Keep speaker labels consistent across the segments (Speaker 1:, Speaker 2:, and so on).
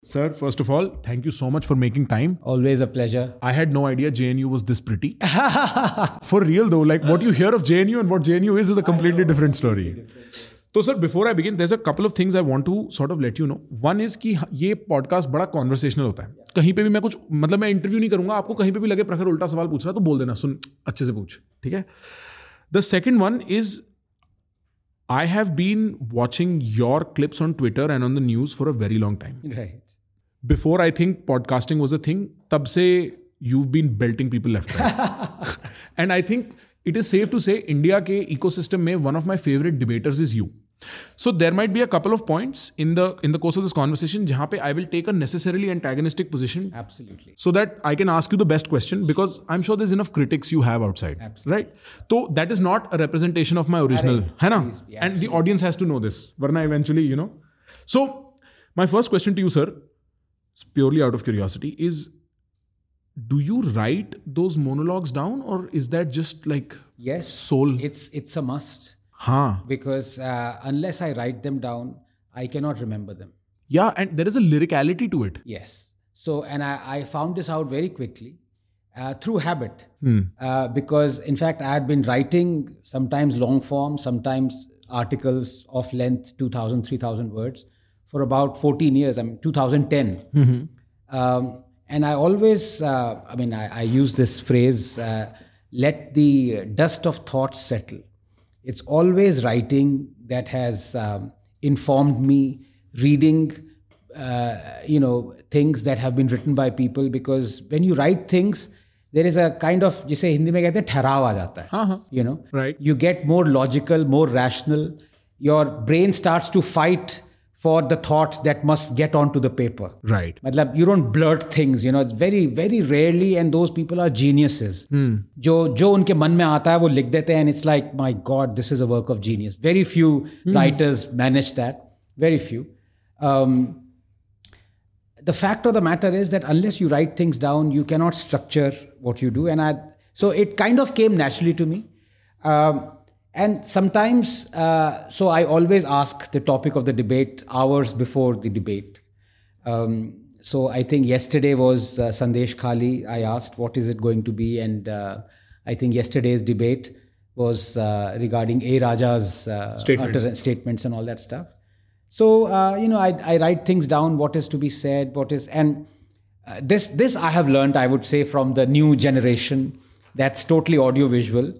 Speaker 1: Sir, first of all, thank you so much for making time.
Speaker 2: Always a pleasure.
Speaker 1: I had no idea JNU was this pretty. For real though, like what you hear of JNU and what JNU is a completely different story. So sir, before I begin, there's a couple of things I want to sort of let you know. One is कि ये podcast बड़ा conversational होता है. कहीं पे भी मैं कुछ मतलब मैं इंटरव्यू नहीं करूंगा. आपको कहीं पे भी लगे प्रखर उल्टा सवाल पूछ रहा तो बोल देना, सुन अच्छे से पूछ, ठीक है? The second one is I have been watching your clips on Twitter and on the news for a very long time.
Speaker 2: Right.
Speaker 1: Before I think podcasting was a thing, तब से you've been belting people left right. And I think it is safe to say India के ecosystem में one of my favorite debaters is you. So there might be a couple of points in the course of this conversation जहाँ पे I will take a necessarily antagonistic position.
Speaker 2: Absolutely.
Speaker 1: So that I can ask you the best question because I'm sure there's enough critics you have outside.
Speaker 2: Absolutely.
Speaker 1: Right? So that is not a representation of my original. है ना?
Speaker 2: Yeah,
Speaker 1: and the audience has to know this. वरना eventually, you know. So my first question to you, sir, purely out of curiosity, is do you write those monologues down or is that just like
Speaker 2: Yes.
Speaker 1: soul?
Speaker 2: It's a must.
Speaker 1: हाँ.
Speaker 2: Because unless I write them down, I cannot remember them.
Speaker 1: Yeah, and there is a lyricality to it.
Speaker 2: Yes. So, and I found this out very quickly through habit. Because in fact, I had been writing sometimes long form, sometimes articles of length, 2,000, 3,000 words for about 14 years. I mean, 2010. And I always, I use this phrase, let the dust of thoughts settle. It's always writing that has informed me, reading, things that have been written by people. Because when you write things, there is a kind of, जिसे हिंदी में कहते हैं ठहराव आ जाता है. You know,
Speaker 1: Right.
Speaker 2: You get more logical, more rational. Your brain starts to fight for the thoughts that must get onto the paper.
Speaker 1: Right.
Speaker 2: मतलब you don't blurt things, it's very, very rarely, and those people are geniuses. जो उनके मन में आता है वो लिख देते हैं, and it's like, my God, this is a work of genius. Very few writers manage that. Very few. The fact of the matter is that unless you write things down, you cannot structure what you do. And so it kind of came naturally to me. And sometimes, so I always ask the topic of the debate hours before the debate. So I think yesterday was Sandesh Khali. I asked, what is it going to be? And I think yesterday's debate was regarding A. Raja's statements and all that stuff. So, I write things down, what is to be said, and this I have learned, I would say, from the new generation that's totally audiovisual.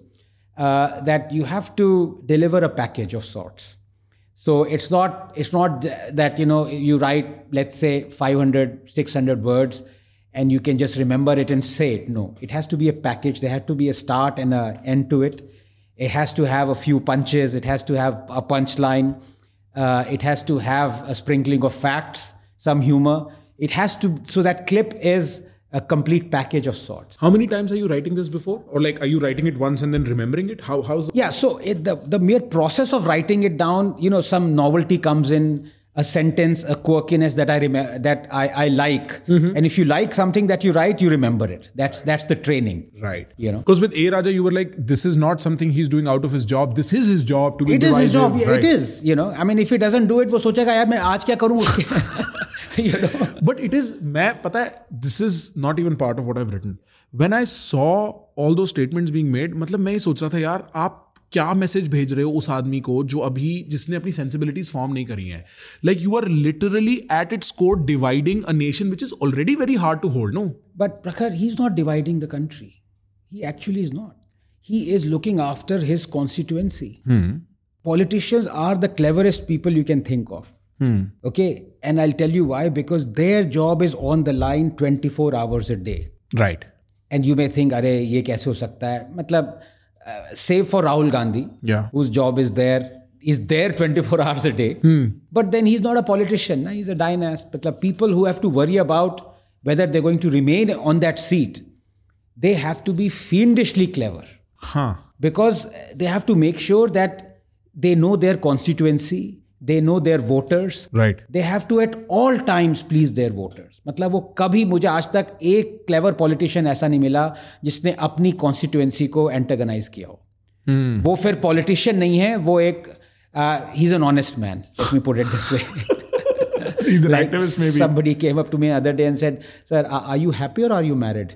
Speaker 2: That you have to deliver a package of sorts. So it's not that, you write, let's say 500, 600 words and you can just remember it and say it. No, it has to be a package. There has to be a start and an end to it. It has to have a few punches. It has to have a punchline. It has to have a sprinkling of facts, some humor. It has to, so that clip is a complete package of sorts.
Speaker 1: How many times are you writing this before? Or like, are you writing it once and then remembering it? How's it?
Speaker 2: Yeah, so the mere process of writing it down, some novelty comes in, a sentence, a quirkiness that I remember, that I like. And if you like something that you write, you remember it. That's the training.
Speaker 1: Right. Because with A. Raja, you were like, this is not something he's doing out of his job. This is his job to be
Speaker 2: divisive. It is his job.
Speaker 1: Right.
Speaker 2: It is, I mean, if he doesn't do it, वो सोचेगा यार मैं आज क्या करूँ उसके.
Speaker 1: But it is, this is not even part of what I've written. When I saw all those statements being made, मतलब मैं ये सोच रहा था यार आप क्या मैसेज भेज रहे हो उस आदमी को जो अभी जिसने अपनी सेंसिबिलिटीज फॉर्म नहीं करी हैं. Like you are literally at its core dividing a nation which is already very hard to hold. No,
Speaker 2: but Prakhar, he is not dividing the country. He actually is not. He is looking after his constituency. Politicians are the cleverest people you can think of. Okay, and I'll tell you why. Because their job is on the line 24 hours a day.
Speaker 1: Right.
Speaker 2: And you may think, अरे ये कैसे हो सकता है? मतलब, save for Rahul Gandhi, whose job is there 24 hours a day. But then he's not a politician. He's a dynast. But people who have to worry about whether they're going to remain on that seat, they have to be fiendishly clever. Because they have to make sure that they know their constituency, they know their voters.
Speaker 1: Right.
Speaker 2: They have to at all times please their voters. मतलब वो कभी मुझे आज तक एक clever politician ऐसा नहीं मिला जिसने अपनी constituency को antagonize किया हो. वो फिर politician नहीं है, वो एक he's an honest man. Let me put it this way.
Speaker 1: He's an
Speaker 2: like
Speaker 1: activist maybe.
Speaker 2: Somebody came up to me another day and said, "Sir, are you happy or are you married?"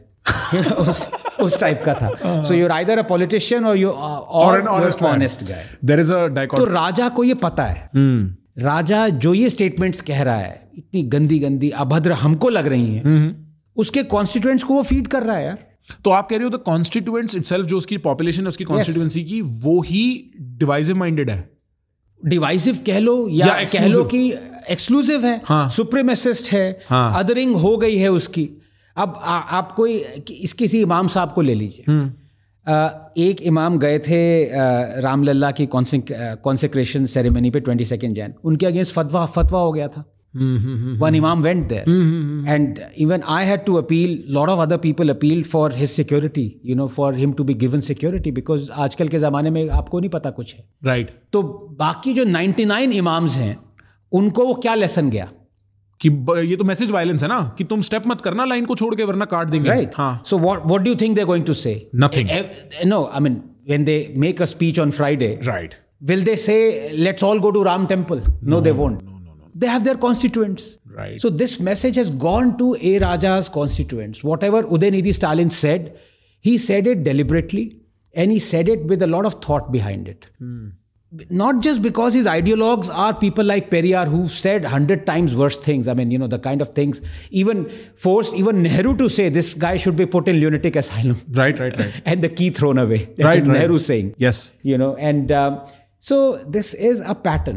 Speaker 2: उस type का था. So you're either a politician or
Speaker 1: an honest
Speaker 2: guy.
Speaker 1: There is a dichotomy.
Speaker 2: तो राजा को ये पता है. राजा जो ये स्टेटमेंट्स कह रहा है, इतनी गंदी गंदी अभद्र हमको लग रही हैं, उसके कॉन्स्टिट्यूएंट्स को वो फीड कर रहा है यार.
Speaker 1: तो आप कह रहे हो द कॉन्स्टिट्यूएंट्स इटसेल्फ, जो उसकी पॉपुलेशन है उसकी कॉन्स्टिट्यूएंसी की, वो ही डिवाइसिव माइंडेड है.
Speaker 2: डिवाइसिव कह लो या कह लो कि एक्सक्लूसिव है, सुप्रीमेसिस्ट है, अदरिंग हो गई है उसकी. अब आप कोई किसी इमाम साहब को ले लीजिए. एक इमाम गए थे रामलला की कॉन्सेक्रेशन सेरेमनी पे 22 जैन. उनके अगेंस्ट फतवा हो गया था. One imam went there, and even I had to appeal. Lot of other people appealed for his security, for him to be given security, because आजकल के ज़माने में आपको नहीं पता कुछ है.
Speaker 1: Right.
Speaker 2: तो बाकी जो 99 इमाम्स हैं, उनको वो क्या लेसन गया
Speaker 1: कि ये तो मैसेज वायलेंस है ना, कि तुम स्टेप मत करना लाइन को छोड़ के वरना काट देंगे.
Speaker 2: Right. हाँ. So what do you think they're going to say?
Speaker 1: Nothing.
Speaker 2: No, I mean when they make a speech on Friday,
Speaker 1: right?
Speaker 2: Will they say let's all go to Ram Temple? No, they won't. They have their constituents.
Speaker 1: Right.
Speaker 2: So this message has gone to A. Raja's constituents. Whatever Udaynidhi Stalin said, he said it deliberately, and he said it with a lot of thought behind it. Not just because his ideologues are people like Periyar, who said 100 times worse things. I mean, the kind of things even forced even Nehru to say this guy should be put in lunatic asylum.
Speaker 1: Right.
Speaker 2: And the key thrown away. That is Nehru saying.
Speaker 1: Yes.
Speaker 2: And so this is a pattern.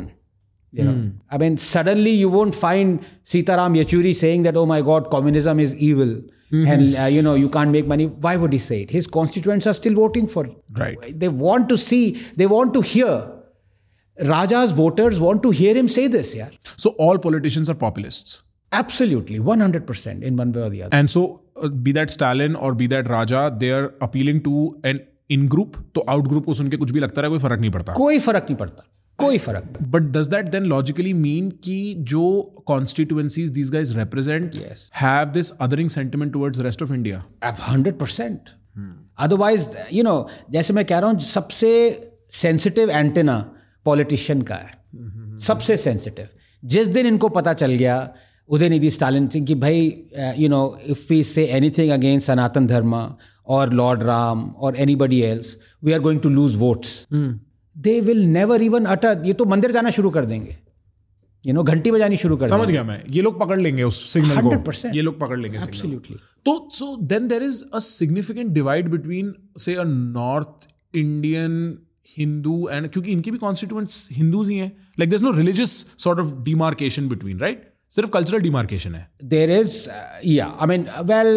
Speaker 2: I mean, suddenly you won't find Sitaram Yechuri saying that, oh my God, communism is evil. And, you can't make money. Why would he say it? His constituents are still voting for it.
Speaker 1: Right.
Speaker 2: They want to see, they want to hear. Raja's voters want to hear him say this, yeah.
Speaker 1: So all politicians are populists?
Speaker 2: Absolutely, 100% in one way or the other.
Speaker 1: And so, be that Stalin or be that Raja, they are appealing to an in-group, तो out-group को सुन के कुछ भी लगता है, कोई फर्क नहीं पड़ता.
Speaker 2: कोई फर्क नहीं पड़ता. कोई फर्क.
Speaker 1: But does that then logically mean कि जो constituencies these guys represent have this othering sentiment towards the rest of India?
Speaker 2: 100%. Otherwise, जैसे मैं कह रहा हूँ, सबसे sensitive antenna politician का है. सबसे sensitive. जिस दिन इनको पता चल गया उदयनिधि स्टालिन सिंह कि भाई, if we say anything against Sanatan Dharma or Lord Ram or anybody else, we are going to lose votes. They will never even utter. ये तो मंदिर जाना शुरू कर देंगे, घंटी बजानी शुरू कर देंगे.
Speaker 1: समझ गया मैं. ये लोग पकड़ लेंगे उस सिग्नल को.
Speaker 2: 100%.
Speaker 1: ये लोग पकड़ लेंगे.
Speaker 2: Absolutely.
Speaker 1: तो so then there is a significant divide between, say, a North Indian Hindu and, क्योंकि इनके भी constituents Hindus ही हैं. Like there's no religious sort of demarcation between, right? सिर्फ cultural demarcation है.
Speaker 2: There is, I mean,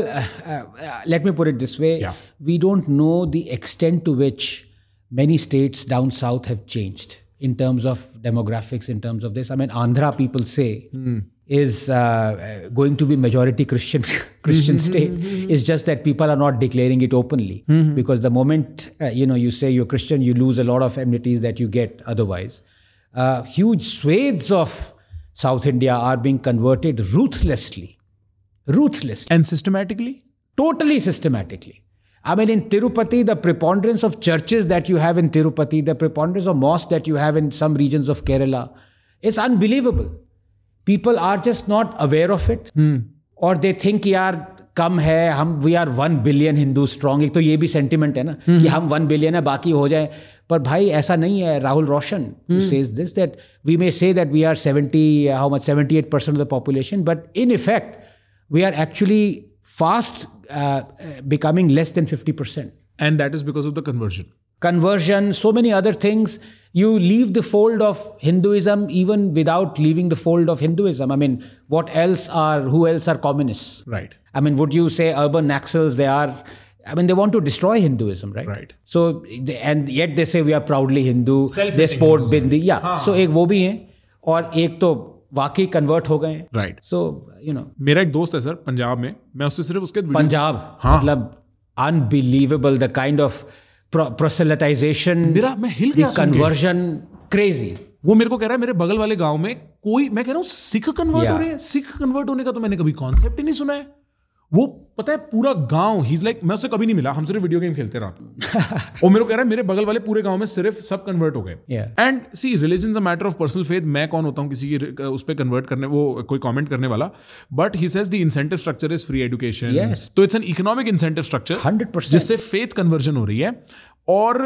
Speaker 2: let me put it this way.
Speaker 1: Yeah.
Speaker 2: We don't know the extent to which many states down south have changed in terms of demographics, in terms of this. I mean, Andhra, people say, is going to be majority Christian state. It's just that people are not declaring it openly. Because the moment, you say you're Christian, you lose a lot of amenities that you get otherwise. Huge swathes of South India are being converted ruthlessly.
Speaker 1: And systematically?
Speaker 2: Totally systematically. I mean, in Tirupati, the preponderance of churches that you have in Tirupati, the preponderance of mosques that you have in some regions of Kerala, is unbelievable. People are just not aware of it. Or they think, यार कम है, we are 1 billion Hindus strong. एक तो ये भी sentiment है ना, कि हम 1 billion है, बाकी हो जाए. पर भाई ऐसा नहीं है. Rahul Roshan who says this, that we may say that we are 78% of the population, but in effect, we are actually fast becoming less than 50%.
Speaker 1: And that is because of the conversion. So many other things. You leave the fold of Hinduism even without leaving the fold of Hinduism. I mean, who else are communists? Right.
Speaker 2: I mean, would you say urban Naxals, they want to destroy Hinduism, right?
Speaker 1: Right.
Speaker 2: So, and yet they say we are proudly Hindu. They sport bindi. Yeah. So, एक वो भी है और एक तो वाकई convert हो गए.
Speaker 1: राइट.
Speaker 2: सो
Speaker 1: मेरा एक दोस्त है सर पंजाब में, मैं उससे सिर्फ उसके
Speaker 2: पंजाब, मतलब unbelievable the kind of proselytization,
Speaker 1: मैं हिल गया,
Speaker 2: कन्वर्जन क्रेजी.
Speaker 1: वो मेरे को कह रहा है मेरे बगल वाले गांव में कोई, मैं कह रहा हूँ सिख कन्वर्ट हो रहे हैं. सिख कन्वर्ट होने का तो मैंने कभी कॉन्सेप्ट ही नहीं सुना है. वो पता है पूरा गांव, ही इज लाइक, मैं उससे कभी नहीं मिला, हम सिर्फ वीडियो गेम खेलते रात में। और मेरे को कह रहा है मेरे बगल वाले पूरे गांव में सिर्फ सब कन्वर्ट हो गए। And see, religion is a matter of personal faith. मैं कौन होता हूँ किसी की उस पर कन्वर्ट करने, वो कोई कमेंट करने वाला। But he says the incentive structure is free education, तो it's an economic incentive structure
Speaker 2: 100%,
Speaker 1: जिससे फेथ कन्वर्जन हो रही है। और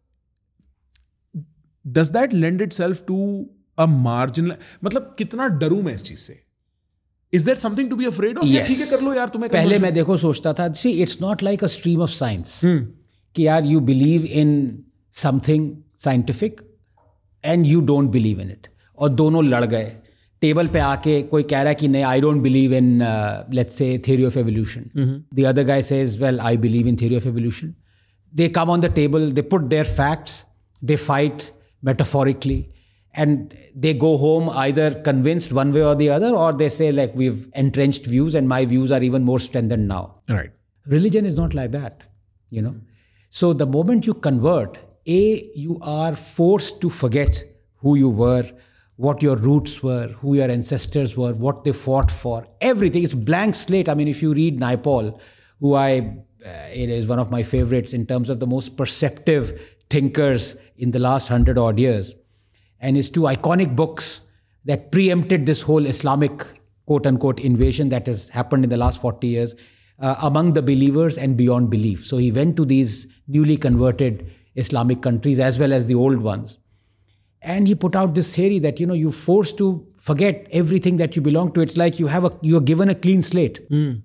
Speaker 1: does that lend itself to a marginal, मतलब कितना डरूं मैं इस चीज से? Is there something to be afraid of?
Speaker 2: Yes.
Speaker 1: ठीक है कर लो यार, तुम्हें
Speaker 2: पहले मैं देखो सोचता था, see it's not like a stream of science कि यार you believe in something scientific and you don't believe in it, और दोनों लड़ गए टेबल पे आके। कोई कह रहा है कि नहीं, I don't believe in let's say theory of evolution. The other guy says, well, I believe in theory of evolution. They come on the table, they put their facts, they fight metaphorically, and they go home either convinced one way or the other, or they say like, we've entrenched views and my views are even more strengthened now.
Speaker 1: Right.
Speaker 2: Religion is not like that, you know. So the moment you convert, you are forced to forget who you were, what your roots were, who your ancestors were, what they fought for, everything. It's blank slate. I mean, if you read Naipaul, who it is one of my favorites in terms of the most perceptive thinkers in the last 100 odd years, and his two iconic books that preempted this whole Islamic quote-unquote invasion that has happened in the last 40 years, Among the Believers and Beyond Belief. So he went to these newly converted Islamic countries as well as the old ones. And he put out this theory that, you're forced to forget everything that you belong to. It's like you're given a clean slate.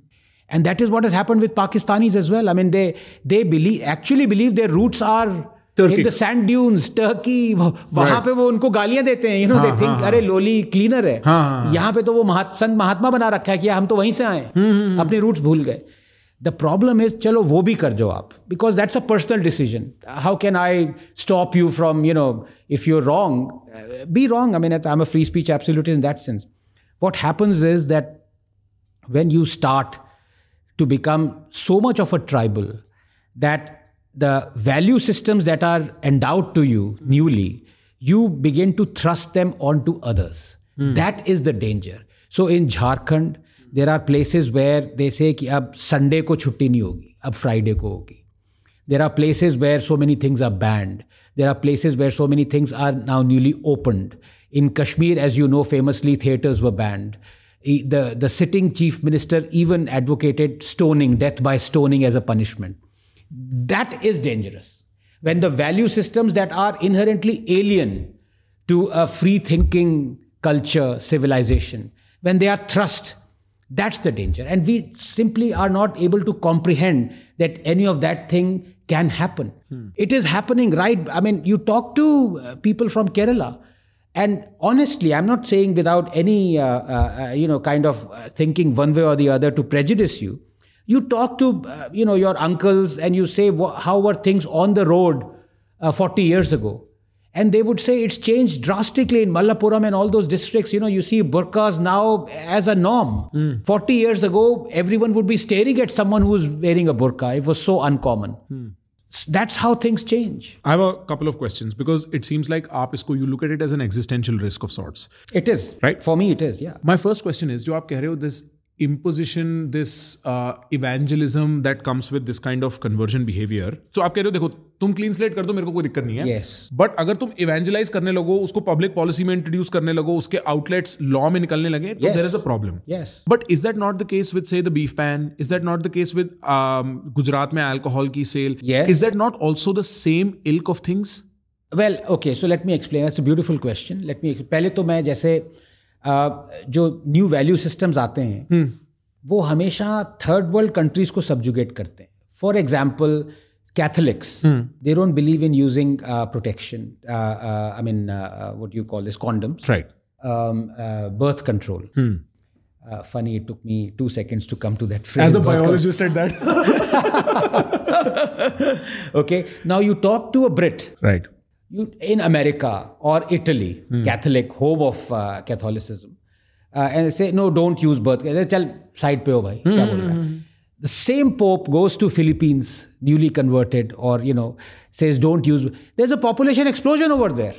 Speaker 2: And that is what has happened with Pakistanis as well. I mean, they actually believe their roots are Turkey. In the sand dunes, Turkey, वहां पे वो उनको गालियां देते हैं, they think अरे लोली cleaner है, यहाँ पे तो वो संत महात्मा बना रखा है कि हम तो वहीं से आए, अपने रूट्स भूल गए। The problem is, चलो वो भी कर जाओ आप, because that's a personal decision. How can I stop you from, if you're wrong, be wrong. I mean, I'm a free speech absolutist in that sense. What happens is that when you start to become so much of a tribal that the value systems that are endowed to you newly, you begin to thrust them onto others. That is the danger. So in Jharkhand, there are places where they say कि अब Sunday को छुट्टी नहीं होगी, अब Friday को होगी. There are places where so many things are banned. There are places where so many things are now newly opened. In Kashmir, as you know, famously theatres were banned. The sitting chief minister even advocated stoning, death by stoning as a punishment. That is dangerous. When the value systems that are inherently alien to a free-thinking culture, civilization, when they are thrust, that's the danger. And we simply are not able to comprehend that any of that thing can happen. It is happening, right? I mean, you talk to people from Kerala, and honestly, I'm not saying without any, kind of thinking one way or the other to prejudice you. You talk to, your uncles and you say, how were things on the road 40 years ago? And they would say it's changed drastically in Malappuram and all those districts. You see burqas now as a norm. 40 years ago, everyone would be staring at someone who's wearing a burqa. It was so uncommon. That's how things change.
Speaker 1: I have a couple of questions because it seems like you look at it as an existential risk of sorts.
Speaker 2: It is.
Speaker 1: Right?
Speaker 2: For me, it is, yeah.
Speaker 1: My first question is, जो आप कह रहे हो, this imposition, this evangelism that comes with this kind of conversion behavior. So आप कह रहे हो, देखो, तुम clean slate कर दो, मेरे को कोई दिक्कत नहीं है.
Speaker 2: Yes.
Speaker 1: But अगर तुम evangelize करने लगो, उसको public policy में introduce करने लगो, उसके outlets law में निकलने लगे, तो there is a problem.
Speaker 2: Yes.
Speaker 1: But is that not the case with, say, the beef ban? Is that not the case with Gujarat में alcohol की sale?
Speaker 2: Yes.
Speaker 1: Is that not also the same ilk of things?
Speaker 2: Well, okay, so let me explain. That's a beautiful question. पहले तो मैं जैसे जो new value systems आते हैं वो हमेशा थर्ड वर्ल्ड कंट्रीज को सब्जुगेट करते हैं. For example Catholics, they don't believe in using protection, I mean what you call this, condoms,
Speaker 1: Right.
Speaker 2: Birth control. Funny, it took me 2 seconds to come to that phrase.
Speaker 1: As a biologist at that.
Speaker 2: Okay, now you talk to a Brit.
Speaker 1: Right.
Speaker 2: In America or Italy, Catholic, home of Catholicism, and they say, no, don't use birth. Chal, side pe ho bhai, kya bol raha hai? The same Pope goes to Philippines, newly converted, or, says don't use. There's a population explosion over there.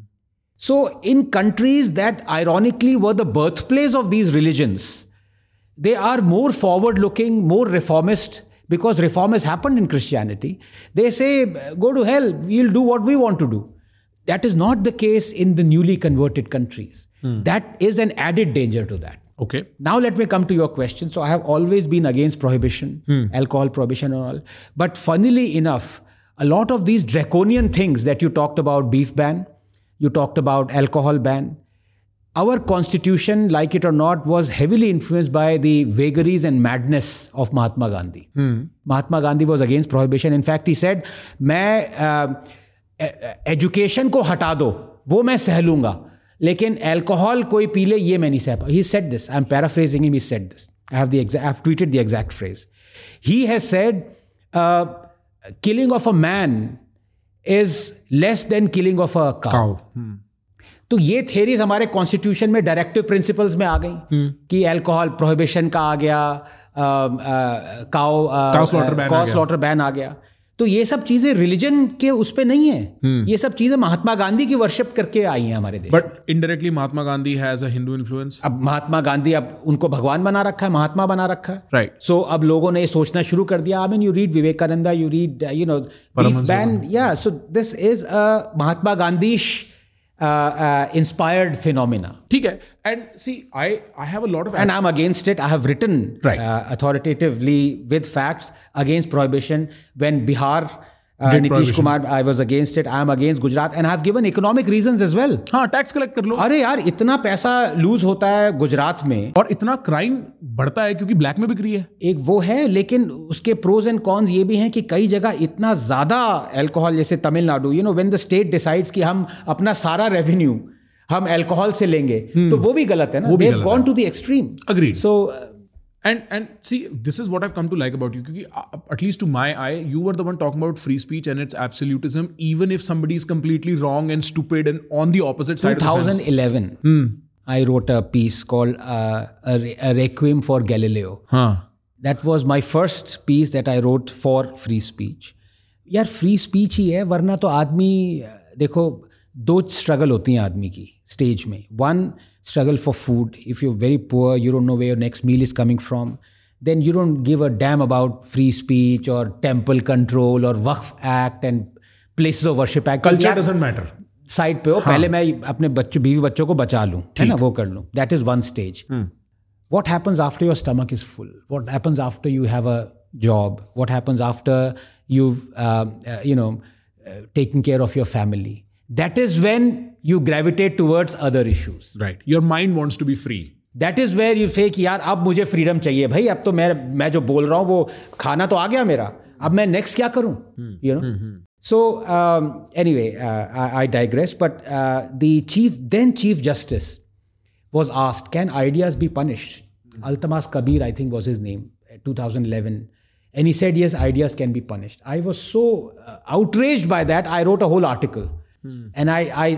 Speaker 2: So in countries that ironically were the birthplace of these religions, they are more forward looking, more reformist, because reform has happened in Christianity. They say, go to hell, we'll do what we want to do. That is not the case in the newly converted countries. That is an added danger to that.
Speaker 1: Okay.
Speaker 2: Now let me come to your question. So I have always been against prohibition, alcohol prohibition and all. But funnily enough, a lot of these draconian things that you talked about, beef ban, you talked about alcohol ban, our constitution, like it or not, was heavily influenced by the vagaries and madness of Mahatma Gandhi. Mahatma Gandhi was against prohibition. In fact, he said, मैं education को हटा दो, वो मैं सह लूँगा, लेकिन alcohol कोई पी ले, ये मैं नहीं सह पाऊँ. He said this. I'm paraphrasing him. He said this. I've tweeted the exact phrase. He has said, killing of a man is less than killing of a cow. तो ये थेरीज हमारे कॉन्स्टिट्यूशन में डायरेक्टिव प्रिंसिपल्स में आ गई कि alcohol prohibition का आ गया, cow slaughter ban आ गया. तो ये सब चीजें रिलीजन के उस पे नहीं है. ये सब चीजें महात्मा गांधी की वर्शिप करके आई हैं हमारे देश.
Speaker 1: But indirectly Mahatma Gandhi has a Hindu influence.
Speaker 2: अब महात्मा गांधी, अब उनको भगवान बना रखा है, महात्मा बना रखा है.
Speaker 1: राइट.
Speaker 2: सो अब लोगों ने ये सोचना शुरू कर दिया. I mean, you read Vivekananda, you read beef ban. Yeah, so this is a Mahatma Gandhi inspired phenomena.
Speaker 1: ठीक है. And see, I have a lot of...
Speaker 2: And I'm against it. I have written authoritatively with facts against prohibition. When Bihar, Nitish Kumar, I was against it. I am against Gujarat. And I have given economic reasons as well.
Speaker 1: हाँ, tax collect कर लो.
Speaker 2: अरे यार, इतना पैसा loose होता है गुजरात में.
Speaker 1: और इतना क्राइम बढ़ता है क्योंकि ब्लैक में बिक रही है.
Speaker 2: एक वो है, लेकिन उसके प्रोज एंड कॉन्स ये भी हैं कि कई जगह इतना ज्यादा अल्कोहल, जैसे Tamil Nadu, when the state decides कि हम अपना सारा रेवेन्यू हम अल्कोहल से लेंगे, तो वो भी गलत है ना. They have gone to the extreme.
Speaker 1: Agreed.
Speaker 2: So
Speaker 1: And see, this is what I've come to like about you. Because at least to my eye, you were the one talking about free speech and its absolutism, even if somebody is completely wrong and stupid and on the opposite side of the fence.
Speaker 2: 2011, I wrote a piece called a Requiem for Galileo. That was my first piece that I wrote for free speech. यार, free speech ही है, वरना तो आदमी, देखो, दो struggle होती हैं आदमी की स्टेज में. One, struggle for food. If you're very poor, you don't know where your next meal is coming from, then you don't give a damn about free speech or temple control or Waqf Act and places of worship act.
Speaker 1: Culture doesn't matter.
Speaker 2: Side पे हो, पहले मैं अपने बीवी बच्चों को बचा लूँ, है ना, वो कर लूँ. That is one stage. What happens after your stomach is full? What happens after you have a job? What happens after you've, taken care of your family? That is when you gravitate towards other issues.
Speaker 1: Right. Your mind wants to be free.
Speaker 2: That is where you say कि यार, अब मुझे freedom चाहिए भाई. अब तो मैं जो बोल रहा हूँ वो खाना तो आ गया मेरा, अब मैं नेक्स्ट क्या करूँ? So anyway, I digress. But the Chief Justice was asked, can ideas be punished? Altamas Kabir, I think was his name, 2011. And he said, yes, ideas can be punished. I was so outraged by that, I wrote a whole article. And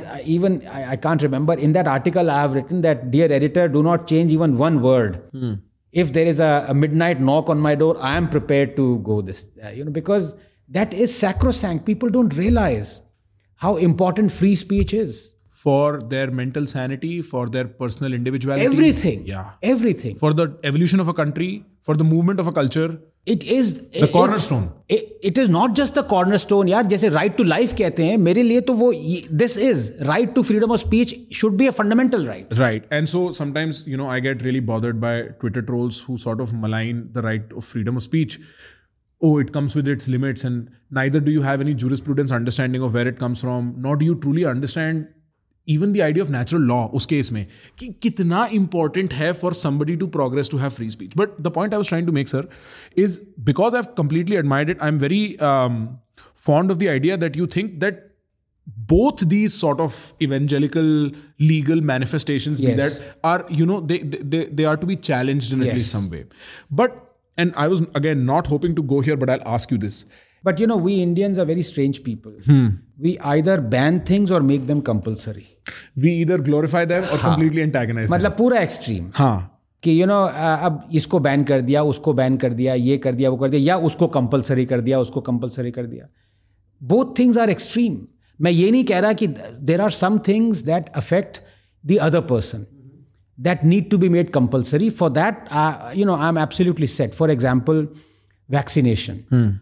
Speaker 2: I can't remember. In that article, I have written that, dear editor, do not change even one word. If there is a midnight knock on my door, I am prepared to go this, because that is sacrosanct. People don't realize how important free speech is.
Speaker 1: For their mental sanity, for their personal individuality.
Speaker 2: Everything.
Speaker 1: Yeah.
Speaker 2: Everything.
Speaker 1: For the evolution of a country, for the movement of a culture.
Speaker 2: It is
Speaker 1: the cornerstone.
Speaker 2: It is not just the cornerstone, यार. जैसे right to life कहते हैं, मेरे लिए तो वो, this is right to freedom of speech should be a fundamental right.
Speaker 1: Right. And so sometimes, I get really bothered by Twitter trolls who sort of malign the right of freedom of speech. Oh, it comes with its limits, and neither do you have any jurisprudence understanding of where it comes from, nor do you truly understand even the idea of natural law उस case में कि कितना important है for somebody to progress to have free speech. But the point I was trying to make, sir, is because I've completely admired it, I'm very fond of the idea that you think that both these sort of evangelical legal manifestations that are, they are to be challenged in at least some way. But, and I was again not hoping to go here, but I'll ask you this.
Speaker 2: But we Indians are very strange people. We either ban things or make them compulsory.
Speaker 1: We either glorify them or completely antagonize them.
Speaker 2: मतलब पूरा extreme.
Speaker 1: हाँ.
Speaker 2: कि अब इसको ban कर दिया, उसको ban कर दिया, ये कर दिया, वो कर दिया, या उसको कंपलसरी कर दिया, उसको कंपलसरी कर दिया. Both things are extreme. मैं ये नहीं कह रहा कि there are some things that affect the other person. that need to be made compulsory. For that, I'm absolutely set. For example, vaccination.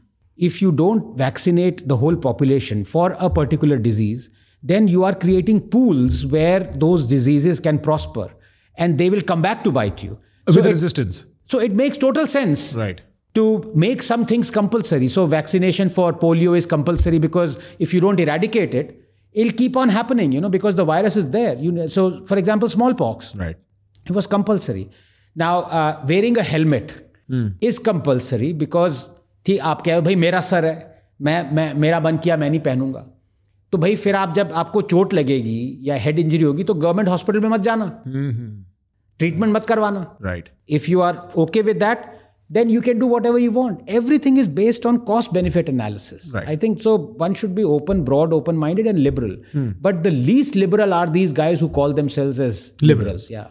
Speaker 2: If you don't vaccinate the whole population for a particular disease, then you are creating pools where those diseases can prosper and they will come back to bite you.
Speaker 1: With resistance.
Speaker 2: So it makes total sense.
Speaker 1: Right.
Speaker 2: To make some things compulsory. So vaccination for polio is compulsory because if you don't eradicate it, it'll keep on happening, because the virus is there. So for example, smallpox.
Speaker 1: Right.
Speaker 2: It was compulsory. Now, wearing a helmet is compulsory because ठीक आप कहो भाई मेरा sir है, मेरा बंद किया मैं नहीं पहनूंगा. तो भाई फिर आप जब आपको चोट लगेगी या हेड इंजरी होगी तो गवर्नमेंट हॉस्पिटल में मत जाना, ट्रीटमेंट मत करवाना.
Speaker 1: Right.
Speaker 2: If you are okay with that, then you can do whatever you want. Everything is based on cost-benefit analysis.
Speaker 1: Right.
Speaker 2: I think so. One should be open, broad, open-minded, and liberal. But the least liberal are these guys who call themselves as liberals. Yeah.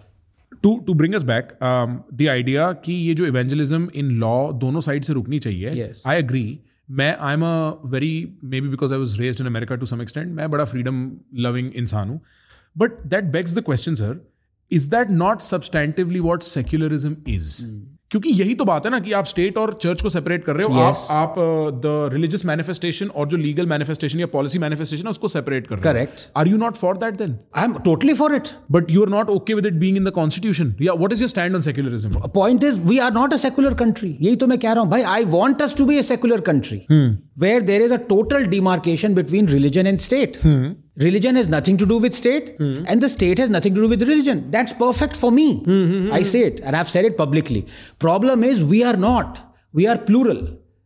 Speaker 1: To bring us back, the idea कि ये जो evangelism in law दोनों side से रुकनी चाहिए.
Speaker 2: Yes.
Speaker 1: I agree. I'm a very, maybe because I was raised in America to some extent, मैं बड़ा freedom-loving इंसान हूँ. But that begs the question, sir, is that not substantively what secularism is? क्योंकि यही तो बात है ना कि आप स्टेट और चर्च को सेपरेट कर रहे हो.
Speaker 2: Yes.
Speaker 1: आप द रिलीजियस मैनिफेस्टेशन और जो लीगल मैनिफेस्टेशन या पॉलिसी मैनिफेस्टेशन है उसको सेपरेट कर रहे हो.
Speaker 2: Correct.
Speaker 1: Are you not for that then?
Speaker 2: I'm totally for it.
Speaker 1: But you are not okay with it being in the constitution. Yeah what is your stand on secularism?
Speaker 2: Point is, we are not a secular country. यही तो मैं कह रहा हूँ भाई. I want us to be a secular country where there is a total demarcation between religion and state. Religion has nothing to do with state, and the state has nothing to do with religion. That's perfect for me. I say it, and I've said it publicly. Problem is, we are not. We are plural.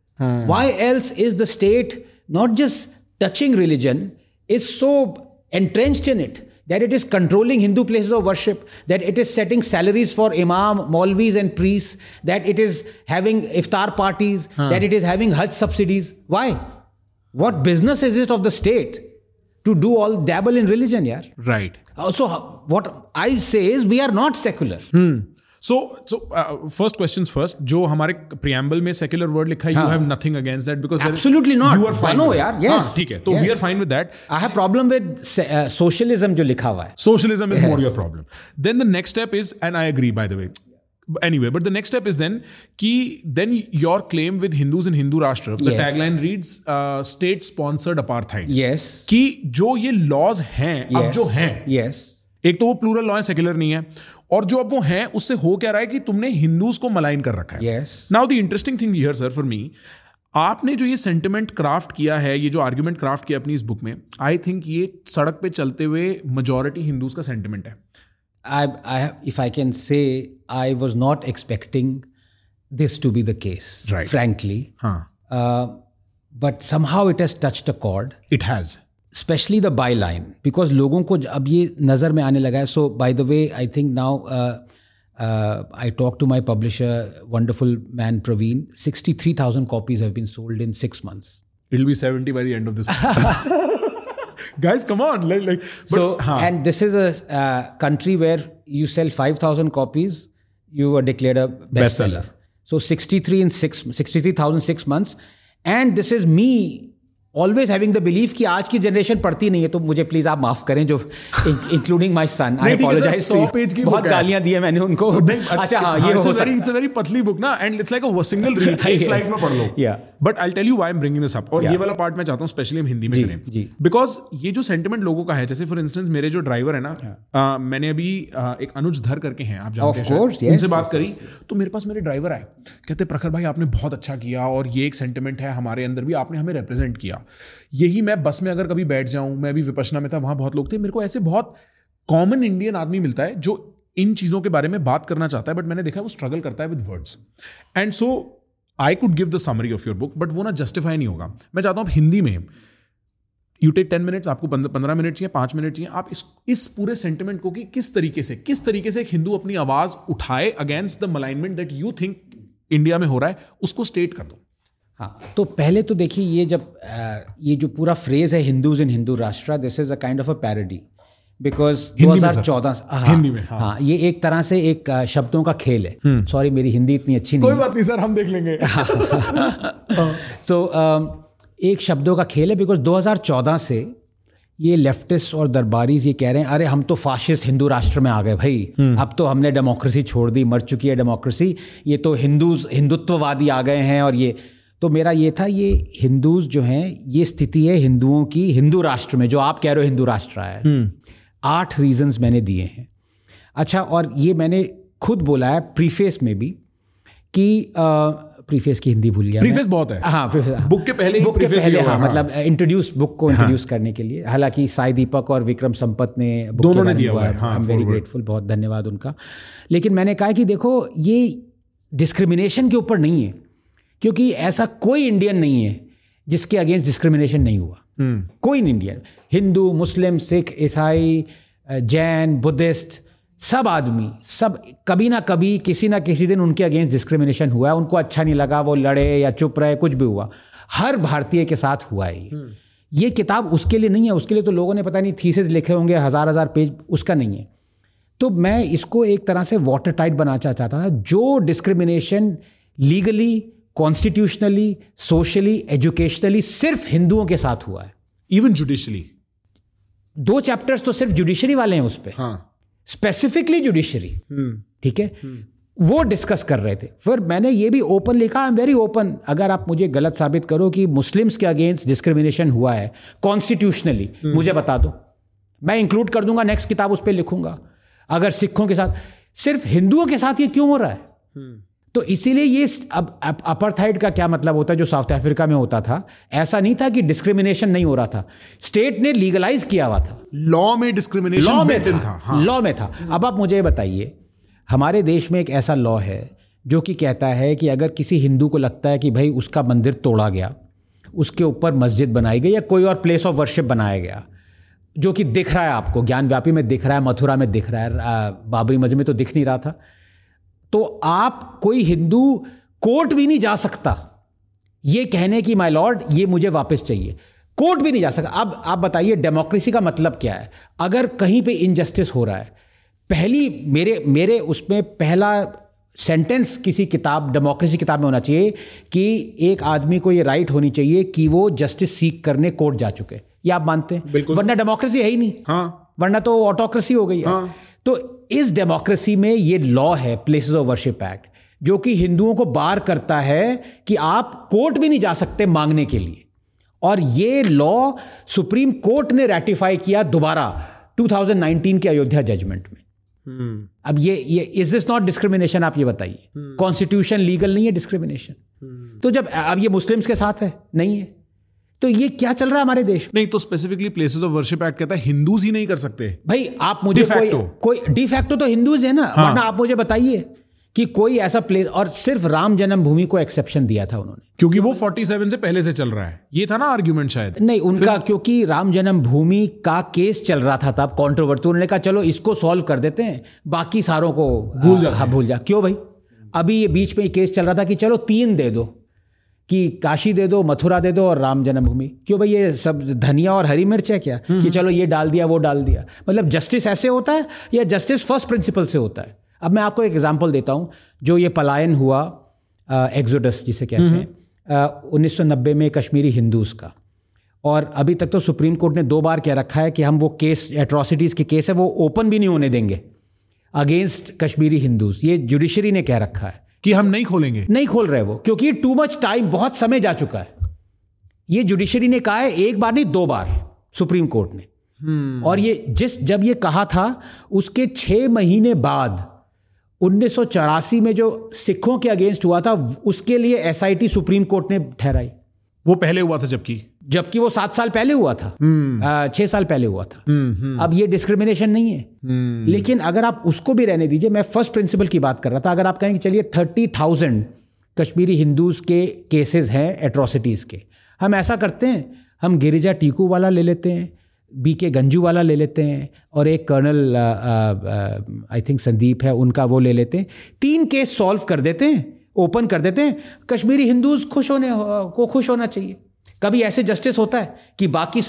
Speaker 2: Why else is the state not just touching religion, is so entrenched in it that it is controlling Hindu places of worship, that it is setting salaries for imam, maulvis and priests, that it is having iftar parties, that it is having Hajj subsidies. Why? What business is it of the state to do all dabble in religion, yaar?
Speaker 1: Right.
Speaker 2: So what I say is we are not secular.
Speaker 1: So first questions first. जो हमारे preamble में secular word लिखा है, you have nothing against that because
Speaker 2: Absolutely not.
Speaker 1: You are fine.
Speaker 2: No,
Speaker 1: with
Speaker 2: yaar.
Speaker 1: it.
Speaker 2: Yes.
Speaker 1: ठीक है. तो we are fine with that.
Speaker 2: I have problem with socialism जो लिखा हुआ है.
Speaker 1: Socialism is more your problem. Then the next step is, and I agree by the way. Anyway, but the next step is then your claim with Hindus in Hindu Rashtra, the tagline reads state sponsored apartheid.
Speaker 2: Yes.
Speaker 1: कि जो ये laws हैं, अब जो हैं,
Speaker 2: yes,
Speaker 1: एक तो वो प्लूरल लॉ है, सेक्युलर नहीं है, और जो अब वो हैं उससे हो क्या रहा है कि तुमने हिंदूज को मलाइन कर रखा है.
Speaker 2: yes.
Speaker 1: Now the interesting thing here sir for me, आपने जो ये सेंटिमेंट क्राफ्ट किया है, ये जो आर्ग्यूमेंट क्राफ्ट किया अपनी इस बुक में, आई थिंक ये सड़क पे चलते हुए मेजॉरिटी हिंदूज का सेंटिमेंट है.
Speaker 2: If I can say, I was not expecting this to be the case,
Speaker 1: Right.
Speaker 2: frankly. But somehow it has touched a chord.
Speaker 1: It has.
Speaker 2: Especially the byline, because लोगों को अब ये नज़र में आने लगा है. So by the way, I think now I talked to my publisher, wonderful man Praveen. 63,000 copies have been sold in 6 months.
Speaker 1: It'll be 70 by the end of this. Guys, come on.
Speaker 2: And this is a country where you sell 5,000 copies, you are declared a bestseller. So 63,000 6 months. And this is me always having the belief कि आज की generation पढ़ती नहीं है, तो मुझे please आप माफ करें, जो including my son. I apologise to you. बहुत गालियां दी है मैंने उनको. अच्छा हाँ, ये हो सकता है.
Speaker 1: इट्स अ वेरी पतली बुक ना, and it's like a single read, एक फ्लाइट में पढ़ लो. But I tell you why I am bringing this up. और ये वाला पार्ट मैं चाहता हूँ स्पेशली हम हिंदी में करें, बिकॉज ये जो सेंटिमेंट लोगों का है, जैसे फॉर इंस्टेंस मेरे जो ड्राइवर है ना, मैंने अभी एक अनुज धर करके हैं, आप जानते हैं, उनसे बात करी, तो मेरे पास मेरे ड्राइवर आए, कहते प्रखर भाई आपने बहुत अच्छा किया, और ये एक सेंटिमेंट है हमारे अंदर भी, आपने हमें रिप्रेजेंट किया. यही मैं बस में अगर कभी बैठ जाऊं, मैं भी विपश्यना में था, वहां बहुत लोग थे, मेरे को ऐसे बहुत कॉमन इंडियन आदमी मिलता है जो इन चीजों के बारे में बात करना चाहता है, बट मैंने देखा वो स्ट्रगल करता है with words. And so I could give the summary of your book, but वो ना जस्टिफाई नहीं होगा. मैं चाहता हूं हिंदी में यू टेक 10 मिनट्स, आपको 15 मिनट चाहिए, 5 मिनट चाहिए, आप इस पूरे सेंटिमेंट को कि किस तरीके से एक हिंदू अपनी आवाज उठाए against the malignment that you think India में हो रहा है, उसको स्टेट कर दो.
Speaker 2: हाँ, तो पहले तो देखिए, ये जो पूरा फ्रेज है Hindus in Hindu Rashtra, this is a kind of a parody, because 2014
Speaker 1: Hindi में,
Speaker 2: हाँ, ये एक तरह से एक शब्दों का खेल है. सॉरी, मेरी हिंदी इतनी अच्छी नहीं.
Speaker 1: कोई बात नहीं सर, हम देख लेंगे.
Speaker 2: सो एक शब्दों का खेल है, बिकॉज 2014 से ये लेफ्टिस्ट और दरबारीज ये कह रहे हैं अरे हम तो फाशिस्ट हिंदू राष्ट्र में आ गए भाई, अब तो हमने डेमोक्रेसी छोड़ दी, मर चुकी है डेमोक्रेसी, ये तो हिंदुत्ववादी आ गए हैं। और ये तो मेरा ये था, ये हिंदूज जो हैं, ये स्थिति है हिंदुओं की हिंदू राष्ट्र में, जो आप कह रहे हो हिंदू राष्ट्र है। 8 रीजंस मैंने दिए हैं। अच्छा, और ये मैंने खुद बोला है प्रीफेस में भी कि प्रीफेस की हिंदी भूल गया,
Speaker 1: प्रीफेस बहुत है।
Speaker 2: हाँ, प्रीफेस
Speaker 1: बुक के पहले
Speaker 2: हाँ, मतलब इंट्रोड्यूस बुक को इंट्रोड्यूस करने के लिए। हालांकि साई दीपक और विक्रम संपत ने
Speaker 1: दोनों ने दिया हुआ है।
Speaker 2: आई एम वेरी ग्रेटफुल, बहुत धन्यवाद उनका। लेकिन मैंने कहा कि देखो ये डिस्क्रिमिनेशन के ऊपर नहीं है, क्योंकि ऐसा कोई इंडियन नहीं है जिसके अगेंस्ट डिस्क्रिमिनेशन नहीं हुआ। कोई इंडियन, हिंदू, मुस्लिम, सिख, ईसाई, जैन, बुद्धिस्ट, सब आदमी, सब कभी ना कभी किसी ना किसी दिन उनके अगेंस्ट डिस्क्रिमिनेशन हुआ है, उनको अच्छा नहीं लगा, वो लड़े या चुप रहे, कुछ भी हुआ। हर भारतीय के साथ हुआ है ये किताब उसके लिए नहीं है, उसके लिए तो लोगों ने पता नहीं थीसिस लिखे होंगे 1000 पेज, उसका नहीं है। तो मैं इसको एक तरह से वाटर टाइट बनाना चाहता था। जो discrimination legally, constitutionally, socially, educationally सिर्फ हिंदुओं के साथ हुआ है,
Speaker 1: इवन जुडिशली,
Speaker 2: 2 चैप्टर्स तो सिर्फ जुडिशरी वाले हैं उस पर,
Speaker 1: हाँ,
Speaker 2: स्पेसिफिकली जुडिशरी, ठीक है, वो डिस्कस कर रहे थे। फिर मैंने ये भी ओपन लिखा, आई एम वेरी ओपन, अगर आप मुझे गलत साबित करो कि मुस्लिम्स के अगेंस्ट डिस्क्रिमिनेशन हुआ है कॉन्स्टिट्यूशनली, मुझे बता दो, मैं इंक्लूड कर दूंगा, नेक्स्ट किताब उस पर लिखूंगा। अगर सिखों के साथ, सिर्फ हिंदुओं के साथ ये क्यों हो रहा है? तो इसीलिए ये अब अपार्थाइड का क्या मतलब होता है जो साउथ अफ्रीका में होता था, ऐसा नहीं था कि डिस्क्रिमिनेशन नहीं हो रहा था, स्टेट ने लीगलाइज किया हुआ था,
Speaker 1: लॉ में डिस्क्रिमिनेशन
Speaker 2: लॉ में था, हाँ। लॉ में था। अब आप मुझे बताइए, हमारे देश में एक ऐसा लॉ है जो कि कहता है कि अगर किसी हिंदू को लगता है कि भाई उसका मंदिर तोड़ा गया, उसके ऊपर मस्जिद बनाई गई या कोई और प्लेस ऑफ वर्शिप बनाया गया, जो कि दिख रहा है आपको, ज्ञानव्यापी में दिख रहा है, मथुरा में दिख रहा है, बाबरी मस्जिद में तो दिख नहीं रहा था, तो आप कोई हिंदू कोर्ट भी नहीं जा सकता ये कहने की माय लॉर्ड ये मुझे वापस चाहिए, कोर्ट भी नहीं जा सकता। अब आप बताइए डेमोक्रेसी का मतलब क्या है? अगर कहीं पे इनजस्टिस हो रहा है, पहली मेरे उसमें पहला सेंटेंस किसी किताब, डेमोक्रेसी किताब में होना चाहिए कि एक आदमी को ये राइट होनी चाहिए कि वो जस्टिस सीक करने कोर्ट जा चुके। ये आप मानते हैं?
Speaker 1: बिल्कुल।
Speaker 2: वरना डेमोक्रेसी है ही नहीं,
Speaker 1: हाँ।
Speaker 2: वरना तो ऑटोक्रेसी हो गई है।
Speaker 1: हाँ।
Speaker 2: तो इस डेमोक्रेसी में ये लॉ है, प्लेसेस ऑफ वर्शिप एक्ट, जो कि हिंदुओं को बार करता है कि आप कोर्ट भी नहीं जा सकते मांगने के लिए। और ये लॉ सुप्रीम कोर्ट ने रैटिफाई किया दोबारा 2019 के अयोध्या जजमेंट में। अब ये इज दिस नॉट डिस्क्रिमिनेशन? आप ये बताइए, कॉन्स्टिट्यूशन लीगल नहीं है डिस्क्रिमिनेशन? तो जब अब ये मुस्लिम्स के साथ है, नहीं है, तो ये क्या चल रहा है हमारे देश में?
Speaker 1: नहीं, तो specifically places of worship act कहता है हिंदूज ही नहीं कर सकते।
Speaker 2: भाई आप मुझे कोई डिफैक्टो तो हिंदूज है ना, हाँ। वरना आप मुझे बताइए कि कोई ऐसा प्लेस, और सिर्फ राम जन्मभूमि को एक्सेप्शन दिया था उन्होंने,
Speaker 1: क्योंकि वो 47 से पहले से चल रहा है, ये था ना आर्ग्यूमेंट शायद।
Speaker 2: नहीं उनका, क्योंकि राम जन्मभूमि का केस चल रहा था तब, कंट्रोवर्सी, उन्होंने कहा चलो इसको सॉल्व कर देते हैं, बाकी सारों को भूल जा। क्यों भाई? अभी ये बीच में केस चल रहा था कि चलो 3 दे दो, कि काशी दे दो, मथुरा दे दो और राम जन्मभूमि। क्यों भाई? ये सब धनिया और हरी मिर्च है क्या कि चलो ये डाल दिया वो डाल दिया? मतलब जस्टिस ऐसे होता है या जस्टिस फर्स्ट प्रिंसिपल से होता है? अब मैं आपको एक एग्जांपल देता हूँ, जो ये पलायन हुआ एक्सोडस जिसे कहते हैं 1990 में कश्मीरी हिंदूज का, और अभी तक तो सुप्रीम कोर्ट ने 2 बार कह रखा है कि हम वो केस, एट्रॉसिटीज़ के केस है, वो ओपन भी नहीं होने देंगे अगेंस्ट कश्मीरी हिंदूज। ये जुडिशरी ने कह रखा है
Speaker 1: कि हम नहीं खोलेंगे,
Speaker 2: नहीं खोल रहे वो, क्योंकि टू मच टाइम, बहुत समय जा चुका है। ये जुडिशरी ने कहा है, 1 बार नहीं 2 बार सुप्रीम कोर्ट ने। और ये जब ये कहा था उसके 6 महीने बाद 1984 में जो सिखों के अगेंस्ट हुआ था, उसके लिए एसआईटी सुप्रीम कोर्ट ने ठहराई।
Speaker 1: वो पहले हुआ था, जबकि
Speaker 2: वो 7 साल पहले हुआ था, 6 साल पहले हुआ था। अब ये डिस्क्रिमिनेशन नहीं है। लेकिन अगर आप उसको भी रहने दीजिए, मैं फर्स्ट प्रिंसिपल की बात कर रहा था। अगर आप कहेंगे चलिए 30,000 कश्मीरी हिंदूज के केसेस हैं एट्रॉसिटीज़ के, हम ऐसा करते हैं, हम गिरिजा टीकू वाला ले लेते हैं, बीके गंजू वाला ले लेते हैं, और एक कर्नल आई थिंक संदीप है उनका, वो ले लेते हैं, 3 केस सॉल्व कर देते हैं, ओपन कर देते हैं, कश्मीरी हिंदूज खुश होना चाहिए। कभी ऐसे जस्टिस होता है कि बाकी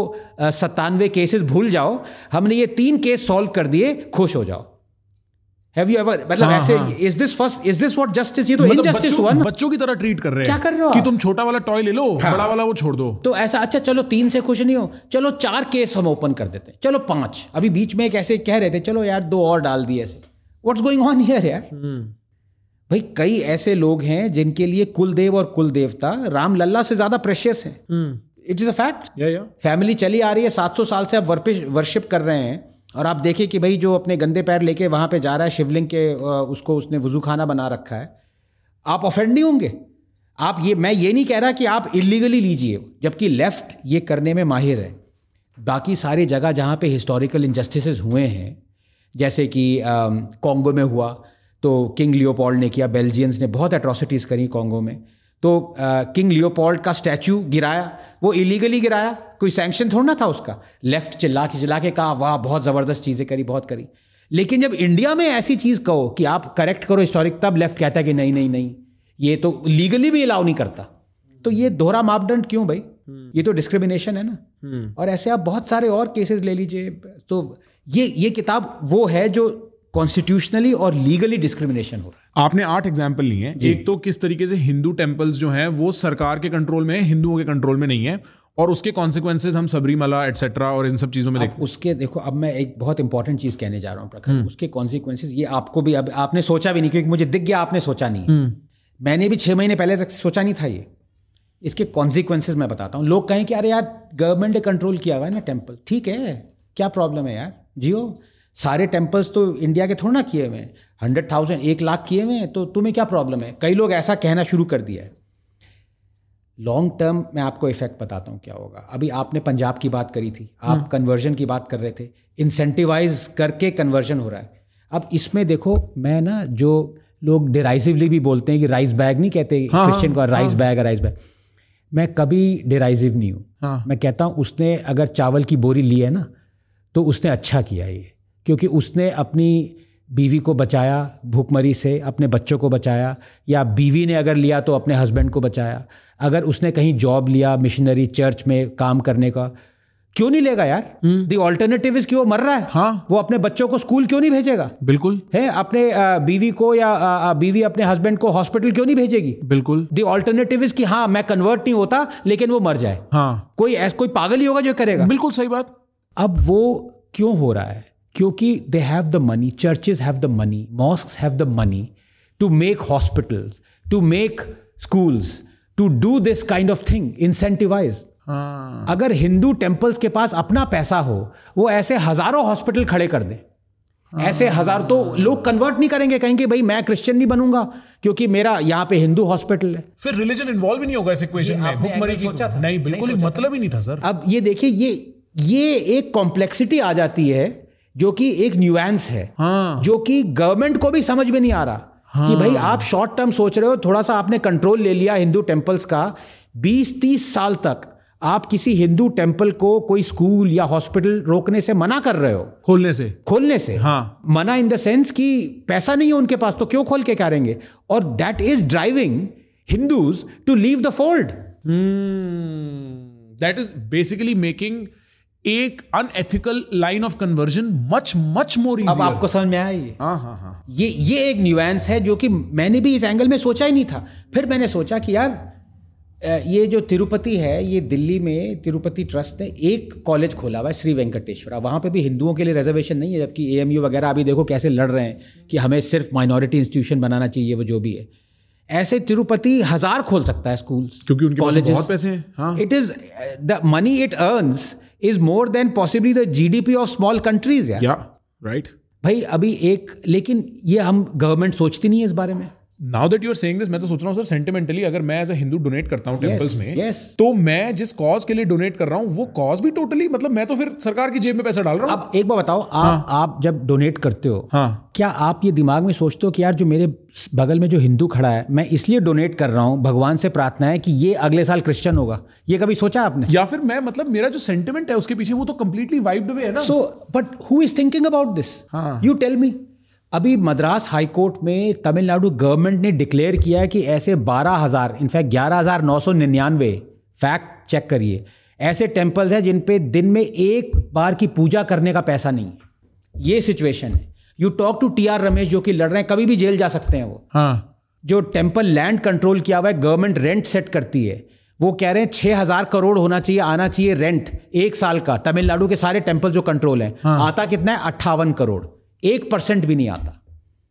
Speaker 2: 27,997 केसेस भूल जाओ, हमने ये 3 केस सॉल्व कर दिए, खुश हो जाओ? Have you ever, मतलब ऐसे, is this what justice? ये तो injustice हुआ ना.
Speaker 1: बच्चों की तरह ट्रीट कर रहे हैं.
Speaker 2: क्या कर रहे हो
Speaker 1: कि तुम छोटा वाला टॉय ले लो, बड़ा वाला वो छोड़ दो.
Speaker 2: तो ऐसा, अच्छा चलो 3 से खुश नहीं हो, चलो 4 केस हम ओपन कर देते हैं, चलो 5. अभी बीच में एक ऐसे कह रहे थे, चलो यार 2 और डाल दिए ऐसे. What's going on here यार? भाई कई ऐसे लोग हैं जिनके लिए कुलदेव और कुल देवता राम लल्ला से ज्यादा प्रेशियस है. It is a fact. Family चली आ रही है 700 साल से, आप वर्शिप कर रहे हैं. और आप देखिए कि भाई जो अपने गंदे पैर लेके वहां पे जा रहा है शिवलिंग के, उसको उसने वजू खाना बना रखा है, आप ऑफेंड नहीं होंगे? आप ये, मैं ये नहीं कह रहा कि आप इलीगली लीजिए, जबकि लेफ्ट ये करने में माहिर है. बाकी सारी जगह जहाँ पे हिस्टोरिकल इनजस्टिसेस हुए हैं, जैसे कि कॉन्गो में हुआ तो किंग लियोपोल्ड ने किया, बेल्जियंस ने बहुत एट्रोसिटीज़ करी कॉन्गो में. तो किंग लियोपोल्ड का स्टैचू गिराया, वो इलीगली गिराया, कोई सैंक्शन थोड़ा ना था उसका. लेफ्ट चिल्ला के कहा वाह बहुत ज़बरदस्त चीज़ें करी, बहुत करी. लेकिन जब इंडिया में ऐसी चीज़ कहो कि आप करेक्ट करो हिस्टोरिक, तब लेफ्ट कहता है कि नहीं नहीं नहीं, ये तो लीगली भी अलाउ नहीं करता. तो ये दोहरा मापदंड क्यों भाई? ये तो डिस्क्रिमिनेशन है ना. और ऐसे आप बहुत सारे और केसेस ले लीजिए. तो ये किताब वो है जो कॉन्स्टिट्यूशनली और लीगली डिस्क्रिमिनेशन हो रहा है.
Speaker 1: आपने 8 एग्जाम्पल लिए हैं. एक तो किस तरीके से हिंदू टेम्पल्स जो हैं वो सरकार के कंट्रोल में है, हिंदुओं के कंट्रोल में नहीं है, और उसके कॉन्सिक्वेंसेज हम सबरीमला एटसेट्रा और इन सब चीज़ों में देखते हैं.
Speaker 2: उसके देखो, अब मैं एक बहुत इंपॉर्टेंट चीज़ कहने जा रहा हूँ प्रखर. उसके कॉन्सिक्वेंसेज ये आपको भी, अब आपने सोचा भी नहीं, क्योंकि मुझे दिख गया आपने सोचा नहीं. मैंने भी 6 महीने पहले तक सोचा नहीं था ये. इसके कॉन्सिक्वेंसेज मैं बताता हूँ. लोग कहें कि अरे यार गवर्नमेंट ने कंट्रोल किया हुआ है ना टेम्पल, ठीक है, क्या प्रॉब्लम है यार, जियो. सारे टेम्पल्स तो इंडिया के थोड़ा ना किए हुए हैं, 100,000 1 लाख किए हुए हैं, तो तुम्हें क्या प्रॉब्लम है? कई लोग ऐसा कहना शुरू कर दिया है. लॉन्ग टर्म मैं आपको इफेक्ट बताता हूँ क्या होगा. अभी आपने पंजाब की बात करी थी, आप कन्वर्जन की बात कर रहे थे, इंसेंटिवाइज करके कन्वर्जन हो रहा है. अब इसमें देखो, मैं ना, जो लोग डिराइसिवली भी बोलते हैं कि राइस बैग नहीं कहते क्रिश्चियन को, राइस बैग, मैं कभी डिराइसिव नहीं हूँ. मैं कहता हूँ उसने अगर चावल की बोरी ली है ना, तो उसने अच्छा किया ये, क्योंकि उसने अपनी बीवी को बचाया भूखमरी से, अपने बच्चों को बचाया, या बीवी ने अगर लिया तो अपने हस्बैंड को बचाया. अगर उसने कहीं जॉब लिया मिशनरी चर्च में काम करने का, क्यों नहीं लेगा यार? द ऑल्टरनेटिव इज कि वो मर रहा है, वो अपने बच्चों को स्कूल क्यों नहीं भेजेगा?
Speaker 1: बिल्कुल है.
Speaker 2: अपने बीवी को, या बीवी अपने हस्बैंड को हॉस्पिटल क्यों नहीं भेजेगी?
Speaker 1: बिल्कुल.
Speaker 2: द ऑल्टरनेटिव इज कि हाँ मैं कन्वर्ट नहीं होता लेकिन वो मर जाए. कोई पागल ही होगा जो करेगा.
Speaker 1: बिल्कुल सही बात.
Speaker 2: अब वो क्यों हो रहा है? क्योंकि they have the money, churches have the money, mosques have the money to make hospitals, to make schools, to do this kind of thing, incentivise. अगर हिंदू टेम्पल्स के पास अपना पैसा हो, वो ऐसे हजारों हॉस्पिटल खड़े कर दें. ऐसे हजार, तो लोग कन्वर्ट नहीं करेंगे, कहेंगे भाई मैं क्रिश्चियन नहीं बनूंगा क्योंकि मेरा यहाँ पे हिंदू हॉस्पिटल है.
Speaker 1: फिर रिलीजन इन्वॉल्व ही नहीं होगा इस इक्वेशन में. भूखमरी की सोचा था? नहीं, बिल्कुल मतलब ही नहीं था सर.
Speaker 2: अब ये देखिए, ये एक कॉम्प्लेक्सिटी आ जाती है जो कि एक न्यूएंस है, जो कि गवर्नमेंट को भी समझ में नहीं आ रहा कि भाई आप शॉर्ट टर्म सोच रहे हो, थोड़ा सा आपने कंट्रोल ले लिया हिंदू टेम्पल्स का. 20-30 साल तक आप किसी हिंदू टेम्पल को कोई स्कूल या हॉस्पिटल रोकने से मना कर रहे हो, खोलने से. मना इन द सेंस कि पैसा नहीं है उनके पास, तो क्यों खोल के करेंगे? और that is driving Hindus to leave the fold.
Speaker 1: That is basically making एक unethical line of conversion much more easy.
Speaker 2: अब आपको समझ में आया ये? ये एक न्यूएंस है जो कि मैंने भी इस एंगल में सोचा ही नहीं था. फिर मैंने सोचा कि यार ये जो तिरुपति है, ये दिल्ली में तिरुपति ट्रस्ट ने एक कॉलेज खोला हुआ है, श्री वेंकटेश्वरा. वहाँ पे भी हिंदुओं के लिए रिजर्वेशन नहीं है, जबकि AMU वगैरह अभी देखो कैसे लड़ रहे हैं कि हमें सिर्फ माइनॉरिटी इंस्टीट्यूशन बनाना चाहिए, वो जो भी है. ऐसे तिरुपति 1000 खोल सकता है स्कूल्स,
Speaker 1: क्योंकि उनके पास बहुत पैसे हैं.
Speaker 2: It is the money it earns is more than possibly the GDP of small countries.
Speaker 1: Yeah, right.
Speaker 2: भाई अभी लेकिन ये हम गवर्नमेंट सोचती नहीं है इस बारे में.
Speaker 1: Now that you are saying this, मैं तो सोच रहा हूँ सर, सेंटिमेंटली अगर मैं एज अ हिंदू डोनेट करता हूँ टेम्पल्स में, तो मैं जिस कॉज के लिए डोनेट कर रहा हूँ वो कॉज भी टोटली, मतलब मैं तो फिर सरकार की जेब में पैसा डाल रहा हूँ.
Speaker 2: अब एक बार बताओ, आप जब डोनेट करते हो, क्या आप ये दिमाग में सोचते हो कि यार जो मेरे बगल में जो हिंदू खड़ा है, मैं इसलिए डोनेट कर रहा हूँ, भगवान से प्रार्थना है कि ये अगले साल क्रिश्चियन होगा? ये कभी सोचा आपने?
Speaker 1: या फिर मैं, मतलब मेरा जो सेंटिमेंट है उसके पीछे, वो तो कंप्लीटली वाइप्ड अवे है ना.
Speaker 2: So but who is thinking about this? You tell me. अभी मद्रास हाई कोर्ट में तमिलनाडु गवर्नमेंट ने डिक्लेयर किया है कि ऐसे 12,000, इनफैक्ट 11,999, फैक्ट चेक करिए, ऐसे टेम्पल्स हैं जिन पे दिन में एक बार की पूजा करने का पैसा नहीं है. ये सिचुएशन है. You talk to TR Ramesh जो कि लड़ रहे हैं, कभी भी जेल जा सकते हैं वो।
Speaker 1: हाँ,
Speaker 2: जो टेम्पल लैंड कंट्रोल किया हुआ है, गवर्नमेंट रेंट सेट करती है, वो कह रहे हैं 6,000 करोड़ होना चाहिए, आना चाहिए रेंट 1 साल का। तमिलनाडु के सारे टेम्पल जो कंट्रोल है, आता कितना है? 58 करोड़, 1% भी नहीं आता।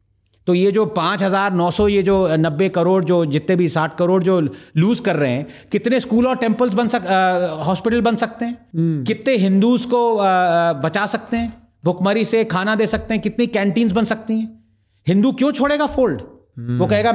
Speaker 2: तो ये जो 5,900, ये जो 90 करोड़, जो जितने भी 60 करोड़ जो लूज कर रहे हैं, कितने स्कूल और टेम्पल्स हॉस्पिटल बन सकते हैं? कितने हिंदूज को बचा सकते हैं भुखमरी से, खाना दे सकते हैं? कितनी कैंटीन्स बन सकती हैं? हिंदू क्यों छोड़ेगा फोल्ड? वो कहेगा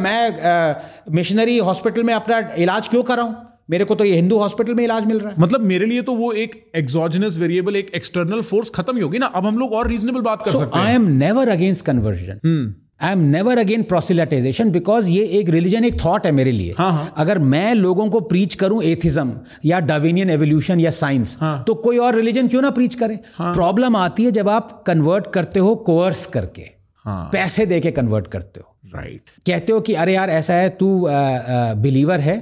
Speaker 2: मैं मिशनरी हॉस्पिटल में अपना इलाज क्यों कराऊं, मेरे को तो ये हिंदू हॉस्पिटल में इलाज मिल रहा है।
Speaker 1: मतलब मेरे लिए तो वो एक एक्सोजेनस वेरिएबल, एक एक्सटर्नल फोर्स खत्म ही होगी ना। अब हम लोग और रीजनेबल बात कर सकते हैं।
Speaker 2: I am never against conversion, I am never again proselytization, because ये एक रिलीजन, एक थॉट है मेरे लिए। अगर मैं लोगों को प्रीच करूं एथिज्म या डार्विनियन एवोल्यूशन या साइंस, तो कोई और रिलीजन क्यों ना प्रीच करे? प्रॉब्लम आती है जब आप कन्वर्ट करते हो कोर्स करके, पैसे दे के कन्वर्ट करते हो।
Speaker 1: राइट,
Speaker 2: कहते हो कि अरे यार ऐसा है, तू बिलीवर है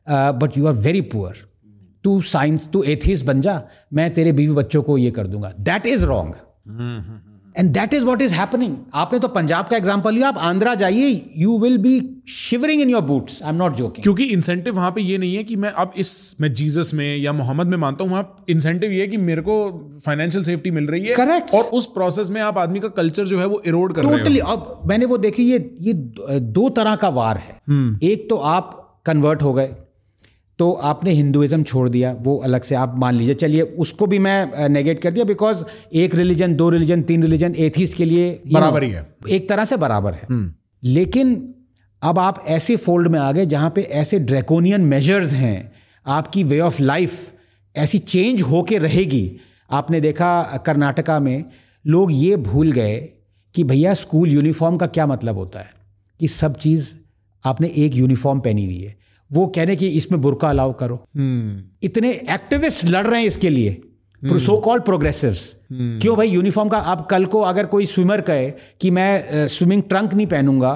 Speaker 2: but you are very poor, तू साइंस, तू एथिस्ट बन जा, मैं तेरे बीवी बच्चों को ये कर दूंगा। That is wrong and that is what is happening. आपने तो पंजाब का एग्जांपल लिया, आप आंध्रा जाइए, you will be shivering in your boots. I am not joking.
Speaker 1: क्योंकि इंसेंटिव वहां पे ये नहीं है कि मैं जीसस में या मोहम्मद में मानता हूं। वहां इंसेंटिव ये है कि मेरे को फाइनेंशियल सेफ्टी मिल रही है।
Speaker 2: करेक्ट।
Speaker 1: और उस प्रोसेस में आप आदमी का कल्चर जो है वो इरोड कर रहे हो।
Speaker 2: टोटली। अब मैंने वो देखी, ये 2 तरह का वार है। एक तो आप कन्वर्ट हो गए, तो आपने हिंदुइज्म छोड़ दिया, वो अलग से आप मान लीजिए, चलिए उसको भी मैं नेगेट कर दिया, बिकॉज एक रिलीजन, 2 रिलीजन, 3 रिलीजन एथीस्ट के लिए
Speaker 1: बराबर ही है,
Speaker 2: एक तरह से बराबर है। लेकिन अब आप ऐसे फोल्ड में आ गए जहां पे ऐसे ड्रैकोनियन मेजर्स हैं, आपकी वे ऑफ लाइफ ऐसी चेंज होके रहेगी। आपने देखा कर्नाटका में लोग ये भूल गए कि भैया स्कूल यूनिफॉर्म का क्या मतलब होता है, कि सब चीज़ आपने एक यूनिफॉर्म पहनी हुई है। वो कह रहे कि इसमें बुर्का अलाउ करो। इतने एक्टिविस्ट लड़ रहे हैं इसके लिए, सो कॉल्ड प्रोग्रेसिव्स। क्यों भाई? यूनिफॉर्म का। अब कल को अगर कोई स्विमर कहे कि मैं स्विमिंग ट्रंक नहीं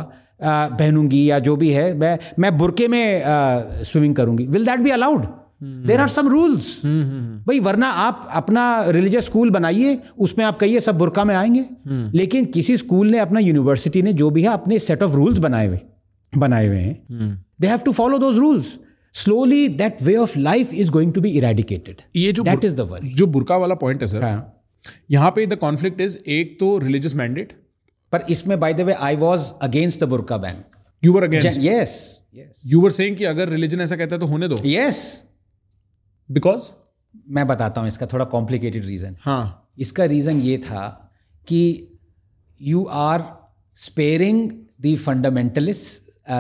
Speaker 2: पहनूंगी या जो भी है, मैं बुर्के में स्विमिंग करूंगी, will that be allowed? There are some rules भाई। वरना आप अपना रिलीजियस स्कूल बनाइए, उसमें आप कहिए सब बुर्का में आएंगे। लेकिन किसी स्कूल ने, अपना यूनिवर्सिटी ने, जो भी है, अपने सेट ऑफ रूल्स बनाए हुए हैं। They have to follow those rules. Slowly that way of life is going to be eradicated.
Speaker 1: ये जो
Speaker 2: that is the worry.
Speaker 1: जो बुर्का वाला पॉइंट है सर, यहाँ पे द कॉन्फ्लिक्ट इज, एक तो रिलीजियस मैंडेट,
Speaker 2: पर इसमें by the way I was against the burqa ban.
Speaker 1: You were against?
Speaker 2: Yes.
Speaker 1: You were saying कि अगर रिलीजन ऐसा कहता है तो होने दो।
Speaker 2: Yes.
Speaker 1: बिकॉज
Speaker 2: मैं बताता हूँ इसका थोड़ा कॉम्प्लिकेटेड रीजन।
Speaker 1: हाँ,
Speaker 2: इसका रीजन ये था कि you are sparing the fundamentalist,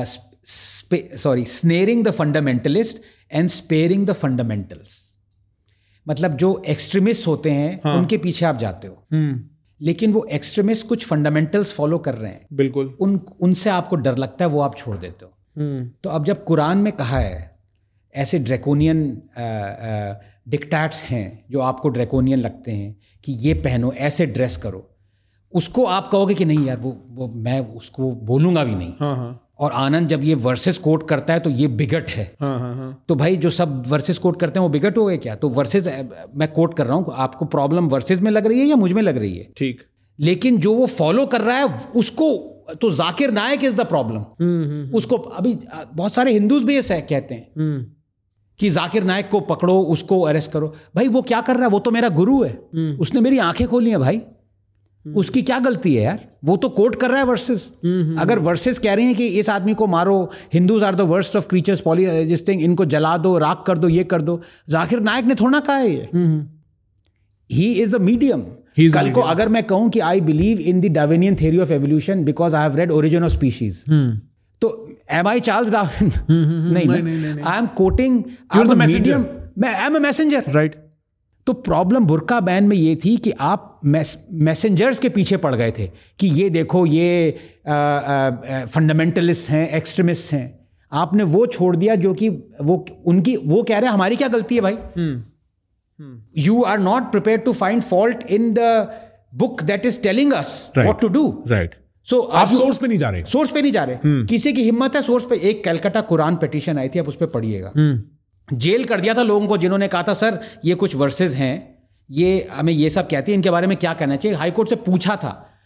Speaker 2: snaring the fundamentalist and sparing the fundamentals. मतलब जो एक्सट्रीमिस्ट होते हैं, उनके पीछे आप जाते हो, लेकिन वो एक्सट्रीमिस्ट कुछ फंडामेंटल्स फॉलो कर रहे हैं,
Speaker 1: बिल्कुल,
Speaker 2: उनसे आपको डर लगता है, वो आप छोड़ देते हो। तो अब जब कुरान में कहा है ऐसे ड्रैकोनियन डिक्टेट्स हैं जो आपको ड्रैकोनियन लगते हैं कि ये पहनो, ऐसे ड्रेस करो, उसको आप कहोगे कि नहीं यार वो मैं उसको बोलूंगा भी नहीं। और आनंद जब ये वर्सेस कोट करता है तो ये बिगट है। तो भाई जो सब वर्सेस कोट करते हैं वो बिगट हो गए क्या? तो वर्सेस मैं कोट कर रहा हूँ, आपको प्रॉब्लम वर्सेस में लग रही है या मुझ में लग रही है?
Speaker 1: ठीक।
Speaker 2: लेकिन जो वो फॉलो कर रहा है उसको तो Zakir Naik is the problem. उसको अभी बहुत सारे हिंदूज भी ये कहते हैं कि जाकिर नायक को पकड़ो, उसको अरेस्ट करो। भाई वो क्या कर रहा है? वो तो मेरा गुरु है, उसने मेरी आंखें खोली हैं भाई, उसकी क्या गलती है यार? वो तो कोट कर रहा है वर्सेस। अगर वर्सेस कह रहे हैं कि इस आदमी को मारो, Hindus are the worst of creatures, polytheist, इनको जला दो, राख कर दो, ये कर दो, जाकिर नायक ने थोड़ा ना कहा है ये। He is a medium. कल को अगर मैं कहूं कि I believe in the Darwinian theory of evolution because I have read origin of species, तो एम आई चार्ल्स डार्विन? नहीं, I am quoting medium, I am a messenger, right? तो problem burqa ban में ये थी कि आप messengers के पीछे पड़ गए थे कि ये देखो ये फंडामेंटलिस्ट हैं, एक्सट्रीमिस्ट हैं। आपने वो छोड़ दिया जो कि वो कह रहे हैं हमारी क्या गलती है भाई? You are not prepare to find fault in the book that is telling us what to do,
Speaker 1: right?
Speaker 2: So
Speaker 1: आप सोर्स पे नहीं जा रहे,
Speaker 2: सोर्स पे नहीं जा रहे। किसी की हिम्मत है सोर्स पे? एक कलकत्ता कुरान पिटीशन आई थी, आप उस पर पढ़िएगा। जेल कर दिया था लोगों को जिन्होंने कहा था सर ये कुछ वर्सेस हैं, ये हमें ये सब कहती है, इनके बारे में क्या कहना चाहिए। हाईकोर्ट से पूछा था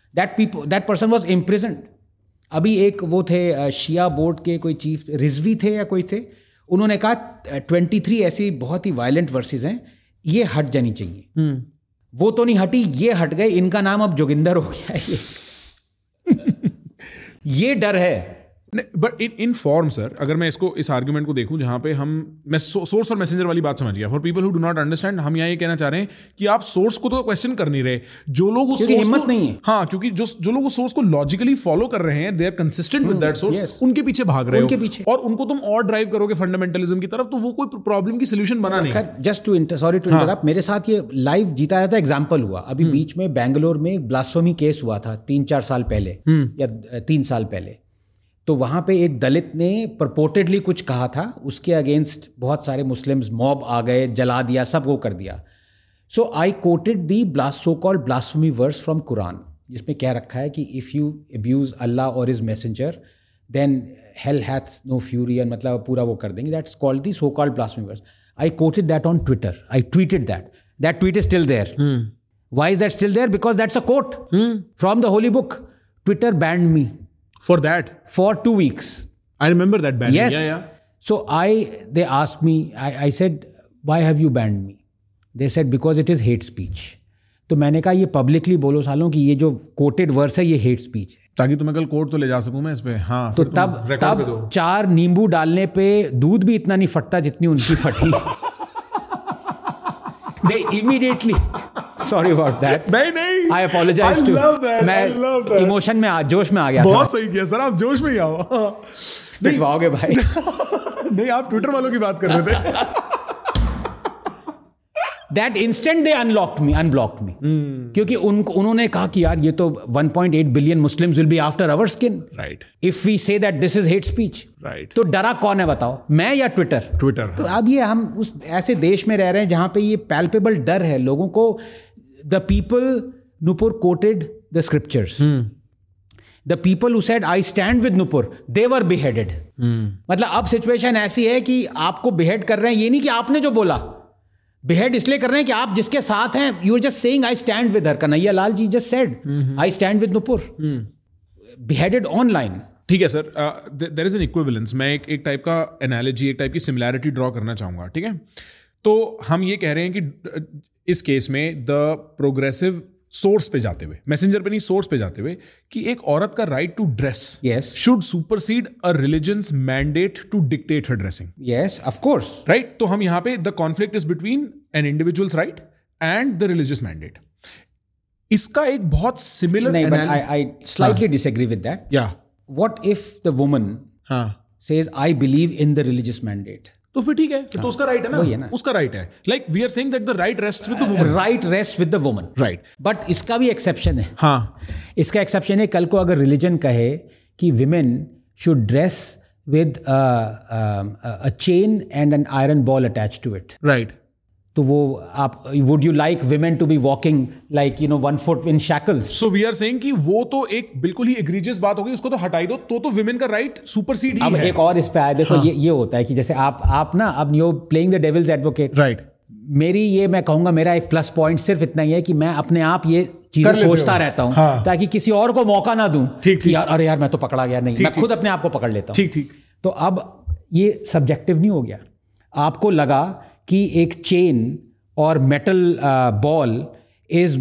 Speaker 2: that person was imprisoned. अभी एक वो थे शिया बोर्ड के कोई चीफ रिजवी थे या कोई थे, उन्होंने कहा 23 ऐसी बहुत ही वायलेंट वर्सेस हैं, ये हट जानी चाहिए. वो तो नहीं हटी, ये हट गए, इनका नाम अब जोगिंदर हो गया है. ये डर है.
Speaker 1: बट इन फॉर्म सर, अगर मैं इसको इस आर्ग्यूमेंट को देखूं जहां पे मैं सोर्स और मैसेंजर वाली बात समझ गया. For people who do not understand, हम यहाँ ये कहना चाह रहे हैं कि आप सोर्स को तो क्वेश्चन कर नहीं रहे. जो लोग उस सोर्स
Speaker 2: हिम्मत नहीं है.
Speaker 1: हाँ, क्योंकि जो लोग उस सोर्स को लॉजिकली फॉलो कर रहे हैं, they are consistent with that source, उनके पीछे भाग रहे हो और उनको तुम और ड्राइव करोगे फंडामेंटलिज्म की तरफ, तो वो कोई प्रॉब्लम की सोल्यूशन बना नहीं.
Speaker 2: जस्ट टू इंटरप्ट, मेरे साथ ये लाइव जीता था एग्जाम्पल हुआ. अभी बीच में बैंगलोर में एक ब्लास्फेमी केस हुआ था 3-4 साल पहले या 3 साल पहले. तो वहाँ पे एक दलित ने परपोर्टेडली कुछ कहा था, उसके अगेंस्ट बहुत सारे मुस्लिम्स मॉब आ गए, जला दिया, सब वो कर दिया. So I quoted the so called blasphemy verse from Quran, जिसमें क्या रखा है कि इफ़ यू अब्यूज अल्लाह और his messenger then hell hath no fury, मतलब पूरा वो कर देंगे. That's called the so called blasphemy verse. I quoted that on Twitter. I tweeted that tweet is still there. Why is that still there? Because that's a quote from the holy book. Twitter banned me. For 2 weeks.
Speaker 1: I remember that ban.
Speaker 2: Yes.
Speaker 1: Yeah.
Speaker 2: So they asked me, I said, why have you banned me? They said, because it is hate speech. तो मैंने कहा ये publicly बोलो सालों कि ये जो coated verse है ये हेट स्पीच है,
Speaker 1: ताकि तुम्हें कल कोर्ट तो ले जा सकूं मैं इस पे. हाँ,
Speaker 2: तो तब 4 नींबू डालने पे दूध भी इतना नहीं फटता जितनी उनकी फटी. They immediately, sorry about that.
Speaker 1: नहीं.
Speaker 2: I apologize to. मैं इमोशन में जोश में आ गया.
Speaker 1: बहुत सही किया सर, आप जोश में ही आओ.
Speaker 2: पिटवाओगे भाई.
Speaker 1: नहीं, आप ट्विटर वालों की बात कर रहे थे.
Speaker 2: That instant they unblocked me. क्योंकि उन्होंने कहा कि यार ये तो 1.8 billion Muslims will be after our skin.
Speaker 1: Right.
Speaker 2: If we say that this is hate speech.
Speaker 1: Right.
Speaker 2: तो डरा कौन है बताओ, मैं या ट्विटर? तो अब ये हम उस ऐसे देश में रह रहे हैं जहां पे ये पैल्पेबल डर है लोगों को. The people, Nupur quoted the scriptures. The people who said I stand with Nupur, they were beheaded. मतलब अब सिचुएशन ऐसी है कि आपको behead कर रहे हैं, ये नहीं कि आपने जो बोला, बेहेड इसलिए कर रहे हैं कि आप जिसके साथ हैं, you are just saying I stand with her. Kanhaiya Lal ji just said I stand with Nupur. Beheaded online.
Speaker 1: ठीक है sir, there is an equivalence. मैं एक टाइप का एनालॉजी, एक टाइप की सिमिलैरिटी ड्रॉ करना चाहूंगा. ठीक है, तो हम ये कह रहे हैं कि इस केस में द प्रोग्रेसिव सोर्स पे जाते हुए, मैसेंजर पे नहीं सोर्स पे जाते हुए, कि एक औरत का right to dress should supersede a religion's mandate to dictate her dressing.
Speaker 2: Yes, of course.
Speaker 1: Right. तो हम यहां पे the conflict is between an individual's right and the religious mandate. इसका एक बहुत similar.
Speaker 2: I slightly disagree with that.
Speaker 1: या
Speaker 2: what if the woman says I believe in the religious mandate?
Speaker 1: तो फिर ठीक है, फिर तो उसका राइट है ना, उसका राइट है. Like we are saying that the right rests with the woman.
Speaker 2: Right rest with the woman.
Speaker 1: Right.
Speaker 2: But इसका भी एक्सेप्शन है.
Speaker 1: हाँ,
Speaker 2: इसका एक्सेप्शन है. कल को अगर रिलीजन कहे कि women should dress with a chain and an iron ball attached to it,
Speaker 1: right,
Speaker 2: तो वो आप would you like women to be walking like 1 foot in shackles?
Speaker 1: So we are saying कि वो तो एक बिल्कुल ही एग्रीजियस बात होगी, उसको तो हटाई दो, तो विमेन का राइट सुपरसीड ही है.
Speaker 2: अब एक और इस पे आया, देखो. हाँ. ये होता है कि जैसे आप ना, अब you playing the devil's advocate.
Speaker 1: Right.
Speaker 2: मैं कहूंगा मेरा एक प्लस पॉइंट सिर्फ इतना ही है कि मैं अपने आप ये चीजें सोचता रहता हूँ. हाँ. ताकि किसी और को मौका ना दूं.
Speaker 1: ठीक.
Speaker 2: यार अरे यार मैं तो पकड़ा गया. नहीं, मैं खुद अपने आप को पकड़ लेता हूँ.
Speaker 1: ठीक.
Speaker 2: तो अब ये सब्जेक्टिव नहीं हो गया. आपको लगा कि एक चेन और metal ball is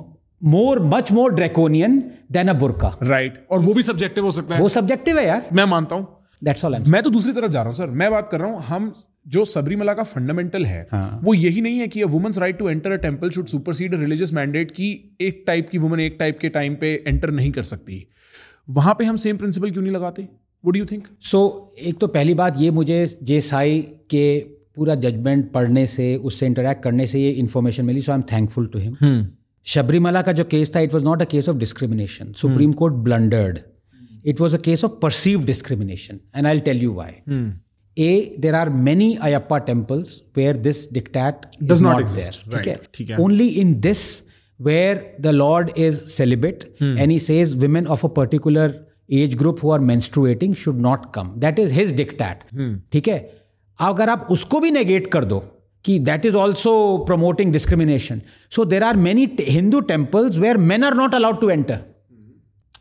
Speaker 2: much more draconian than a burqa.
Speaker 1: Right. और वो भी सब्जेक्टिव हो सकता है.
Speaker 2: वो सब्जेक्टिव है यार,
Speaker 1: मैं मानता हूं.
Speaker 2: That's all.
Speaker 1: मैं तो दूसरी तरफ जा रहा हूं सर. मैं बात कर रहा हूं, हम जो सबरीमला का फंडामेंटल है, वो यही नहीं है कि a woman's right to enter a temple should supersede a religious mandate, की एक टाइप की वुमन एक टाइप के टाइम पे एंटर नहीं कर सकती. वहां पे हम सेम प्रिंसिपल क्यों नहीं लगाते? What do you think?
Speaker 2: So एक तो पहली बात ये, मुझे जे साई के पूरा जजमेंट पढ़ने से, उससे इंटरैक्ट करने से ये इन्फॉर्मेशन मिली. So I am thankful to him. Sabarimala का जो केस था, it was not a case of discrimination. Supreme Court blundered. It was a case of perceived discrimination, and I will tell you why. There are many Ayyappa temples where this dictate is not there. ठीक है. Only in this where the lord is celebrate and he says women of a particular age group who are menstruating should not come. That is his diktat. ठीक है. अगर आप उसको भी negate कर दो कि that is also promoting discrimination, so there are many Hindu temples where men are not allowed to enter.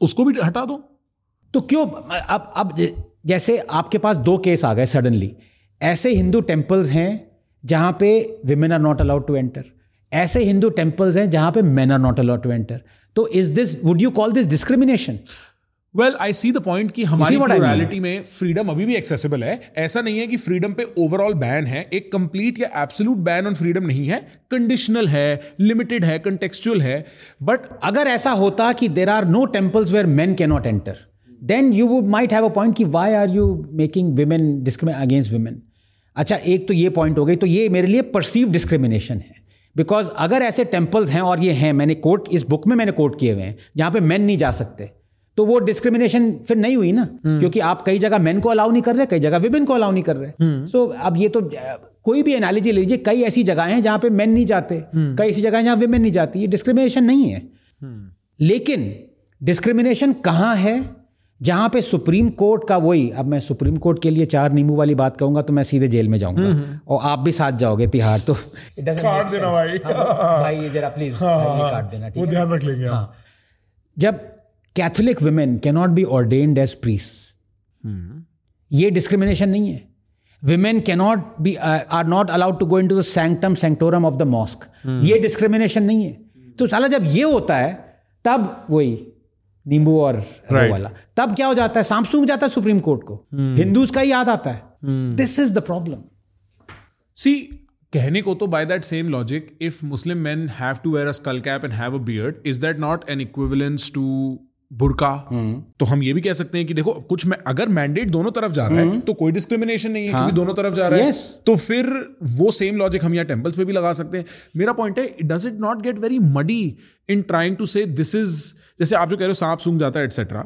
Speaker 1: उसको भी हटा दो।
Speaker 2: तो क्यों अब जैसे आपके पास 2 केस आ गए सडनली, ऐसे हिंदू टेम्पल्स हैं जहां पे women are not allowed to enter, ऐसे हिंदू टेम्पल्स हैं जहां पे men are not allowed to enter. तो would you call this discrimination?
Speaker 1: Well I see the point कि हमारी प्लुरैलिटी में फ्रीडम अभी भी एक्सेसिबल है। ऐसा नहीं है कि फ्रीडम पे ओवरऑल बैन है, एक कंप्लीट या एब्सोल्यूट बैन ऑन फ्रीडम नहीं है, कंडीशनल है, लिमिटेड है, कंटेक्चुअल है। बट
Speaker 2: अगर ऐसा होता कि there are no temples where men can not enter, then you would might have a point कि why are you making women discriminate against women. अच्छा, एक तो ये पॉइंट हो गई, तो ये मेरे लिए परसीव डिस्क्रिमिनेशन है। बिकॉज अगर ऐसे टेम्पल्स हैं, और ये हैं, मैंने कोट इस बुक में मैंने कोट किए हुए हैं, जहां पे मेन नहीं जा सकते, तो वो डिस्क्रिमिनेशन फिर नहीं हुई ना, क्योंकि आप कई जगह मेन को अलाउ नहीं कर रहे, कई जगह विमेन को अलाउ नहीं कर रहे। सो अब ये तो कोई भी एनालॉजी लीजिए, कई ऐसी जगह हैं जहां पे मेन नहीं जाते, कई ऐसी जगह हैं जहां विमेन नहीं जाती, ये डिस्क्रिमिनेशन नहीं है। लेकिन डिस्क्रिमिनेशन कहाँ है? जहां पे सुप्रीम कोर्ट का वही, अब मैं सुप्रीम कोर्ट के लिए 4 नींबू वाली बात कहूंगा तो मैं सीधे जेल में जाऊंगा और आप भी साथ जाओगे तिहाड़। तो
Speaker 1: काट देना भाई।
Speaker 2: भाई ये जरा प्लीज काट देना, ठीक है?
Speaker 1: वो ध्यान रख लेंगे। हाँ।
Speaker 2: जब Catholic women can not be ordained as priest, ये डिस्क्रिमिनेशन नहीं है। Women cannot be are not allowed to go into the sanctum sanctorum of the mosque, ये डिस्क्रिमिनेशन नहीं है। तो साला जब ये होता है तब वही नींबू और वो वाला, तब क्या हो जाता है? सांप सूंघ जाता है सुप्रीम कोर्ट को, हिंदूज का ही याद आता है। This is the problem.
Speaker 1: See, कहने को तो by that same logic, if Muslim men have to wear a skull cap and have a beard, is that not an equivalence to burqa? तो हम ये भी कह सकते हैं कि देखो, कुछ में अगर मैंडेट दोनों तरफ जा रहा है तो कोई डिस्क्रिमिनेशन नहीं है, क्योंकि दोनों तरफ जा रहा है। तो फिर वो सेम लॉजिक हम यहाँ टेम्पल्स पे भी लगा सकते हैं। मेरा पॉइंट है, does it not get very muddy in trying to say this is, जैसे आप जो कह रहे हो सांप सूंघ जाता है एटसेट्रा,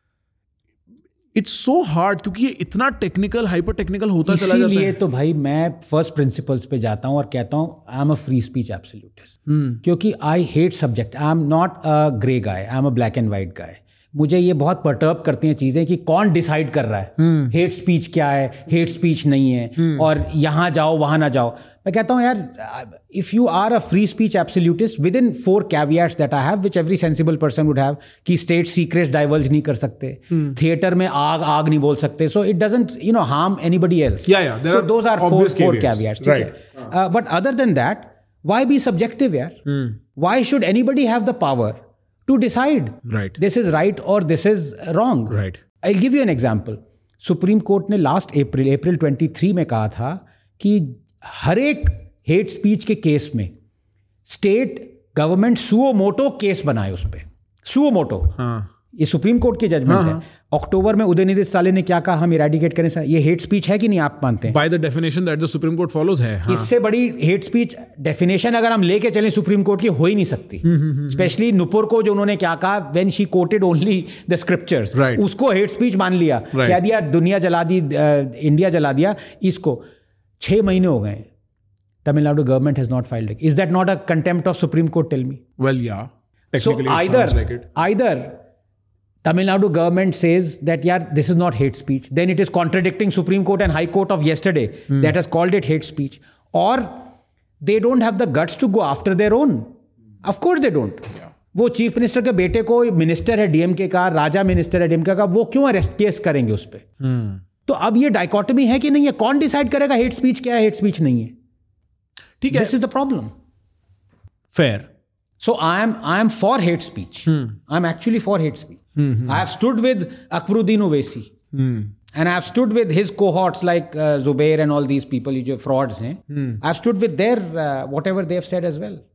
Speaker 1: इट्स सो हार्ड, क्योंकि ये इतना टेक्निकल, हाइपर टेक्निकल होता चला जाता है।
Speaker 2: इसीलिए तो भाई मैं फर्स्ट प्रिंसिपल्स पे जाता हूँ और कहता हूँ I am a free speech absolutist, क्योंकि I hate subject, I am not a grey guy, I am a black and white guy. मुझे ये बहुत पर्टर्ब करती हैं चीजें कि कौन डिसाइड कर रहा है हेट स्पीच क्या है, हेट स्पीच नहीं है, और यहाँ जाओ वहाँ ना जाओ। मैं कहता हूँ यार, if you are a free speech absolutist within 4 caveats that I have, which every sensible person would have, कि स्टेट सीक्रेट्स डाइवर्ज नहीं कर सकते, थिएटर में आग नहीं बोल सकते, so it doesn't harm anybody else. So those are 4 caveats, ठीक है? But other than that, why be subjective यार? Why should anybody have the power to decide this is right or this is wrong? I'll give you an example. Supreme court ने last April 23 में कहा था कि हर एक hate speech के केस में state government suo motu case बनाए उस पर, सुओ मोटो। ये सुप्रीम कोर्ट की जजमेंट है। अक्टूबर में उदयनिधि स्टालिन ने क्या कहा, हम इरेडिकेट करें सर, ये हेट स्पीच है कि नहीं आप मानते हैं?
Speaker 1: By the definition that the Supreme Court follows है।
Speaker 2: इससे बड़ी हेट स्पीच डेफिनेशन अगर हम लेके चलें सुप्रीम कोर्ट की, हो ही नहीं सकती। स्पेशली नुपुर को जो उन्होंने क्या कहा, when she quoted only the scriptures, उसको हेट स्पीच मान लिया, कह दिया दुनिया जला दी, इंडिया जला दिया। इसको 6 महीने हो गए, Tamil Nadu government has not filed. Is that not a contempt of supreme court? Tell me.
Speaker 1: Well या, technically it sounds like it.
Speaker 2: Either Tamil Nadu government says that yeah, this is not hate speech, then it is contradicting Supreme Court and High Court of yesterday that has called it hate speech, or they don't have the guts to go after their own. Of course they don't. वो chief minister के बेटे को, minister है DMK का, राजा minister है DMK का, वो क्यों अरेस्ट केस करेंगे उस पर? तो अब ये डाइकोटमी है कि नहीं है? कौन डिसाइड करेगा हेट स्पीच क्या है, हेट स्पीच नहीं है?
Speaker 1: ठीक है,
Speaker 2: this is the problem.
Speaker 1: Fair.
Speaker 2: So I am for hate speech. I'm actually for hate speech. I have stood with Akbaruddin Owaisi, and I have stood with his cohorts like Zubair and all these people, जो frauds हैं. I have stood with their whatever they have said as well.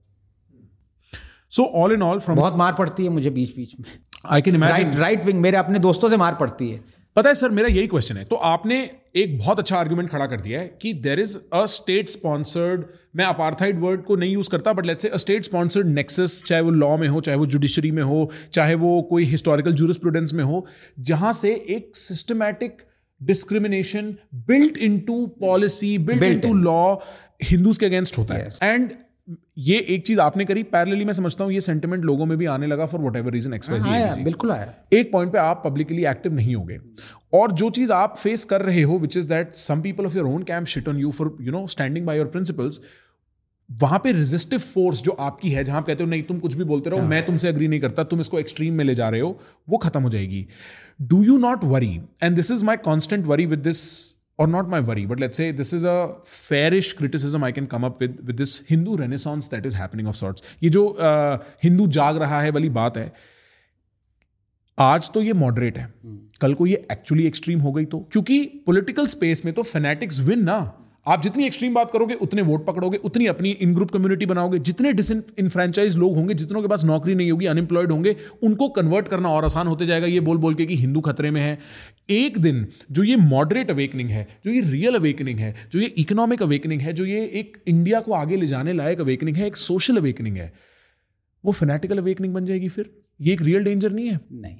Speaker 1: So all in all, from
Speaker 2: बहुत मार पड़ती है मुझे बीच में.
Speaker 1: I can imagine.
Speaker 2: Right wing मेरे अपने दोस्तों से मार पड़ती है.
Speaker 1: पता है सर, मेरा यही क्वेश्चन है। तो आपने एक बहुत अच्छा आर्गुमेंट खड़ा कर दिया है कि there is a state sponsored, मैं अपार्थाइड वर्ड को नहीं यूज करता, but let's say a state sponsored nexus, चाहे वो लॉ में हो, चाहे वो जुडिशरी में हो, चाहे वो कोई हिस्टोरिकल जूरिस्प्रूडेंस में हो, जहां से एक systematic discrimination built into policy, built into law Hindus के अगेंस्ट होता है। एंड ये एक चीज आपने करी, पैरेलली मैं समझता हूं ये सेंटिमेंट लोगों में भी आने लगा फॉर व्हाटएवर रीजन XYZ।
Speaker 2: बिल्कुल आया।
Speaker 1: एक पॉइंट पे आप पब्लिकली एक्टिव नहीं होगे, और जो चीज आप फेस कर रहे हो, which is that some people of your own camp shit on you for standing by your principles, वहां पे रेजिस्टिव फोर्स जो आपकी है, जहां आप कहते हो नहीं तुम कुछ भी बोलते रहो, मैं तुमसे अग्री नहीं करता, तुम इसको एक्सट्रीम में ले जा रहे हो, वो खत्म हो जाएगी. Do you not worry, and this is my constant worry with this, or not my worry, but let's say this is a fairish criticism I can come up with this Hindu renaissance that is happening of sorts. ये जो हिंदू जाग रहा है वाली बात है, आज तो ये मॉडरेट है, कल को ये एक्चुअली एक्सट्रीम हो गई तो, क्योंकि पॉलिटिकल स्पेस में तो फैनेटिक्स विन ना. आप जितनी एक्सट्रीम बात करोगे उतने वोट पकड़ोगे, उतनी अपनी इन ग्रुप कम्युनिटी बनाओगे. जितने डिसइनफ्रेंचाइज लोग होंगे, जितनों के पास नौकरी नहीं होगी, अनएम्प्लॉयड होंगे, उनको कन्वर्ट करना और आसान होते जाएगा, ये बोल बोल के कि हिंदू खतरे में है. एक दिन जो ये मॉडरेट अवेकनिंग है, जो ये रियल अवेकनिंग है, जो ये इकोनॉमिक अवेकनिंग है, जो ये एक इंडिया को आगे ले जाने लायक अवेकनिंग है, एक सोशल अवेकनिंग है, वो फैनेटिकल अवेकनिंग बन जाएगी. फिर ये एक रियल डेंजर नहीं है?
Speaker 2: नहीं,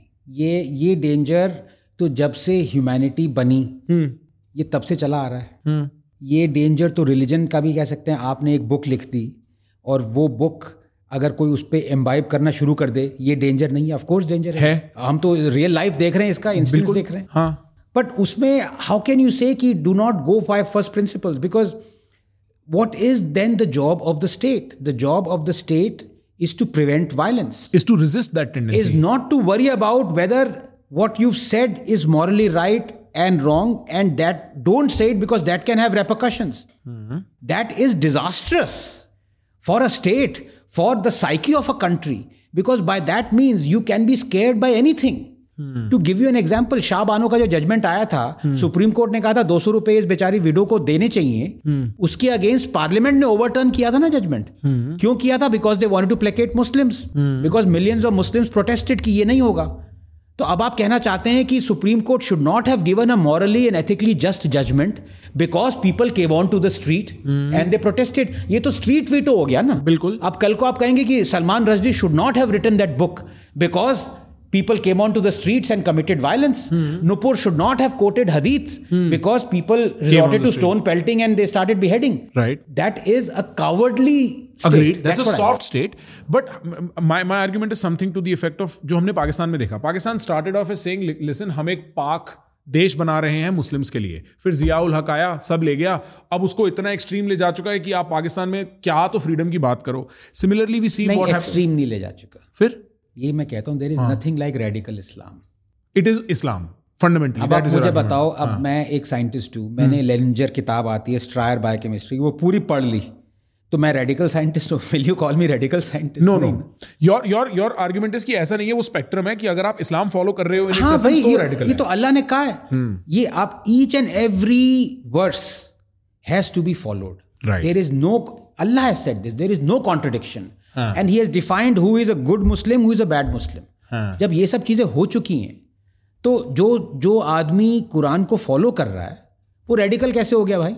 Speaker 2: ये डेंजर तो जब से ह्यूमैनिटी बनी ये तब से चला आ रहा है. ये डेंजर तो रिलीजन का भी कह सकते हैं. आपने एक बुक लिख दी और वो बुक अगर कोई उस पर एम्बाइब करना शुरू कर दे, ये डेंजर नहीं है? ऑफ कोर्स डेंजर है. हम तो रियल लाइफ देख रहे हैं, इसका इंस्टेंस देख रहे हैं.
Speaker 1: हाँ.
Speaker 2: बट उसमें हाउ कैन यू से कि do not go by first principles, because what is then the job of the state? The job of the state is to prevent violence.
Speaker 1: Is to resist that tendency.
Speaker 2: Is not to worry about whether what you've said is morally right and wrong, and that don't say it because that can have repercussions. That is disastrous for a state, for the psyche of a country, because by that means you can be scared by anything. To give you an example, Shah Bano का जो judgement आया था, supreme court ने कहा था 200 रुपए इस बेचारी विडो को देने चाहिए, उसके अगेंस्ट पार्लियामेंट ने ओवरटर्न किया था ना जजमेंट. क्यों किया था? Because they wanted to placate Muslims, because millions of Muslims protested कि ये नहीं होगा. तो अब आप कहना चाहते हैं कि Supreme Court should not have given a morally and ethically just judgment because people came on to the street and they protested. ये तो स्ट्रीट वीटो हो गया ना.
Speaker 1: बिल्कुल.
Speaker 2: अब कल को आप कहेंगे कि Salman Rushdie should not have written that book because people came onto the streets and committed violence. Nupur should not have quoted hadiths because people resorted to stone pelting and they started beheading.
Speaker 1: Right.
Speaker 2: That is a cowardly state.
Speaker 1: Agreed. That's a soft state. But my argument is something to the effect of जो हमने पाकिस्तान में देखा. Pakistan started off as saying, listen, हम एक पाक देश बना रहे हैं मुस्लिम्स के लिए. फिर जियाउल हक आया, सब ले गया. अब उसको इतना एक्सट्रीम ले जा चुका है कि आप पाकिस्तान में क्या तो फ्रीडम की बात करो. Similarly we see what happened.
Speaker 2: Extreme नहीं ले जा चुका.
Speaker 1: फिर
Speaker 2: ये मैं कहता हूँ, there is nothing like radical Islam.
Speaker 1: It is Islam fundamentally.
Speaker 2: अब आप मुझे बताओ, अब मैं एक साइंटिस्ट हूँ, मैंने लेंजर किताब आती है स्ट्रायर बायोकेमिस्ट्री, वो पूरी पढ़ ली, तो मैं रेडिकल साइंटिस्ट हूँ? Will you call me radical scientist?
Speaker 1: No no. Your argument is कि ऐसा नहीं है, वो स्पेक्ट्रम है कि अगर आप इस्लाम फॉलो कर रहे हो
Speaker 2: हाँ भाई, ये तो अल्लाह ने कहा है. ये आप each and every verse has to be followed. There is no, Allah has said this, there is no contradiction. And he has defined who is a good Muslim, who is a bad Muslim. जब ये सब चीजें हो चुकी हैं, तो जो आदमी कुरान को फॉलो कर रहा है वो रेडिकल कैसे हो गया भाई?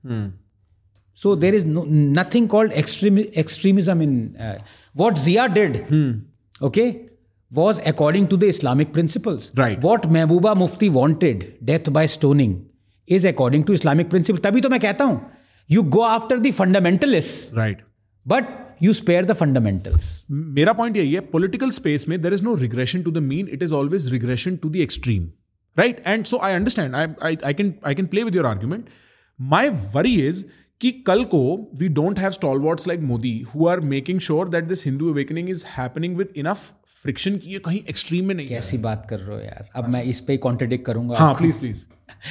Speaker 2: So there is nothing called extremism in what Zia did. Okay, was according to the Islamic principles.
Speaker 1: Right.
Speaker 2: What Mehbooba Mufti wanted, death by stoning, is according to Islamic principles. तभी तो मैं कहता हूँ, you go after the fundamentalists.
Speaker 1: Right.
Speaker 2: But you spare the fundamentals.
Speaker 1: मेरा पॉइंट यही है, political space में there is no regression to the mean, it is always regression to the extreme, right? And so I understand, I can play with your argument. My worry is कि कल को we don't have stalwarts like Modi who are making sure that this Hindu awakening is happening with enough friction कि ये कहीं extreme में नहीं.
Speaker 2: कैसी बात कर रहे हो यार? अब मैं इस पे कॉन्ट्रडिक्ट करूंगा.
Speaker 1: हाँ प्लीज.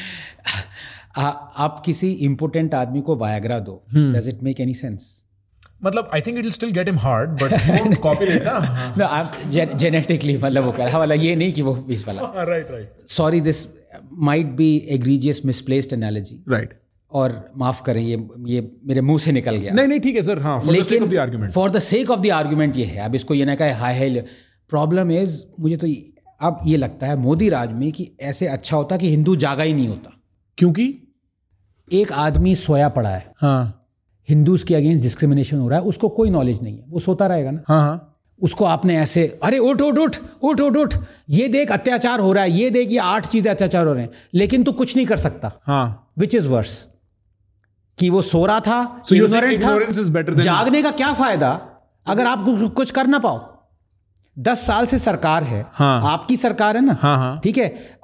Speaker 2: आप किसी इम्पोर्टेंट आदमी को वायग्रा दो, does it make any sense?
Speaker 1: मतलब I think it will still get him hard, but won't copy it ना.
Speaker 2: No, आप जेनेटिकली मतलब वो कह वाला, ये नहीं कि वो बीच वाला.
Speaker 1: Right.
Speaker 2: Sorry, this might be egregious misplaced analogy.
Speaker 1: Right.
Speaker 2: और माफ करें, ये मेरे मुंह से निकल गया.
Speaker 1: नहीं ठीक है सर. हाँ, for the sake of the argument.
Speaker 2: For the sake of the argument ये है. अब इसको ये ना कहे हाय. प्रॉब्लम इज, मुझे तो अब ये लगता है मोदी राज में कि ऐसे अच्छा होता कि हिंदू जागा ही नहीं होता.
Speaker 1: क्योंकि
Speaker 2: एक आदमी सोया पड़ा है,
Speaker 1: हाँ,
Speaker 2: हिंदूज के अगेंस्ट डिस्क्रिमिनेशन हो रहा है, उसको कोई नॉलेज नहीं है, वो सोता रहेगा ना.
Speaker 1: हाँ.
Speaker 2: उसको आपने ऐसे, अरे उठ, ये देख अत्याचार हो रहा है, ये देख ये 8 चीजें अत्याचार हो रहे हैं, लेकिन तू कुछ नहीं कर सकता.
Speaker 1: हाँ.
Speaker 2: विच इज वर्स, कि वो सो रहा था,
Speaker 1: ignorant था.
Speaker 2: जागने का क्या फायदा अगर आप कुछ कर ना पाओ? 10 साल से सरकार है.
Speaker 1: हाँ.
Speaker 2: आपकी सरकार है ना.
Speaker 1: हाँ.
Speaker 2: ठीक है. और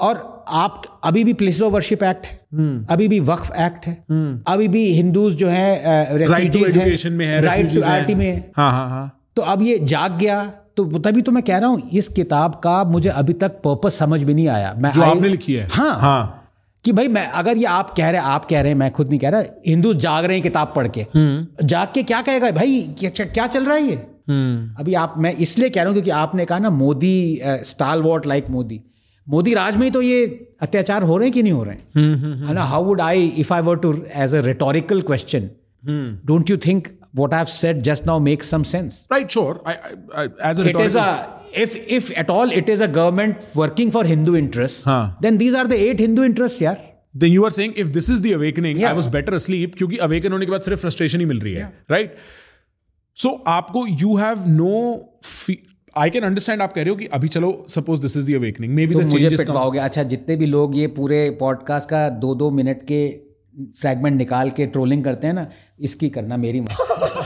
Speaker 2: आप अभी भी प्लेसेस ऑफ वर्शिप एक्ट है, अभी भी वक्फ एक्ट है, अभी भी हिंदूज जो है
Speaker 1: रेफ्यूजीज हैं,
Speaker 2: राइट टू आरटी में है।
Speaker 1: हाँ।
Speaker 2: तो अब ये जाग गया, तो तभी तो मैं कह रहा हूँ इस किताब का मुझे अभी तक पर्पस समझ में नहीं आया। मैं
Speaker 1: जो आपने लिखी है।
Speaker 2: हाँ कि भाई मैं अगर ये आप कह रहे हैं, मैं खुद नहीं कह रहा, हिंदू जाग रहे हैं किताब पढ़ के, जाग के क्या कहेगा भाई, क्या चल रहा है ये। अभी मैं इसलिए कह रहा हूँ क्योंकि आपने कहा ना मोदी स्टालवॉर्ट लाइक मोदी राज में ही तो ये अत्याचार हो रहे हैं कि नहीं हो रहे हैं, है ना। How would I if I were to as a rhetorical question, don't you think what I've said just now makes some sense?
Speaker 1: Right, sure. I as a rhetorical...
Speaker 2: if at all it is a government working for Hindu interests, then these are the 8 Hindu interests, यार.
Speaker 1: Then you are saying if this is the awakening, I was better asleep, क्योंकि awaken होने के बाद सिर्फ frustration ही मिल रही है, right? So आपको you have no... I can understand आप कह रहे हो कि अभी चलो suppose this is the awakening, maybe the changes come.
Speaker 2: पिटवाओगे। अच्छा, जितने भी लोग ये पूरे पॉडकास्ट का 2-2 मिनट के फ्रैगमेंट निकाल के ट्रोलिंग करते हैं ना, इसकी करना मेरी मत।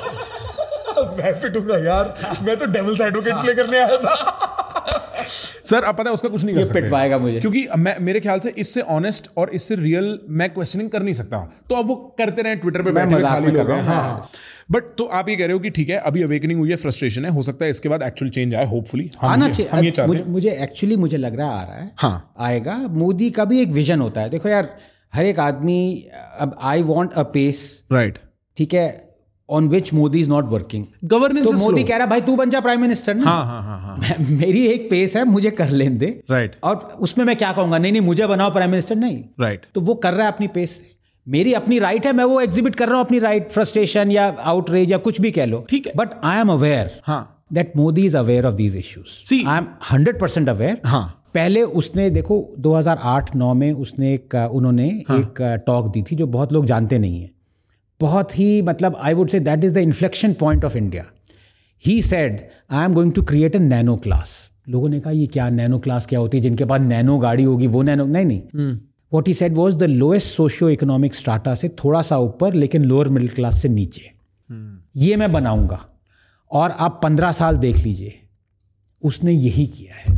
Speaker 1: मैं पिटूंगा यार, मैं तो डेविल्स एडवोकेट प्ले करने आया था। सर अब पता है उसका कुछ नहीं कर सकते,
Speaker 2: पिटवाएगा मुझे,
Speaker 1: क्योंकि मेरे ख्याल से इससे ऑनेस्ट और इससे रियल मैं क्वेश्चनिंग कर नहीं सकता। तो अब वो करते रहे ट्विटर पे बैठे खाली लोग हैं। हाँ। बट तो आप ये कह रहे हो कि ठीक है अभी अवेकनिंग हुई है, फ्रस्ट्रेशन है, हो सकता है इसके बाद एक्चुअल चेंज आए, होपफुली
Speaker 2: आना चाहिए। मुझे लग रहा आ रहा है, हाँ आएगा। मोदी का भी एक विजन होता है। देखो यार, हर एक आदमी, अब I want a pace,
Speaker 1: right,
Speaker 2: ठीक है, on which Modi is not working.
Speaker 1: Governance,
Speaker 2: तो मोदी कह रहा भाई तू बन जा प्राइम मिनिस्टर ना।
Speaker 1: हाँ।
Speaker 2: मेरी एक पेस है, मुझे कर लेने दे,
Speaker 1: राइट।
Speaker 2: और उसमें मैं क्या कहूंगा, नहीं मुझे बनाओ प्राइम मिनिस्टर, नहीं,
Speaker 1: राइट।
Speaker 2: तो वो कर रहा है अपनी पेस से, मेरी अपनी राइट है, मैं वो एग्जिबिट कर रहा हूँ अपनी राइट, फ्रस्ट्रेशन या आउटरेज या कुछ भी कह लो,
Speaker 1: ठीक है,
Speaker 2: but I am aware that Modi is aware of these issues. I am 100% aware. पहले उसने देखो 2008-9 में उसने उन्होंने एक टॉक दी थी जो बहुत लोग जानते नहीं है, बहुत ही मतलब I would say that is the inflection point of India. He said I am going to create a nano class. लोगों ने कहा ये क्या नैनो क्लास क्या होती है, जिनके पास नैनो गाड़ी होगी वो नैनो, नहीं। What he said was the lowest socio economic strata से थोड़ा सा ऊपर, लेकिन लोअर मिडिल क्लास से नीचे, ये मैं बनाऊंगा। और आप 15 साल देख लीजिए, उसने यही किया है।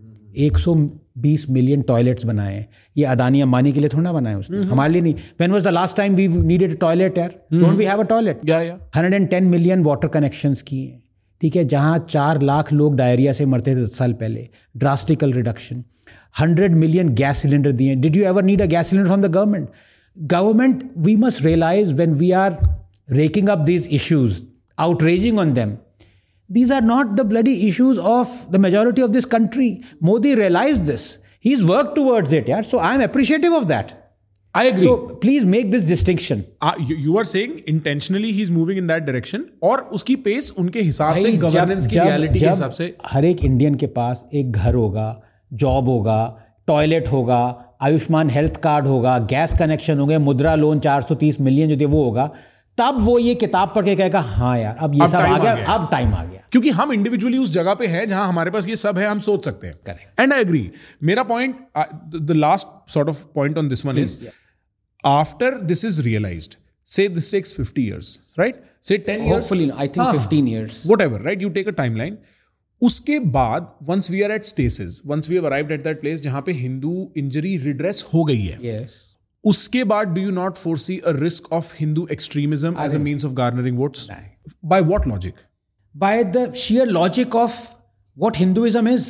Speaker 2: 120 मिलियन टॉयलेट्स बनाए। ये अदानी अंबानी के लिए थोड़ा ना बनाए उसने, हमारे लिए नहीं। When was the last time we needed a toilet यार? Don't we have a toilet? 110 million water connections किए, ठीक है, जहां 4 लाख लोग डायरिया से मरते थे 10 साल पहले, drastical reduction. 100 million gas cylinder दिए। Did you ever need a gas cylinder from the government? We must realise when we are raking up these issues, outraging on them, these are not the bloody issues of the majority of this country. Modi realized this. He's worked towards it, yeah. So I'm appreciative of that.
Speaker 1: I agree.
Speaker 2: So please make this distinction.
Speaker 1: You are saying intentionally he's moving in that direction, और उसकी pace उनके हिसाब से, governance की reality के हिसाब से।
Speaker 2: हर एक इंडियन के पास एक घर होगा, जॉब होगा, टॉयलेट होगा, आयुष्मान हेल्थ कार्ड होगा, गैस कनेक्शन होंगे, मुद्रा लोन 430 मिलियन जो दिए वो होगा, तब वो ये किताब पढ़ के कहेगा हाँ यार अब ये सब आ गया, अब टाइम आ गया।
Speaker 1: क्योंकि हम इंडिविजुअली उस जगह पे हैं जहां हमारे पास ये सब है, हम सोच सकते हैं।
Speaker 2: करेक्ट।
Speaker 1: And I agree. मेरा point, the last sort of point on this one is, after this is realised, say this takes 50 years, right? Say 10 years.
Speaker 2: Hopefully, I think 15 years.
Speaker 1: Whatever, right? You take a timeline. उसके बाद once we are at stasis, once we have arrived at that place जहां पे Hindu injury redress हो गई है,
Speaker 2: yes,
Speaker 1: उसके बाद do you not foresee a risk of Hindu extremism as a means of garnering votes? By what logic?
Speaker 2: By the sheer logic of what Hinduism is.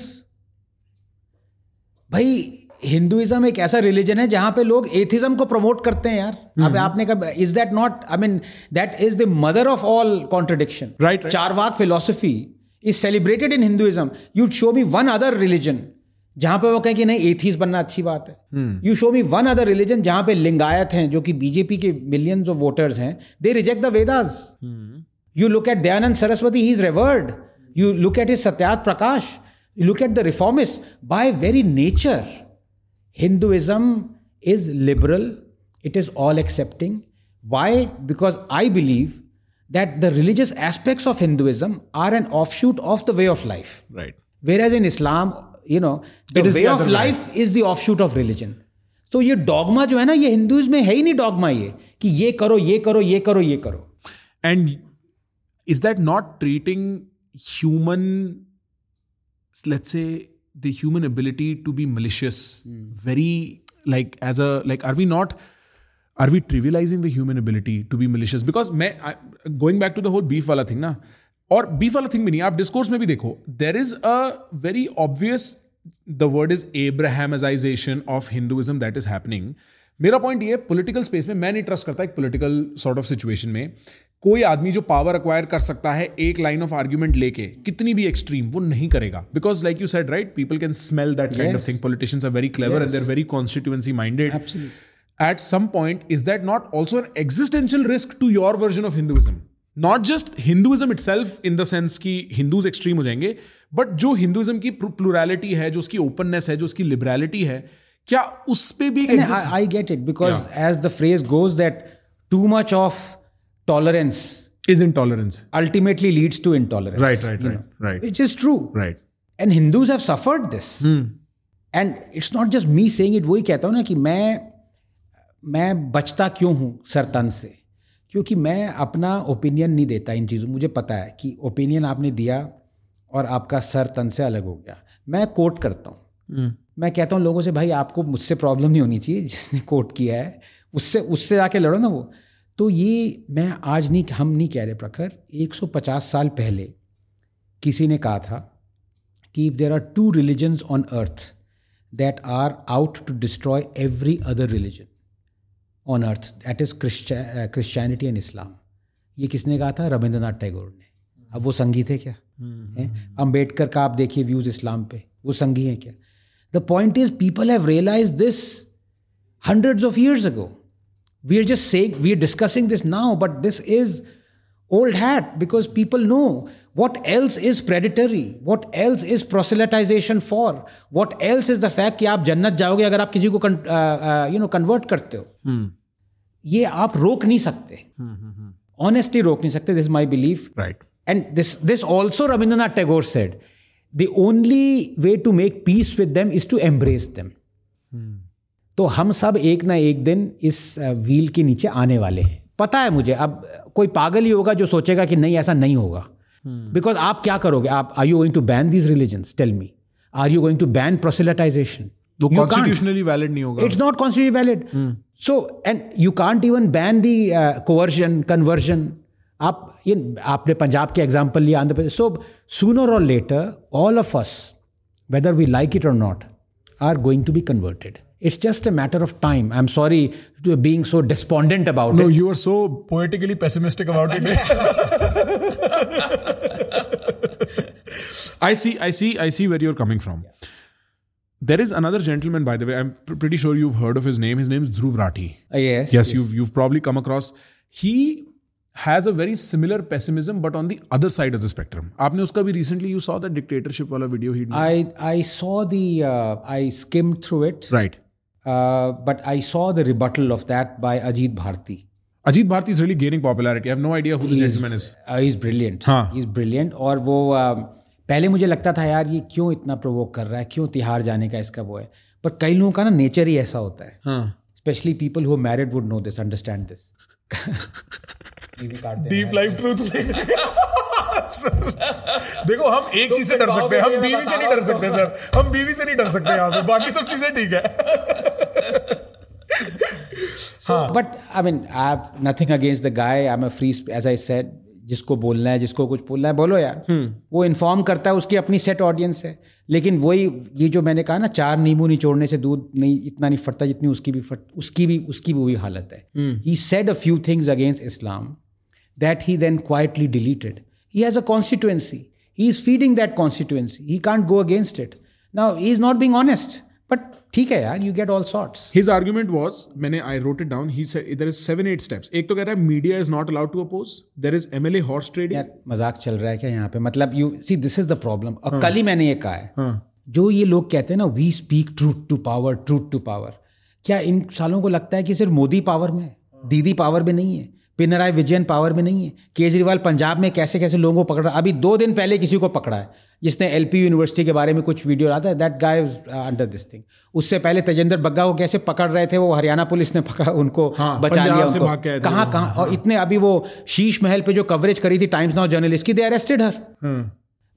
Speaker 2: भाई Hinduism एक ऐसा रिलीजन है जहां पे लोग एथिज्म को प्रमोट करते हैं यार। अब आपने कहा, is that not, I mean that is the mother of all contradiction,
Speaker 1: right?
Speaker 2: Charvaka philosophy is celebrated in Hinduism. You show me one other religion जहां पे वो कहें कि नहीं एथीस्ट बनना अच्छी बात है। You show me one other religion जहां पे लिंगायत हैं जो कि बीजेपी के मिलियंस ऑफ वोटर्स हैं, they reject the Vedas. You look at Dayanand Saraswati, he is revered. You look at his Satyarth Prakash, you look at the reformist. By very nature Hinduism is liberal, it is all accepting. Why? Because I believe that the religious aspects of Hinduism are an offshoot of the way of life.
Speaker 1: Right.
Speaker 2: Whereas in Islam, you know, the way of life is the offshoot of religion. So ये dogma जो है ना, ये Hinduism में है ही नहीं dogma ये कि ये करो, ये करो, ये करो, ये करो.
Speaker 1: And is that not treating human, let's say, the human ability to be malicious very like as a like are we trivializing the human ability to be malicious? Because going back to the whole beef wala thing na, और beef wala thing भी नहीं, आप discourse में भी देखो, there is a very obvious, the word is Abrahamization of Hinduism that is happening. मेरा point ये, political space में मैं नहीं ट्रस्ट करता एक पॉलिटिकल सॉर्ट ऑफ सिचुएशन में कोई आदमी जो पावर अक्वायर कर सकता है एक लाइन ऑफ आर्ग्यूमेंट लेके कितनी भी एक्सट्रीम, वो नहीं करेगा. Because like you said right, people can smell that kind of thing. Politicians are very clever and they are very constituency minded. At some point, is that not also an existential risk to your version of Hinduism? Not just Hinduism itself in the sense कि Hindus extreme हो जाएंगे, but जो Hinduism की plurality है, जो उसकी openness है, जो उसकी liberality है, क्या उस पे भी
Speaker 2: I get it, because as the phrase goes that too much of tolerance
Speaker 1: is intolerance.
Speaker 2: Ultimately leads to intolerance.
Speaker 1: Right.
Speaker 2: Which is true.
Speaker 1: Right.
Speaker 2: And Hindus have suffered this. And it's not just me saying it. वही कहता हूँ ना कि मैं बचता क्यों हूँ sir तन से, क्योंकि मैं अपना ओपिनियन नहीं देता इन चीज़ों. मुझे पता है कि ओपिनियन आपने दिया और आपका सर तन से अलग हो गया. मैं कोट करता हूँ. मैं कहता हूँ लोगों से, भाई आपको मुझसे प्रॉब्लम नहीं होनी चाहिए, जिसने कोट किया है उससे आके लड़ो ना. वो तो ये मैं आज नहीं, हम नहीं कह रहे प्रखर, 150 साल पहले किसी ने कहा था कि if there are 2 religions on earth that are out to destroy every other religion on earth, that is Christianity and Islam. ये किसने कहा था? रविंद्रनाथ टैगोर ने. अब वो संघी थे क्या? अंबेडकर का आप देखिए व्यूज इस्लाम पे, वो संघी हैं क्या? The point is, people have realized this hundreds of years ago. We are just saying, we are discussing this now, but this is old hat, because people know what else is predatory, what else is proselytization for, what else is the fact कि आप जन्नत जाओगे अगर आप किसी को convert करते हो. ये आप रोक नहीं सकते. Honestly रोक नहीं सकते. This is my belief.
Speaker 1: Right.
Speaker 2: And this also Rabindranath Tagore said, the only way to make peace with them is to embrace them. तो हम सब एक ना एक दिन इस व्हील के नीचे आने वाले हैं. पता है मुझे. अब कोई पागल ही होगा जो सोचेगा कि नहीं ऐसा नहीं होगा. बिकॉज आप क्या करोगे? आप are you going to ban these religions? Tell me. Are you going to ban proselytisation?
Speaker 1: वो कॉन्स्टिट्यूशनली वैलिड नहीं होगा.
Speaker 2: It's not constitutionally valid. So and you can't even ban the conversion, conversion. आपने पंजाब के example लिया, Andhra Pradesh. So sooner or later all of us, whether we like it or not, are going to be converted. It's just a matter of time. I'm sorry to being so despondent about it.
Speaker 1: No, you are so poetically pessimistic about it. I see where you're coming from. There is another gentleman, by the way. I'm pretty sure you've heard of his name. His name is Dhruv Rathi.
Speaker 2: Yes.
Speaker 1: You've probably come across. He has a very similar pessimism, but on the other side of the spectrum. आपने उसका भी recently, you saw that dictatorship वाला video he did.
Speaker 2: I saw I skimmed through it.
Speaker 1: Right.
Speaker 2: But I saw the rebuttal of that by Ajit Bharti.
Speaker 1: Ajit Bharti is really gaining popularity. I have no idea who the gentleman is.
Speaker 2: He's brilliant.
Speaker 1: हाँ.
Speaker 2: He's brilliant. और वो पहले मुझे लगता था यार ये क्यों इतना प्रोवोक कर रहा है, क्यों तिहाड़ जाने का इसका वो है. पर कई लोगों का ना नेचर ही ऐसा होता है.
Speaker 1: हाँ.
Speaker 2: Especially people who are married would know this, understand this.
Speaker 1: Deep life truth. देखो हम एक चीज से डर सकते हैं, हम बीवी से नहीं डर सकते सर. हम बीवी से नहीं डर सकते यहाँ पे, बाकी सब चीजें ठीक है.
Speaker 2: But I mean, I have nothing against the guy. I'm a free, as I said, जिसको बोलना है, जिसको कुछ बोलना है बोलो यार. वो इन्फॉर्म करता है, उसकी अपनी सेट ऑडियंस है. लेकिन वही ये जो मैंने कहा ना, 4 नींबू निचोड़ने से दूध नहीं इतना नहीं फटता जितनी उसकी भी वही हालत है. He said a few things against Islam that he then quietly deleted. He has a constituency. He is feeding that constituency. He can't go against it. Now, he is not being honest. But ठीक है यार, you get all sorts.
Speaker 1: His argument was, I wrote it down, he said there is 7-8 steps. एक तो कह रहा है media is not allowed to oppose. There is MLA horse trading.
Speaker 2: यार मजाक चल रहा है क्या यहाँ पे? मतलब you see, this is the problem. और कल ही मैंने ये कहा है. जो ये लोग कहते हैं ना, we speak truth to power. क्या इन सालों को लगता है कि सिर्फ मोदी पावर में है, दीदी पावर में नहीं है, पिनराई विजयन पावर में नहीं है, केजरीवाल पंजाब में कैसे कैसे लोगों को पकड़ रहा है. अभी 2 दिन पहले किसी को पकड़ा है जिसने LP यूनिवर्सिटी के बारे में कुछ वीडियो आता है. That guy is under this thing. उससे पहले तेजेंद्र बग्गा को कैसे पकड़ रहे थे, वो हरियाणा पुलिस ने पकड़ा, उनको बचा लिया. उनको कहाँ और इतने अभी वो शीश महल पे जो कवरेज करी थी टाइम्स नाउ जर्नलिस्ट की, they arrested her.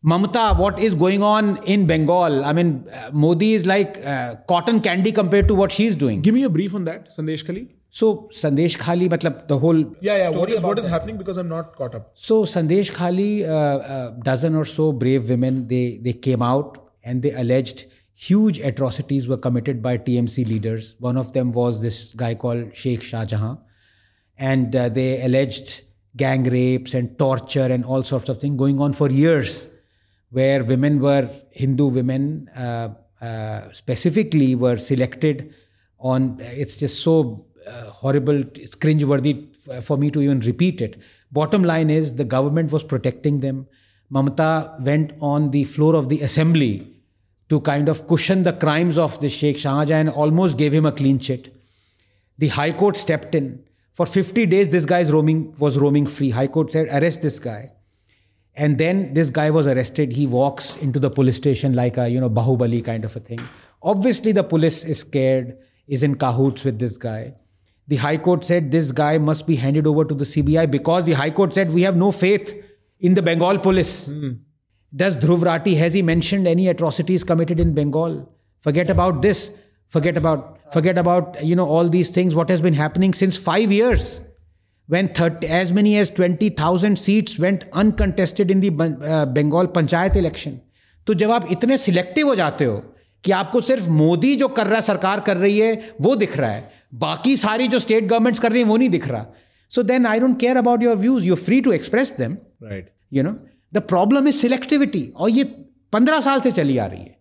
Speaker 2: Mamata, what is going on in Bengal? I mean, Modi is like cotton candy compared to what she's doing.
Speaker 1: Give me a brief on that, Sandesh Khali.
Speaker 2: So Sandesh Khali, matlab the whole
Speaker 1: What is happening, because I'm not caught up.
Speaker 2: So Sandesh Khali, dozen or so brave women, they came out and they alleged huge atrocities were committed by TMC leaders. One of them was this guy called Sheikh Shah Jahan, and they alleged gang rapes and torture and all sorts of things going on for years, where Hindu women specifically were selected on. It's just so horrible, it's cringeworthy for me to even repeat it. Bottom line is the government was protecting them. Mamata went on the floor of the assembly to kind of cushion the crimes of the Sheikh Shah Jahan and almost gave him a clean chit. The High Court stepped in. For 50 days, this guy was roaming free. High Court said, arrest this guy. And then this guy was arrested. He walks into the police station like a, Bahubali kind of a thing. Obviously, the police is scared, is in cahoots with this guy. The High Court said this guy must be handed over to the CBI, because the High Court said we have no faith in the Bengal police. Does Dhruv Rathi, has he mentioned any atrocities committed in Bengal? Forget about this. Forget about all these things, what has been happening since 5 years. When as many as 20,000 seats went uncontested in the Bengal Panchayat election. तो जब आप इतने selective हो जाते हो कि आपको सिर्फ मोदी जो कर रहा है, सरकार कर रही है, वो दिख रहा है, बाकी सारी जो स्टेट गवर्नमेंट्स कर रही हैं वो नहीं दिख रहा. So then I don't care about your views. You're free to express them.
Speaker 1: Right.
Speaker 2: The problem is selectivity. और ये 15 साल से चली आ रही है.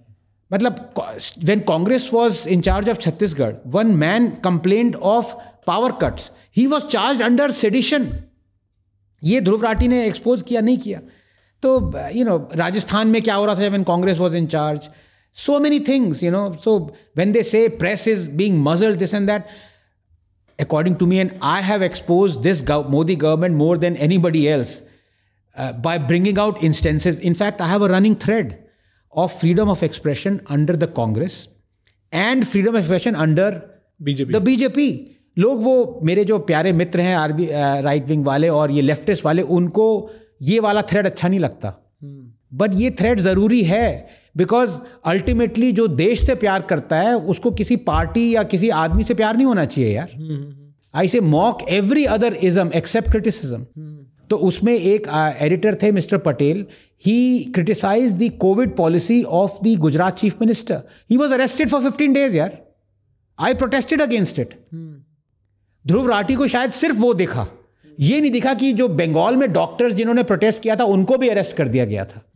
Speaker 2: मतलब when Congress was in charge of Chhattisgarh, one man complained of power cuts. He was charged under sedition. ये ध्रुव राठी ने एक्सपोज किया, नहीं किया. तो राजस्थान में क्या हो रहा था when Congress was in charge? So many things, So when they say press is being muzzled, this and that, according to me, and I have exposed this Modi government more than anybody else by bringing out instances. In fact, I have a running thread of freedom of expression under the Congress and freedom of expression under
Speaker 1: BJP.
Speaker 2: The BJP. लोग वो मेरे जो प्यारे मित्र हैं right wing वाले और ये leftist वाले, उनको ये वाला थ्रेड अच्छा नहीं लगता. बट ये थ्रेड ज़रूरी है, बिकॉज अल्टीमेटली जो देश से प्यार करता है उसको किसी पार्टी या किसी आदमी से प्यार नहीं होना चाहिए यार. I say mock every other ism except criticism. तो उसमें एक एडिटर थे mister Patel. He criticise the Covid policy of the Gujarat chief minister. He was arrested for 15 days यार. I protested against it. Dhruv Rathee को शायद सिर्फ वो दिखा, ये नहीं दिखा कि जो बंगाल में डॉक्टर्स जिन्होंने प्रोटेस्ट किया था उनको भी अरेस्ट कर दिया गया था.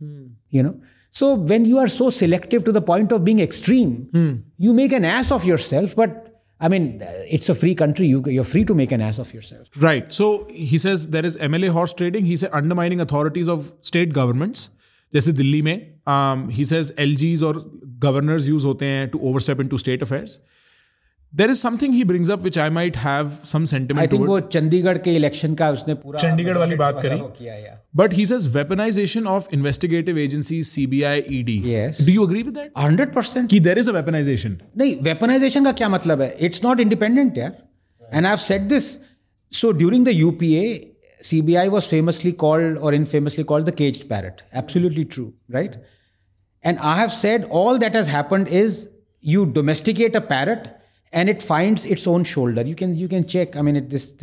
Speaker 2: So when you are so selective to the point of being extreme, you make an ass of yourself. But I mean, it's a free country. You're free to make an ass of yourself.
Speaker 1: Right. So he says there is MLA horse trading. He said undermining authorities of state governments. जैसे दिल्ली में, he says LGs और governors use होते हैं to overstep into state affairs. There is something he brings up which I might have some sentiment
Speaker 2: I think वो चंडीगढ़ के election का उसने पूरा
Speaker 1: चंडीगढ़ वाली बात करी. But he says weaponization of investigative agencies, CBI, ED.
Speaker 2: Yes.
Speaker 1: Do you agree with that?
Speaker 2: 100%.
Speaker 1: कि there is a weaponization.
Speaker 2: नहीं, weaponization का क्या मतलब है? It's not independent यार. And I've said this. So during the UPA, CBI was famously called or infamously called the caged parrot. Absolutely true, right? And I have said all that has happened is you domesticate a parrot and it finds its own shoulder. You can check. I mean,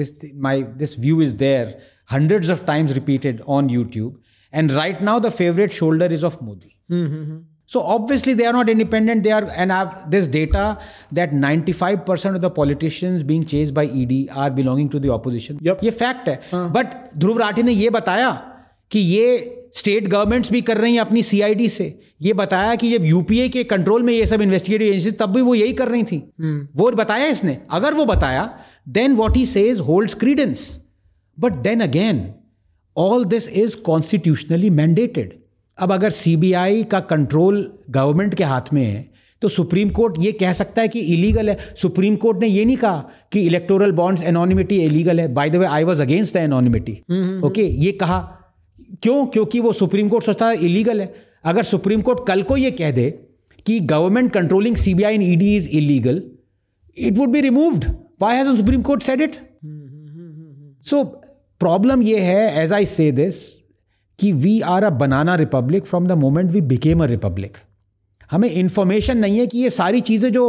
Speaker 2: this view is there hundreds of times repeated on YouTube. And right now the favorite shoulder is of Modi. Mm-hmm. So obviously they are not independent. And I have this data that 95% of the politicians being chased by ED are belonging to the opposition.
Speaker 1: Yep.
Speaker 2: ये fact है. But ध्रुव राठी ने ये बताया कि ये state governments भी कर रही हैं अपनी CID से. ये बताया कि जब UPA के कंट्रोल में ये सब इन्वेस्टिगेटिव एजेंसी तब भी वो यही कर रही थी. वो बताया इसने. अगर वो बताया, then what he says holds credence. But then again, all this is constitutionally mandated. अब अगर CBI का कंट्रोल गवर्नमेंट के हाथ में है तो सुप्रीम कोर्ट ये कह सकता है कि इलीगल है. सुप्रीम कोर्ट ने ये नहीं कहा कि इलेक्टोरल बॉन्ड्स एनोनिमिटी इलीगल है. By the way, I was against the anonymity. Okay, ये कहा क्यों? क्योंकि वो सुप्रीम कोर्ट सोचता है इलीगल है. अगर सुप्रीम कोर्ट कल को ये कह दे कि government controlling CBI and ED is illegal, it would be removed. Why has the Supreme Court said it? So problem ये है, एज आई से दिस, कि we are a banana republic from the moment we became a republic. हमें information नहीं है कि ये सारी चीज़ें जो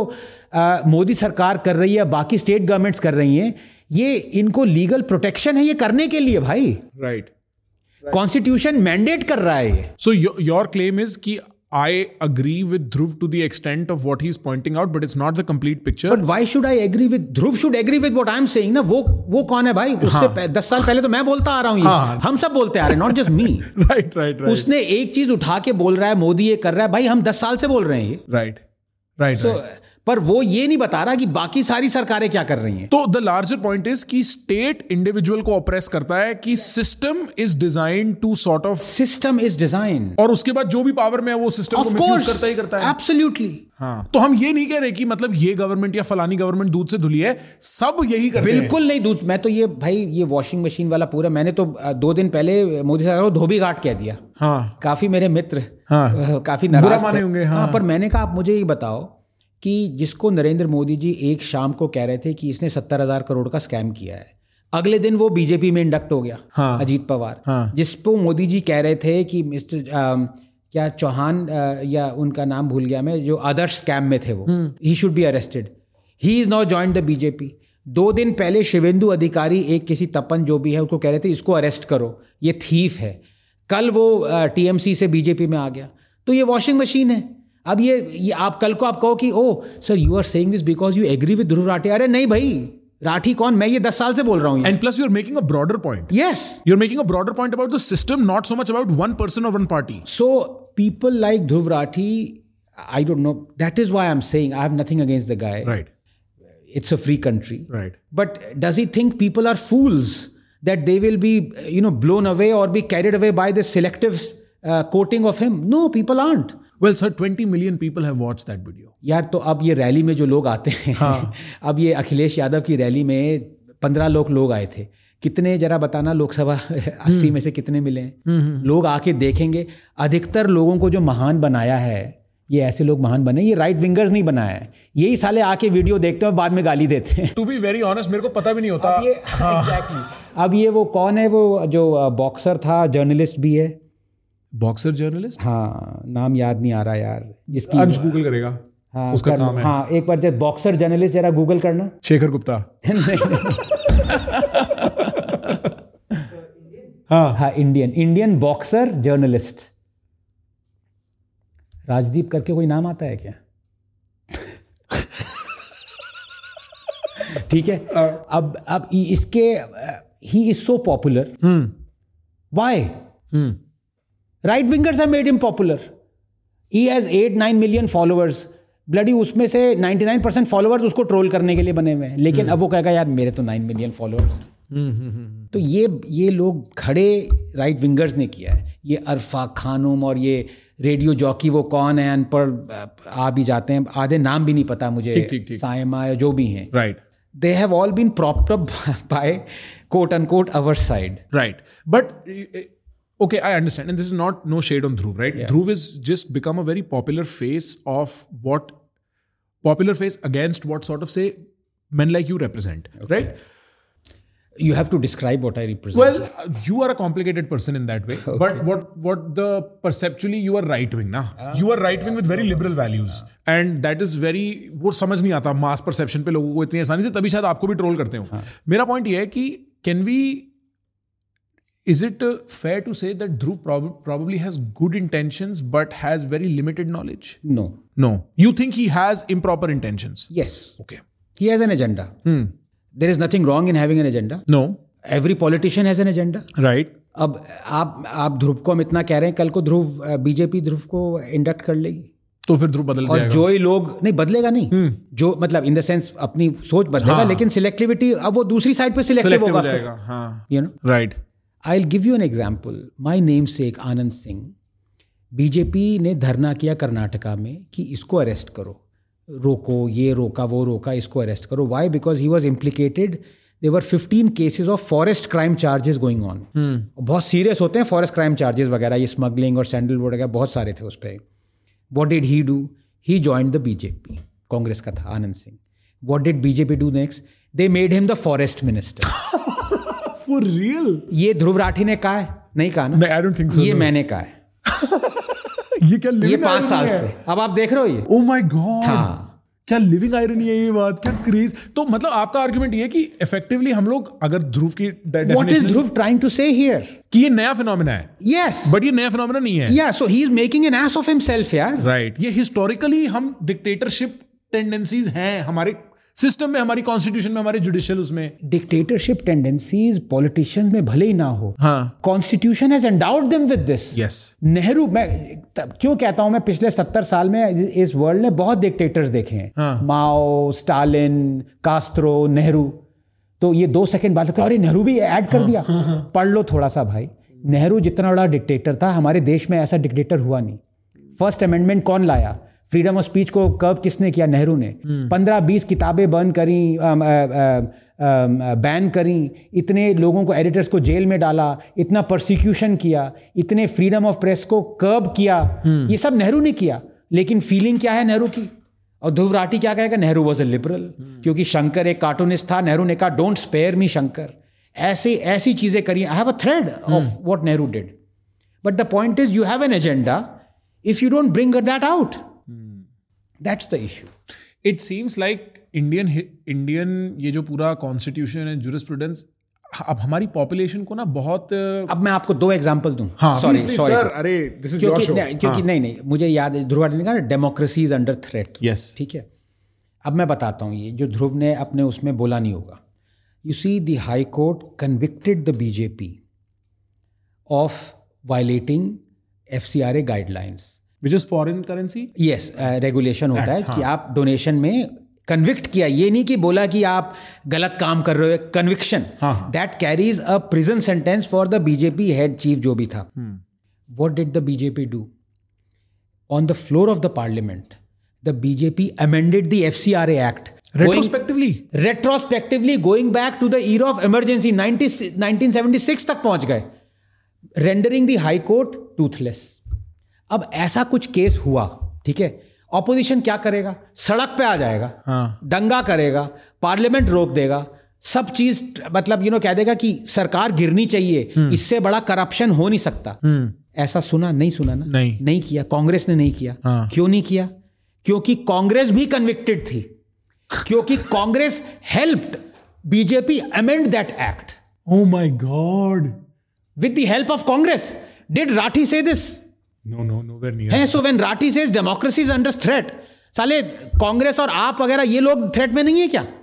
Speaker 2: मोदी सरकार कर रही है, बाकी स्टेट गवर्नमेंट्स कर रही हैं, ये इनको लीगल प्रोटेक्शन है ये करने के लिए भाई.
Speaker 1: राइट.
Speaker 2: कॉन्स्टिट्यूशन मैंडेट कर रहा है ये.
Speaker 1: So your claim is कि I agree with Dhruv to the extent of what he's pointing out, but it's not the complete picture.
Speaker 2: But why should I agree with Dhruv? Should agree with what I'm saying ना. वो कौन है भाई? उससे 10 साल पहले तो मैं बोलता आ रहा हूँ ये. हम सब बोलते आ रहे हैं, not just me.
Speaker 1: Right.
Speaker 2: उसने एक चीज उठा के बोल रहा है, मोदी ये कर रहा है, भाई हम 10 साल से बोल रहे हैं ये.
Speaker 1: Right.
Speaker 2: पर वो ये नहीं बता रहा कि बाकी सारी सरकारें क्या कर रही हैं.
Speaker 1: तो द लार्जर पॉइंट इज कि स्टेट इंडिविजुअल को ऑप्रेस करता है, कि system is design to sort of,
Speaker 2: system is design,
Speaker 1: और उसके बाद जो भी पावर में है वो सिस्टम को मिसयूज करता ही करता है.
Speaker 2: एब्सोल्युटली.
Speaker 1: हाँ, तो हम ये नहीं कह रहे कि मतलब ये गवर्नमेंट या फलानी गवर्नमेंट दूध से धुली है, सब यही करते हैं.
Speaker 2: बिल्कुल नहीं. दूध मैं तो ये भाई ये वॉशिंग मशीन वाला पूरा, मैंने तो 2 दिन पहले मोदी सरकार को धोबी घाट कह दिया.
Speaker 1: हाँ,
Speaker 2: काफी मेरे मित्र काफी
Speaker 1: बुरा
Speaker 2: नाराज
Speaker 1: माने
Speaker 2: थे.
Speaker 1: होंगे.
Speaker 2: हाँ, पर मैंने कहा आप मुझे ये बताओ कि जिसको नरेंद्र मोदी जी एक शाम को कह रहे थे कि इसने 70,000 करोड़ का स्कैम किया है, अगले दिन वो बीजेपी में इंडक्ट हो गया.
Speaker 1: हाँ,
Speaker 2: अजीत पवार.
Speaker 1: हाँ,
Speaker 2: जिसको मोदी जी कह रहे थे कि मिस्टर क्या चौहान या उनका नाम भूल गया मैं, जो आदर्श स्कैम में थे वो, he should be arrested. He is now joined the BJP. 2 दिन पहले शिवेंदु अधिकारी, एक किसी तपन जो भी है, उसको कह रहे थे इसको अरेस्ट करो, ये थीफ है. कल वो टीएमसी से बीजेपी में आ गया. तो ये वॉशिंग मशीन है. अब ये आप कल को आप कहो कि oh sir you are saying this because you agree with Dhruv Rathee. अरे नहीं भाई, राठी कौन? मैं ये 10 साल से बोल रहा हूँ.
Speaker 1: And plus you are making a broader point.
Speaker 2: Yes,
Speaker 1: you are making a broader point about the system, not so much about one person or one party.
Speaker 2: So people like Dhruv Rathee, I don't know, that is why I am saying I have nothing against the guy.
Speaker 1: Right.
Speaker 2: It's a free country.
Speaker 1: Right.
Speaker 2: But does he think people are fools that they will be, blown away or be carried away by this selective quoting of him? No, people aren't.
Speaker 1: Well, sir, 20 million people have watched that video.
Speaker 2: यार तो अब ये rally में जो लोग आते हैं,
Speaker 1: हाँ.
Speaker 2: अब ये अखिलेश यादव की रैली में 15 लोग आए थे. कितने जरा बताना लोकसभा 80 में से कितने मिले हैं? लोग आके देखेंगे. अधिकतर लोगों को जो महान बनाया है, ये ऐसे लोग महान बने, ये राइट विंगर्स नहीं बनाया है. यही साले आके वीडियो देखते हैं और बाद में गाली देते हैं.
Speaker 1: टू बी वेरी ऑनेस्ट, मेरे को पता भी नहीं होता.
Speaker 2: अब ये exactly. अब ये वो कौन है, वो जो बॉक्सर था, जर्नलिस्ट भी है.
Speaker 1: Boxer journalist?
Speaker 2: हाँ, नाम याद नहीं आ रहा यार. जिसकी
Speaker 1: अंश गूगल करेगा.
Speaker 2: हाँ,
Speaker 1: उसका काम है.
Speaker 2: हाँ, एक बार जब बॉक्सर जर्नलिस्ट जरा गूगल करना.
Speaker 1: शेखर गुप्ता.
Speaker 2: हाँ, इंडियन बॉक्सर जर्नलिस्ट. राजदीप करके कोई नाम आता है क्या? ठीक है. अब इसके he is so popular. Why? Right wingers have made him popular. He has 8-9 million followers. Bloody उसमें से 99% फॉलोअर्स उसको ट्रोल करने के लिए बने हुए हैं. लेकिन अब वो कहेगा यार मेरे तो 9 मिलियन फॉलोअर्स. तो ये लोग खड़े राइट विंगर्स ने किया है. ये अरफा खानूम और ये रेडियो जॉकी वो कौन है, अनपढ़ आ भी जाते हैं, आधे नाम भी नहीं पता मुझे. सायमा जो भी हैं.
Speaker 1: Right.
Speaker 2: They have all been propped up by quote unquote our side.
Speaker 1: Right. But okay, I understand. And this is no shade on Dhruv, right? Yeah. Dhruv has just become a very popular face against what sort of say men like you represent, okay. Right?
Speaker 2: You have to describe what I represent.
Speaker 1: Well, you are a complicated person in that way. Okay. But what the perceptually you are right wing, na? You are right wing with very liberal values, and that is very वो समझ नहीं आता mass perception पे लोगों को इतनी आसानी से, तभी शायद आपको भी ट्रोल करते हो. मेरा पॉइंट ये है कि is it fair to say that Dhruv probably has good intentions but has very limited knowledge? No. You think he has improper intentions?
Speaker 2: Yes.
Speaker 1: Okay.
Speaker 2: He has an agenda. There is nothing wrong in having an agenda.
Speaker 1: No.
Speaker 2: Every politician has an agenda.
Speaker 1: Right.
Speaker 2: अब आप ध्रुव को हम इतना कह रहे हैं, कल को बीजेपी ध्रुव को इंडक्ट कर लेगी,
Speaker 1: तो फिर ध्रुव बदल जाएगा.
Speaker 2: और जो ही लोग नहीं बदलेगा नहीं, जो मतलब इन द सेंस अपनी सोच बदलेगा. हाँ. लेकिन सिलेक्टिविटी अब वो दूसरी साइड पे सिलेक्टिव होगा.
Speaker 1: हाँ.
Speaker 2: Right. I will give you an example. My namesake Anand Singh, BJP ने धरना किया कर्नाटका में कि इसको अरेस्ट करो, रोको, ये रोका वो रोका, इसको अरेस्ट करो. Why? Because he was implicated. There were 15 cases of forest crime charges going on. बहुत सीरियस होते हैं फॉरेस्ट क्राइम चार्जेस वगैरह, ये स्मगलिंग और सैंडलवुड वगैरह बहुत सारे थे उस पर. What did he do? He joined the BJP. Congress का था Anand Singh. What did BJP do next? They made him the forest minister.
Speaker 1: For real?
Speaker 2: ये ध्रुव राठी ने कहा है. नहीं कहा ना?
Speaker 1: नहीं, I don't think so,
Speaker 2: ये
Speaker 1: no.
Speaker 2: मैंने कहा है।
Speaker 1: ये क्या
Speaker 2: ये
Speaker 1: living
Speaker 2: 5
Speaker 1: irony
Speaker 2: साल
Speaker 1: है?
Speaker 2: से अब आप देख रहे हो ये।
Speaker 1: Oh my God!
Speaker 2: हाँ।
Speaker 1: क्या लिविंग आयरनी है ये बात, क्या क्रेज। तो मतलब आपका आर्गुमेंट ये है कि इफेक्टिवली हम लोग अगर ध्रुव की
Speaker 2: What is Dhruv trying to say here?
Speaker 1: कि ये नया फिनोमेना है,
Speaker 2: Yes.
Speaker 1: बट ये नया फिनोमेना नहीं है।
Speaker 2: Yeah, so he is making an ass of himself, यार।
Speaker 1: राइट, ये हिस्टोरिकली हम डिक्टेटरशिप टेंडेंसीज हैं हमारे सिस्टम में, हमारी कॉन्स्टिट्यूशन में, हमारे जुडिशियल उसमें।
Speaker 2: डिक्टेटरशिप टेंडेंसीज पॉलिटिशियंस में भले ही ना हो,
Speaker 1: हाँ,
Speaker 2: constitution has endowed them with this.
Speaker 1: Yes.
Speaker 2: Nehru, मैं क्यों कहता हूं, मैं पिछले 70 साल में इस वर्ल्ड ने बहुत डिक्टेटर्स देखे हैं।
Speaker 1: हाँ।
Speaker 2: Mao, Stalin, Castro, Nehru. तो ये 2 सेकंड बाद अरे नेहरू भी ऐड कर दिया। पढ़ लो थोड़ा सा भाई। नेहरू जितना बड़ा डिक्टेटर था, हमारे देश में ऐसा डिक्टेटर हुआ नहीं। फर्स्ट अमेंडमेंट कौन लाया? फ्रीडम ऑफ स्पीच को कर्व किसने किया? नेहरू ने। 15-20 किताबें बैन करी, इतने लोगों को, एडिटर्स को जेल में डाला, इतना प्रोसिक्यूशन किया, इतने फ्रीडम ऑफ प्रेस को कर्ब किया, ये सब नेहरू ने किया। लेकिन फीलिंग क्या है नेहरू की? और ध्रुव राठी क्या कहेगा? नेहरू वॉज अ लिबरल, क्योंकि शंकर एक कार्टूनिस्ट था। नेहरू ने कहा डोंट स्पेयर मी शंकर। ऐसी चीजें करी। I have a thread of what Nehru did, but the point is you have an agenda, if you don't bring that out, that's the issue.
Speaker 1: It seems like Indian ये जो पूरा constitution है, jurisprudence, अब हमारी population को ना बहुत।
Speaker 2: अब मैं आपको 2 एग्जांपल दूं।
Speaker 1: हाँ,
Speaker 2: सॉरी
Speaker 1: सर, अरे दिस इज योर शो।
Speaker 2: क्योंकि नहीं, मुझे याद है ध्रुव राठी ने कहा democracy is under threat.
Speaker 1: Yes,
Speaker 2: ठीक है। अब मैं बताता हूँ ये जो ध्रुव ने अपने उसमें बोला नहीं होगा। You see the High Court convicted the BJP of violating FCRA guidelines,
Speaker 1: which is foreign currency.
Speaker 2: Yes, regulation होता है कि आप डोनेशन में कन्विक्ट किया, ये नहीं कि बोला कि आप गलत काम कर रहे हो। Conviction that carries a prison sentence for the BJP head chief जो भी था। What did the BJP do? On the floor of the parliament the BJP amended the FCRA act retrospectively going back to the era of emergency 1976 तक पहुंच गए, rendering the high court toothless। अब ऐसा कुछ case हुआ, ठीक है, opposition क्या करेगा? सड़क पे आ जाएगा, दंगा करेगा, पार्लियामेंट रोक देगा, सब चीज मतलब कह देगा कि सरकार गिरनी चाहिए, इससे बड़ा करप्शन हो नहीं सकता। ऐसा सुना ना? नहीं किया। कांग्रेस ने नहीं किया। क्यों नहीं किया? क्योंकि कांग्रेस भी कन्विक्टेड थी, क्योंकि Congress helped BJP amend that act.
Speaker 1: Oh my god,
Speaker 2: with the help of Congress. Did Rathee say this?
Speaker 1: No, nowhere near.
Speaker 2: है। So when Rathee says democracy is under threat, साले कांग्रेस और आप वगैरह ये लोग थ्रेट में नहीं है क्या?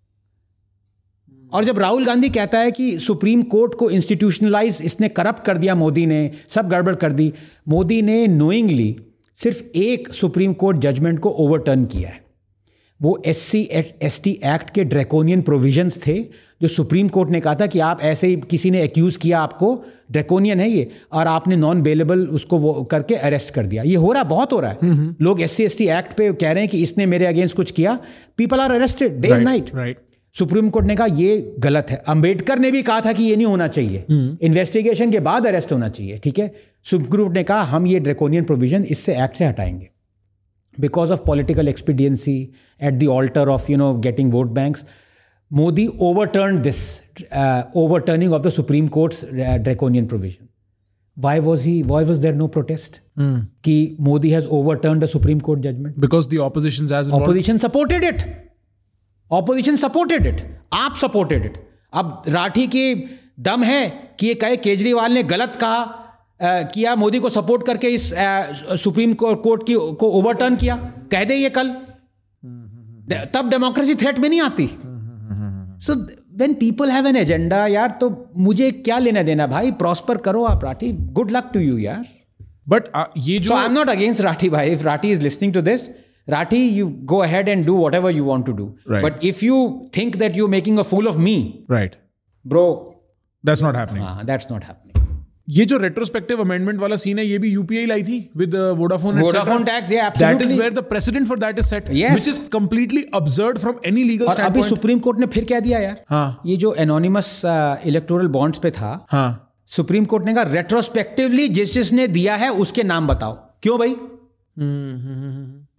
Speaker 2: और जब राहुल गांधी कहता है कि सुप्रीम कोर्ट को इंस्टीट्यूशनलाइज इसने करप्ट कर दिया, मोदी ने सब गड़बड़ कर दी, मोदी ने नोइंगली सिर्फ एक सुप्रीम कोर्ट जजमेंट को ओवरटर्न किया है। वो SC/ST एक्ट के ड्रैकोनियन प्रोविजंस थे, जो सुप्रीम कोर्ट ने कहा था कि आप ऐसे ही किसी ने एक्यूज किया आपको, ड्रैकोनियन है ये, और आपने नॉन बेलेबल उसको वो करके अरेस्ट कर दिया। ये हो रहा, बहुत हो रहा है। लोग SC/ST एक्ट पे कह रहे हैं कि इसने मेरे अगेंस्ट कुछ किया, people are arrested day and night. Supreme court ने कहा ये गलत है। अंबेडकर ने भी कहा था कि ये नहीं होना चाहिए, इन्वेस्टिगेशन के बाद अरेस्ट होना चाहिए, ठीक है। सुप्रीम कोर्ट ने कहा हम ये ड्रैकोनियन प्रोविजन इससे एक्ट से हटाएंगे। Because of political expediency at the altar of getting vote banks, Modi overturned this overturning of the Supreme Court's draconian provision. Why was there no protest? Ki Modi has overturned a Supreme Court judgment?
Speaker 1: Because the opposition
Speaker 2: supported it. Opposition supported it. आप supported it. अब राठी के दम है कि ये कहे केजरीवाल ने गलत कहा, किया, मोदी को सपोर्ट करके इस सुप्रीम कोर्ट को ओवरटर्न किया, कह दे ये कल, तब डेमोक्रेसी थ्रेट में नहीं आती। So when people have an agenda, यार, तो मुझे क्या लेना देना भाई, प्रॉस्पर करो आप Rathee, good luck to you यार।
Speaker 1: बट ये जो,
Speaker 2: so I am not against Rathee भाई, if Rathee is listening to this, Rathee, you go ahead and do whatever you want to do.
Speaker 1: Right.
Speaker 2: But if you think that you're making a fool of me,
Speaker 1: right,
Speaker 2: bro,
Speaker 1: that's not happening.
Speaker 2: That's not happening.
Speaker 1: ये जो retrospective amendment वाला scene है, ये भी UPI लाई थी with Vodafone
Speaker 2: tax. Yeah, absolutely.
Speaker 1: That is where the precedent for that is set,
Speaker 2: yes,
Speaker 1: which is completely absurd from any legal standpoint.
Speaker 2: और अभी सुप्रीम कोर्ट ने फिर कह दिया यार,
Speaker 1: हाँ,
Speaker 2: ये जो एनोनिमस इलेक्टोरल बॉन्ड्स पे था,
Speaker 1: हाँ,
Speaker 2: सुप्रीम कोर्ट ने कहा रेट्रोस्पेक्टिवली जिसने दिया है उसके नाम बताओ। क्यों भाई?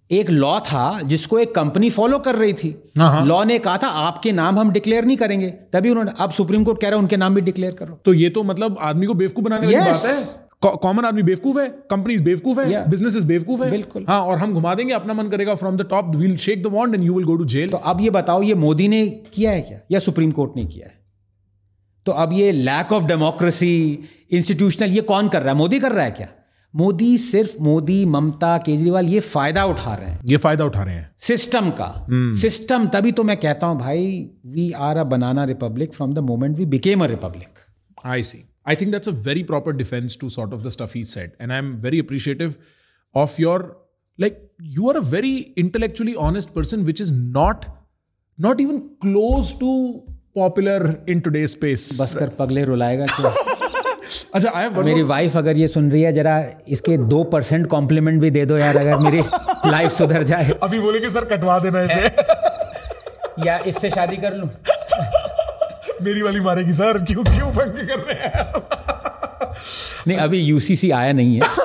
Speaker 2: एक लॉ था जिसको एक कंपनी फॉलो कर रही थी। लॉ ने कहा था आपके नाम हम डिक्लेयर नहीं करेंगे, तभी उन्होंने, अब सुप्रीम कोर्ट कह रहा है उनके नाम भी डिक्लेयर करो।
Speaker 1: तो ये तो मतलब आदमी को बेवकूफ बनाने वाली बात है। कॉमन आदमी बेवकूफ है, कंपनीज बेवकूफ है, बिजनेसेस बेवकूफ है।
Speaker 2: बिल्कुल।
Speaker 1: हाँ, और हम घुमा देंगे, अपना मन करेगा from the top we'll shake the wand and you will go to jail.
Speaker 2: तो अब ये बताओ, ये मोदी ने किया है क्या या सुप्रीम कोर्ट ने किया है? तो अब ये लैक ऑफ डेमोक्रेसी, इंस्टीट्यूशनल, ये कौन कर रहा है? मोदी कर रहा है क्या? मोदी, ममता, केजरीवाल ये फायदा उठा रहे हैं।
Speaker 1: ये फायदा उठा रहे हैं
Speaker 2: सिस्टम का। सिस्टम, तभी तो मैं कहता हूं भाई, we are a banana republic from the moment we became a republic.
Speaker 1: I see. I think that's a very proper defense to sort of the stuff he said. And I'm very appreciative of your, like, you are a very intellectually honest person, which is not even close to popular in today's space.
Speaker 2: बस कर, पगले रुलाएगा क्या?
Speaker 1: अच्छा, I have one
Speaker 2: मेरी
Speaker 1: more.
Speaker 2: Wife अगर ये सुन रही है, जरा इसके 2% कॉम्प्लीमेंट भी दे दो यार, अगर मेरी लाइफ सुधर जाए।
Speaker 1: अभी बोलेंगे सर कटवा देना इसे।
Speaker 2: या इससे शादी कर लूं।
Speaker 1: मेरी वाली मारेगी सर, क्यों पंगे कर रहे हैं?
Speaker 2: नहीं, अभी यूसीसी आया नहीं है।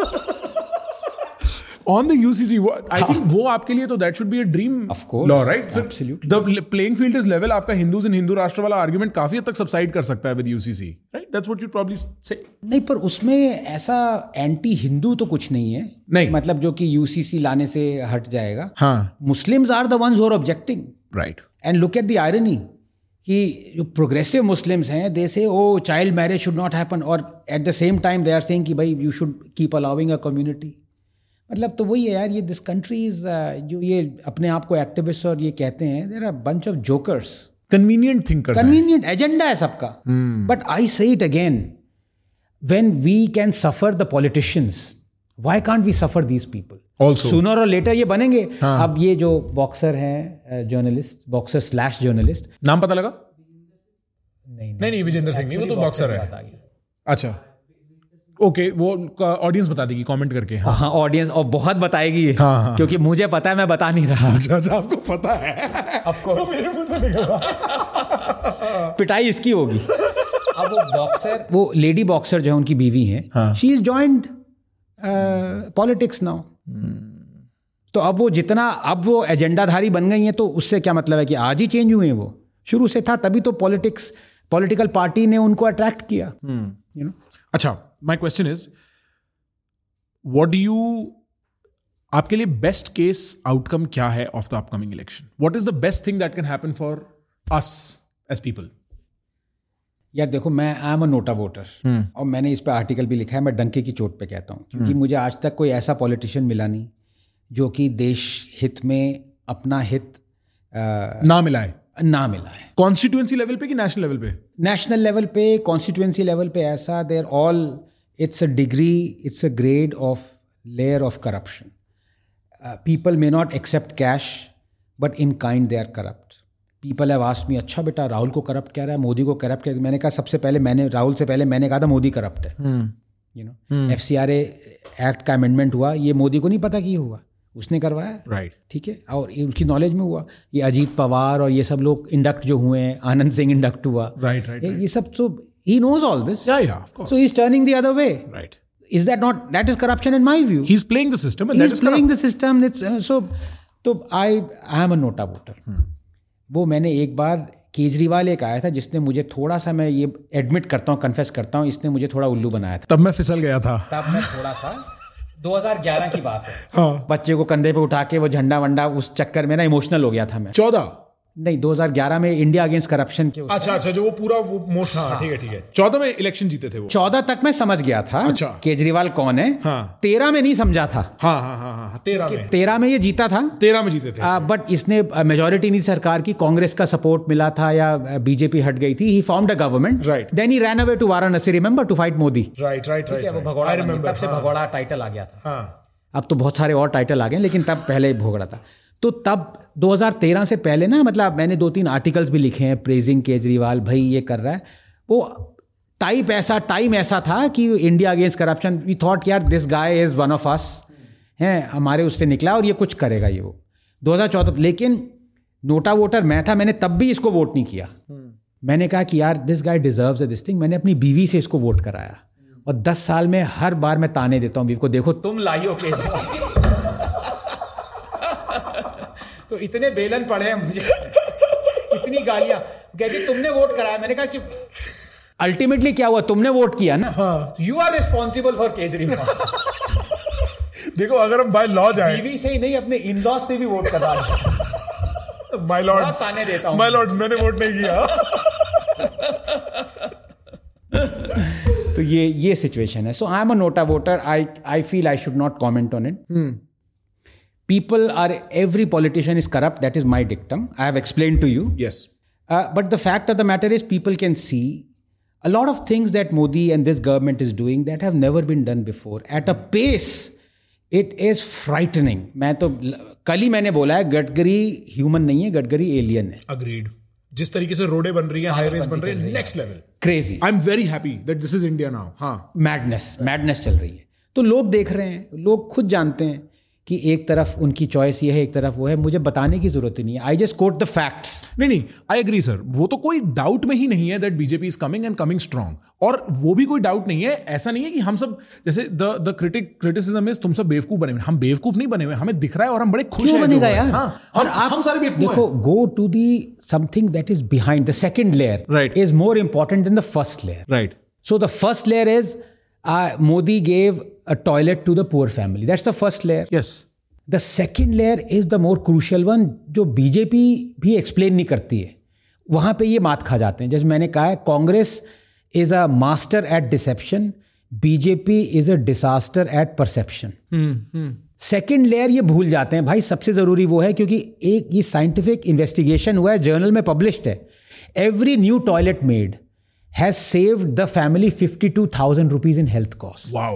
Speaker 1: On the UCC, I think वो आपके लिए तो that should be a dream law, right?
Speaker 2: Absolutely.
Speaker 1: The playing field is level. आपका हिंदूज इन हिंदू राष्ट्र वाला आर्गुमेंट काफी हद तक सबसाइड कर सकता है with UCC, right? That's what you'd probably say.
Speaker 2: नहीं, पर उसमें ऐसा एंटी हिंदू तो कुछ नहीं है।
Speaker 1: नहीं,
Speaker 2: मतलब जो कि यूसीसी लाने से हट जाएगा।
Speaker 1: हाँ,
Speaker 2: Muslims are the ones who are objecting,
Speaker 1: right?
Speaker 2: And look at the irony कि जो प्रोग्रेसिव मुस्लिम्स हैं, they say oh child marriage should not happen, और at the same time they are saying कि भाई you should keep allowing a community. मतलब तो वही है यार, ये दिस कंट्री इज, जो ये अपने आप को एक्टिविस्ट और ये कहते हैं, there are bunch of jokers,
Speaker 1: convenient thinkers,
Speaker 2: convenient agenda है सबका। But I say it again, when we can suffer the politicians, why can't we suffer these people?
Speaker 1: Also,
Speaker 2: sooner or later ये बनेंगे। अब ये जो बॉक्सर हैं, journalist, boxer / journalist,
Speaker 1: नाम पता लगा?
Speaker 2: नहीं,
Speaker 1: विजेंद्र सिंह नहीं, वो तो बॉक्सर है। अच्छा, ओके, वो ऑडियंस बता देगी कमेंट करके।
Speaker 2: हाँ, ऑडियंस और बहुत बताएगी। हाँ, क्योंकि मुझे पता है, मैं बता नहीं रहा।
Speaker 1: अच्छा, आपको पता है? ऑफ कोर्स, मेरे मुंह से निकला।
Speaker 2: पिटाई इसकी होगी। अब वो बॉक्सर, वो लेडी बॉक्सर जो है, उनकी बीवी है, she is joined politics now. तो अब वो जितना, अब वो एजेंडाधारी बन गई हैं, तो उससे क्या मतलब है कि आज ही चेंज हुए हैं? वो शुरू से था, तभी तो पॉलिटिकल पार्टी ने उनको अट्रैक्ट किया, यू नो।
Speaker 1: अच्छा, my question is, what do you, आपके लिए बेस्ट केस आउटकम क्या है of the upcoming election? What is the best thing that can happen for us as people?
Speaker 2: यार देखो, मैं I am a NOTA voter, और मैंने इस पर आर्टिकल भी लिखा है, मैं डंके की चोट पे कहता हूँ, क्योंकि मुझे आज तक कोई ऐसा पॉलिटिशियन मिला नहीं जो कि देश हित में अपना हित
Speaker 1: ना मिला है। कॉन्स्टिट्यूएंसी लेवल पे कि नेशनल लेवल पे?
Speaker 2: नेशनल लेवल पे, कॉन्स्टिट्यूएंसी लेवल पे ऐसा, there all, it's a degree, it's a grade of layer of corruption. People may not accept cash, but in kind they are corrupt. People have asked me, अच्छा बेटा राहुल को corrupt कह रहा है, मोदी को करप्ट कह रहा है। मैंने कहा, सबसे पहले राहुल से पहले मैंने कहा था मोदी करप्ट है। यू नो, FCRA एक्ट का अमेंडमेंट हुआ, ये मोदी को नहीं पता कि हुआ, उसने करवाया,
Speaker 1: राइट?
Speaker 2: ठीक है, और उसकी नॉलेज में हुआ। ये अजीत पवार और ये सब लोग इंडक्ट जो हुए हैं, आनंद सिंह इंडक्ट हुआ,
Speaker 1: राइट,
Speaker 2: ये सब, तो he knows all this,
Speaker 1: of course,
Speaker 2: so he is turning the other way,
Speaker 1: right?
Speaker 2: Is that not, that is corruption in my view?
Speaker 1: He's playing the system, and that is
Speaker 2: playing the system. So I am a nota voter. वो मैंने एक बार, केजरीवाल एक आया था जिसने मुझे थोड़ा सा, मैं ये एडमिट करता हूँ, कन्फेस करता हूँ, इसने मुझे थोड़ा उल्लू बनाया था।
Speaker 1: तब मैं फिसल गया था।
Speaker 2: तब मैं थोड़ा सा 2011 की बात है। हाँ। बच्चे को कंधे पे उठा के वो झंडा वंडा, उस चक्कर में ना इमोशनल हो गया था मैं। 2011 में इंडिया अगेंस्ट करप्शन के।
Speaker 1: अच्छा, जो वो पूरा वो मोशन, हाँ, ठीक है। 14 में इलेक्शन जीते थे वो।
Speaker 2: 14 तक मैं समझ गया था।
Speaker 1: अच्छा,
Speaker 2: केजरीवाल कौन है।
Speaker 1: हाँ।
Speaker 2: 13 में नहीं समझा था।
Speaker 1: हाँ,
Speaker 2: 13 में ये जीता था।
Speaker 1: 13 में जीते थे।
Speaker 2: बट इसने मेजोरिटी नहीं, सरकार की, कांग्रेस का सपोर्ट मिला था या बीजेपी हट गई थी। He formed a government,
Speaker 1: right?
Speaker 2: Then he ran away to Varanasi, remember, to fight Modi,
Speaker 1: right.
Speaker 2: वो भगोड़ा, तब से भगोड़ा टाइटल आ गया था।
Speaker 1: हाँ।
Speaker 2: अब तो बहुत सारे और टाइटल आ गए, लेकिन तब पहले भोगड़ा था। तो तब 2013 से पहले ना, मतलब मैंने 2-3 आर्टिकल्स भी लिखे हैं प्रेजिंग केजरीवाल, भाई ये कर रहा है। वो टाइम ऐसा था कि India against corruption, we thought यार this guy is one of us, हैं, हमारे उससे निकला और ये कुछ करेगा ये वो। 2014, लेकिन नोटा वोटर मैं था, मैंने तब भी इसको वोट नहीं किया। मैंने कहा कि यार this guy deserves this thing. मैंने अपनी बीवी से इसको वोट कराया, और 10 साल में हर बार मैं ताने देता हूँ बीवी को, देखो तुम लाई हो केजरीवाल। तो इतने बेलन पड़े हैं मुझे, इतनी गालियां, कहती तुमने वोट कराया। मैंने कहा कि अल्टीमेटली क्या हुआ, तुमने वोट किया ना, you are responsible for Kejriwal.
Speaker 1: देखो अगर हम बाय लॉ जाए,
Speaker 2: बीवी से ही नहीं अपने इन लॉज से भी वोट करवा
Speaker 1: माय लॉर्ड
Speaker 2: ताने देता हूं,
Speaker 1: माय लॉर्ड मैंने वोट नहीं किया।
Speaker 2: तो ये सिचुएशन है। So I am a NOTA voter, I feel I should not comment on it. People are, every politician is corrupt, that is my dictum, I have explain to you.
Speaker 1: Yes.
Speaker 2: But the fact of the matter is, people can see a lot of things that Modi and this government is doing that have never been done before at a pace. It is frightening. मैं तो कल ही मैंने बोला है, Gadkari human नहीं है, Gadkari alien है।
Speaker 1: Agreed. जिस तरीके से रोडें बन रही हैं, हाईवेज बन रही हैं, next level,
Speaker 2: crazy.
Speaker 1: I am very happy that this is India now. हाँ,
Speaker 2: मैडनेस चल रही है। तो लोग देख रहे हैं, लोग खुद जानते हैं कि एक तरफ उनकी चॉइस ये है, एक तरफ वो है। मुझे बताने की जरूरत ही नहीं है, I just quote the facts.
Speaker 1: नहीं, आई एग्री सर, वो तो कोई डाउट में ही नहीं है that BJP is coming and coming strong. और वो भी कोई डाउट नहीं है, ऐसा नहीं है कि हम सब जैसे द क्रिटिसिज्म इज तुम सब बेवकूफ बने हुए। हम बेवकूफ नहीं बने हुए, हमें दिख रहा है और हम बड़े खुश हैं।
Speaker 2: बनेगा यार।
Speaker 1: हाँ,
Speaker 2: और आप
Speaker 1: हम सारे बेवकूफ
Speaker 2: देखो, go to the something that is behind the second layer,
Speaker 1: Right.
Speaker 2: Is more important than the first layer.
Speaker 1: Right.
Speaker 2: So the first layer is Modi gave a toilet to the poor family. That's the first layer.
Speaker 1: यस।
Speaker 2: The second layer is the more crucial one, जो BJP भी explain नहीं करती है। वहां पे ये मात खा जाते हैं। जैसे मैंने कहा है, Congress is a master at deception, BJP is a disaster at perception. Second layer ये भूल जाते हैं भाई, सबसे जरूरी वो है, क्योंकि एक ये साइंटिफिक इन्वेस्टिगेशन हुआ है, जर्नल में पब्लिश्ड है। Every new toilet made has saved the family 52,000 rupees in health costs.
Speaker 1: Wow.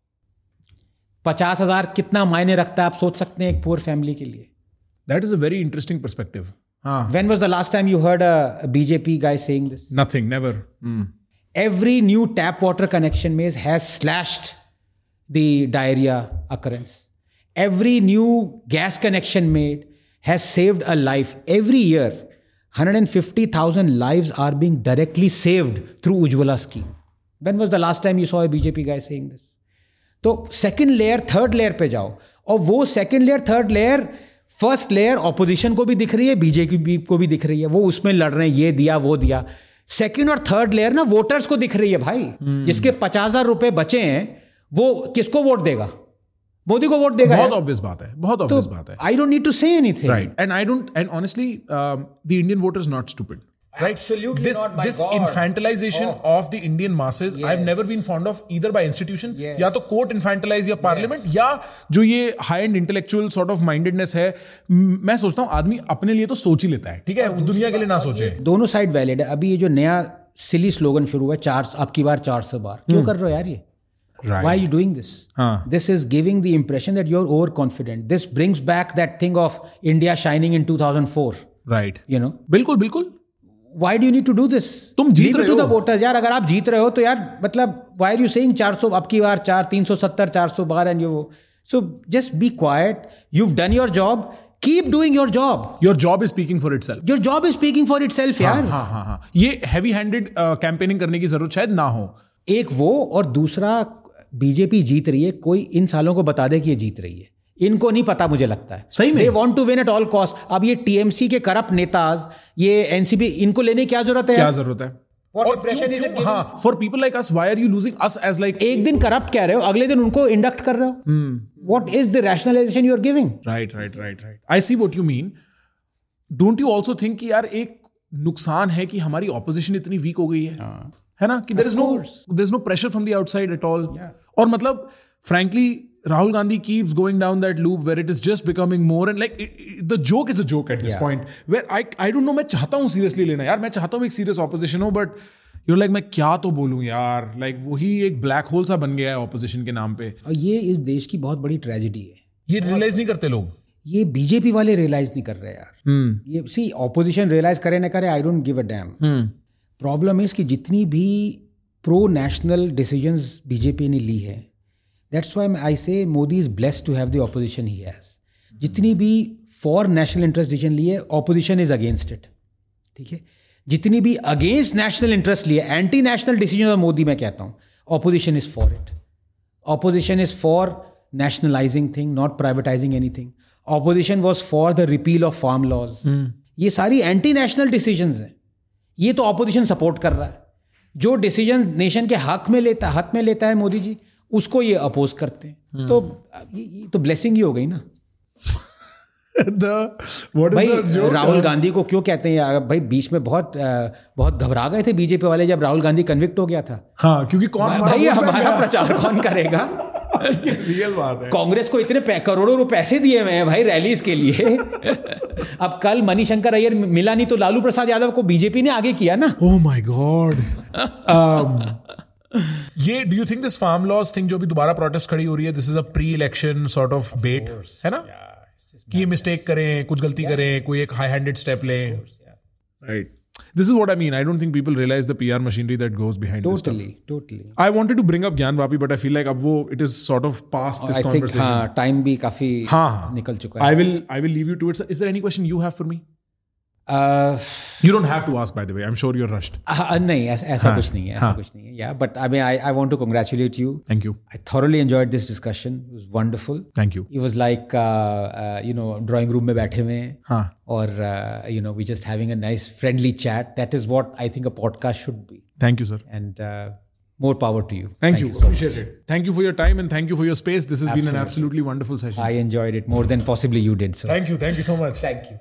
Speaker 2: 50,000 कितना मायने रखता है, आप सोच सकते हैं एक poor family के लिए।
Speaker 1: That is a very interesting perspective.
Speaker 2: When was the last time you heard a BJP guy saying this?
Speaker 1: Nothing, never.
Speaker 2: Every new tap water connection made has slashed the diarrhea occurrence. Every new gas connection made has saved a life. Every year 150,000 lives are being directly saved through Ujjwala scheme. When was the last time you saw a BJP guy saying this? तो second layer, third layer पे जाओ, और वो second layer, third layer, first layer opposition को भी दिख रही है, बीजेपी को भी दिख रही है, वो उसमें लड़ रहे हैं, ये दिया वो दिया। सेकंड और थर्ड लेयर ना वोटर्स को दिख रही है भाई। जिसके 50,000 रुपए बचे हैं, वो किसको वोट देगा? मोदी को वोट देगा।
Speaker 1: बहुत ऑब्वियस बात है, बहुत ऑब्वियस बात है।
Speaker 2: I don't need to say anything,
Speaker 1: right, and honestly the Indian voter is not stupid, right?
Speaker 2: Absolutely
Speaker 1: this,
Speaker 2: not, my
Speaker 1: this
Speaker 2: God.
Speaker 1: infantilization of the Indian masses, I've never been fond of either by institution, या तो court infantilize या parliament, या जो ये high end intellectual sort of mindedness है। मैं सोचता हूँ आदमी अपने लिए तो सोच ही लेता है, ठीक है, दुनिया के लिए ना सोचे।
Speaker 2: दोनों साइड वैलिड है। अभी ये जो नया सिली स्लोगन शुरू हुआ है, 4 आपकी बार 400 बार, क्यों कर रहे हो यार ये?
Speaker 1: Right.
Speaker 2: Why are you doing this?
Speaker 1: हाँ.
Speaker 2: This is giving the impression that you're overconfident. This brings back that thing of India shining in 2004.
Speaker 1: Right.
Speaker 2: You know?
Speaker 1: बिल्कुल बिल्कुल।
Speaker 2: Why do you need to do this?
Speaker 1: तुम जीत रहे हो।
Speaker 2: Leave it to the voters यार। अगर आप जीत रहे हो तो यार, मतलब why are you saying 400 अब की बार 370 400 बार and you, so just be quiet. You've done your job. Keep doing your job.
Speaker 1: Your job is speaking for itself.
Speaker 2: Your job is speaking for itself यार।
Speaker 1: हाँ। ये heavy handed campaigning करने की जरूरत शायद ना हो।
Speaker 2: एक वो, और दूसरा बीजेपी जीत रही है, कोई इन सालों को बता दे कि ये जीत रही है। इनको नहीं पता, मुझे लगता है।
Speaker 1: सही में।
Speaker 2: They want to win at all cost. अब ये टीएमसी के करप्ट नेताज, ये एनसीपी, इनको लेने की क्या जरूरत है?
Speaker 1: क्या जरूरत है?
Speaker 2: What impression is it giving?
Speaker 1: हाँ, for people like us, why are you losing us as like?
Speaker 2: एक दिन करप्ट कह रहे हो, अगले दिन उनको इंडक्ट कर रहे हो। What is the rationalization you are giving?
Speaker 1: Right. I see what you mean. Don't you also think कि यार एक नुकसान है कि हमारी ऑपोजिशन इतनी वीक हो गई है ना, कि there is no pressure from the outside at all. और मतलब frankly Rahul Gandhi keeps going down that loop where it is just becoming more and like the joke is a joke at this point where I don't know, मैं चाहता हूँ seriously लेना यार, मैं चाहता हूँ एक serious opposition हो, but you're like मैं क्या तो बोलूँ यार, like वही एक black hole सा बन गया है opposition के नाम पे।
Speaker 2: और ये इस देश की बहुत बड़ी ट्रेजेडी है।
Speaker 1: ये रियलाइज नहीं करते लोग,
Speaker 2: ये बीजेपी वाले रियलाइज नहीं कर रहे यार। ये सी ऑपोजिशन रियलाइज करे ना करे, I don't give a damn. Problem is कि जितनी भी प्रो नेशनल डिसीजंस बीजेपी ने ली है, that's why I say Modi is blessed to have the opposition he has. जितनी भी फॉर नेशनल इंटरेस्ट डिसीजन ली है, ऑपोजिशन इज अगेंस्ट इट, ठीक है। जितनी भी अगेंस्ट नेशनल इंटरेस्ट ली है, anti national decision of Modi, मैं कहता हूँ opposition is for it. Opposition is for nationalizing thing, not privatizing anything. Opposition was for the repeal of farm laws. ये सारी एंटी नेशनल डिसीजंस हैं. ये तो ऑपोजिशन सपोर्ट कर रहा है. जो डिसीजन नेशन के हक में लेता है मोदी जी, उसको ये अपोज करते हैं. तो ये तो ब्लेसिंग ही हो गई ना. भाई राहुल गांधी को क्यों कहते हैं भाई, बीच में बहुत घबरा गए थे बीजेपी वाले जब राहुल गांधी कन्विक्ट हो गया था.
Speaker 1: हाँ, क्योंकि कौन
Speaker 2: भाई हमारा प्रचार कौन करेगा.
Speaker 1: ये रियल बात है.
Speaker 2: कांग्रेस को इतने करोड़ों रुपए पैसे दिए हुए हैं भाई रैलीज के लिए. अब कल मणिशंकर अय्यर मिला नहीं तो लालू प्रसाद यादव को बीजेपी ने आगे किया ना.
Speaker 1: Oh my god. ये do you think this farm laws thing जो भी दोबारा प्रोटेस्ट खड़ी हो रही है, this is a pre election sort of bet, है ना? कि ये मिस्टेक करें, कुछ गलती करें, कोई एक हाई हैंडेड स्टेप लें. Right. This is what I mean. I don't think people realize the PR machinery that goes behind this stuff.
Speaker 2: Totally.
Speaker 1: I wanted to bring up Gyan Vapi, but I feel like it is sort of past this conversation.
Speaker 2: I think time भी काफी निकल चुका है.
Speaker 1: I will leave you to it. Is there any question you have for me? You don't have to ask, by the way. I'm sure you're rushed.
Speaker 2: नहीं, ऐसा कुछ नहीं है. Yeah, but I mean, I want to congratulate you.
Speaker 1: Thank you.
Speaker 2: I thoroughly enjoyed this discussion. It was wonderful.
Speaker 1: Thank you.
Speaker 2: It was like, drawing room में बैठे हुए हैं.
Speaker 1: हाँ.
Speaker 2: और we're just having a nice friendly chat. That is what I think a podcast should be.
Speaker 1: Thank you, sir.
Speaker 2: And more power to you.
Speaker 1: Thank you. Appreciate it. Thank you for your time and thank you for your space. This has been an absolutely wonderful session.
Speaker 2: I enjoyed it more than possibly you did, sir.
Speaker 1: Thank you so much.
Speaker 2: Thank you.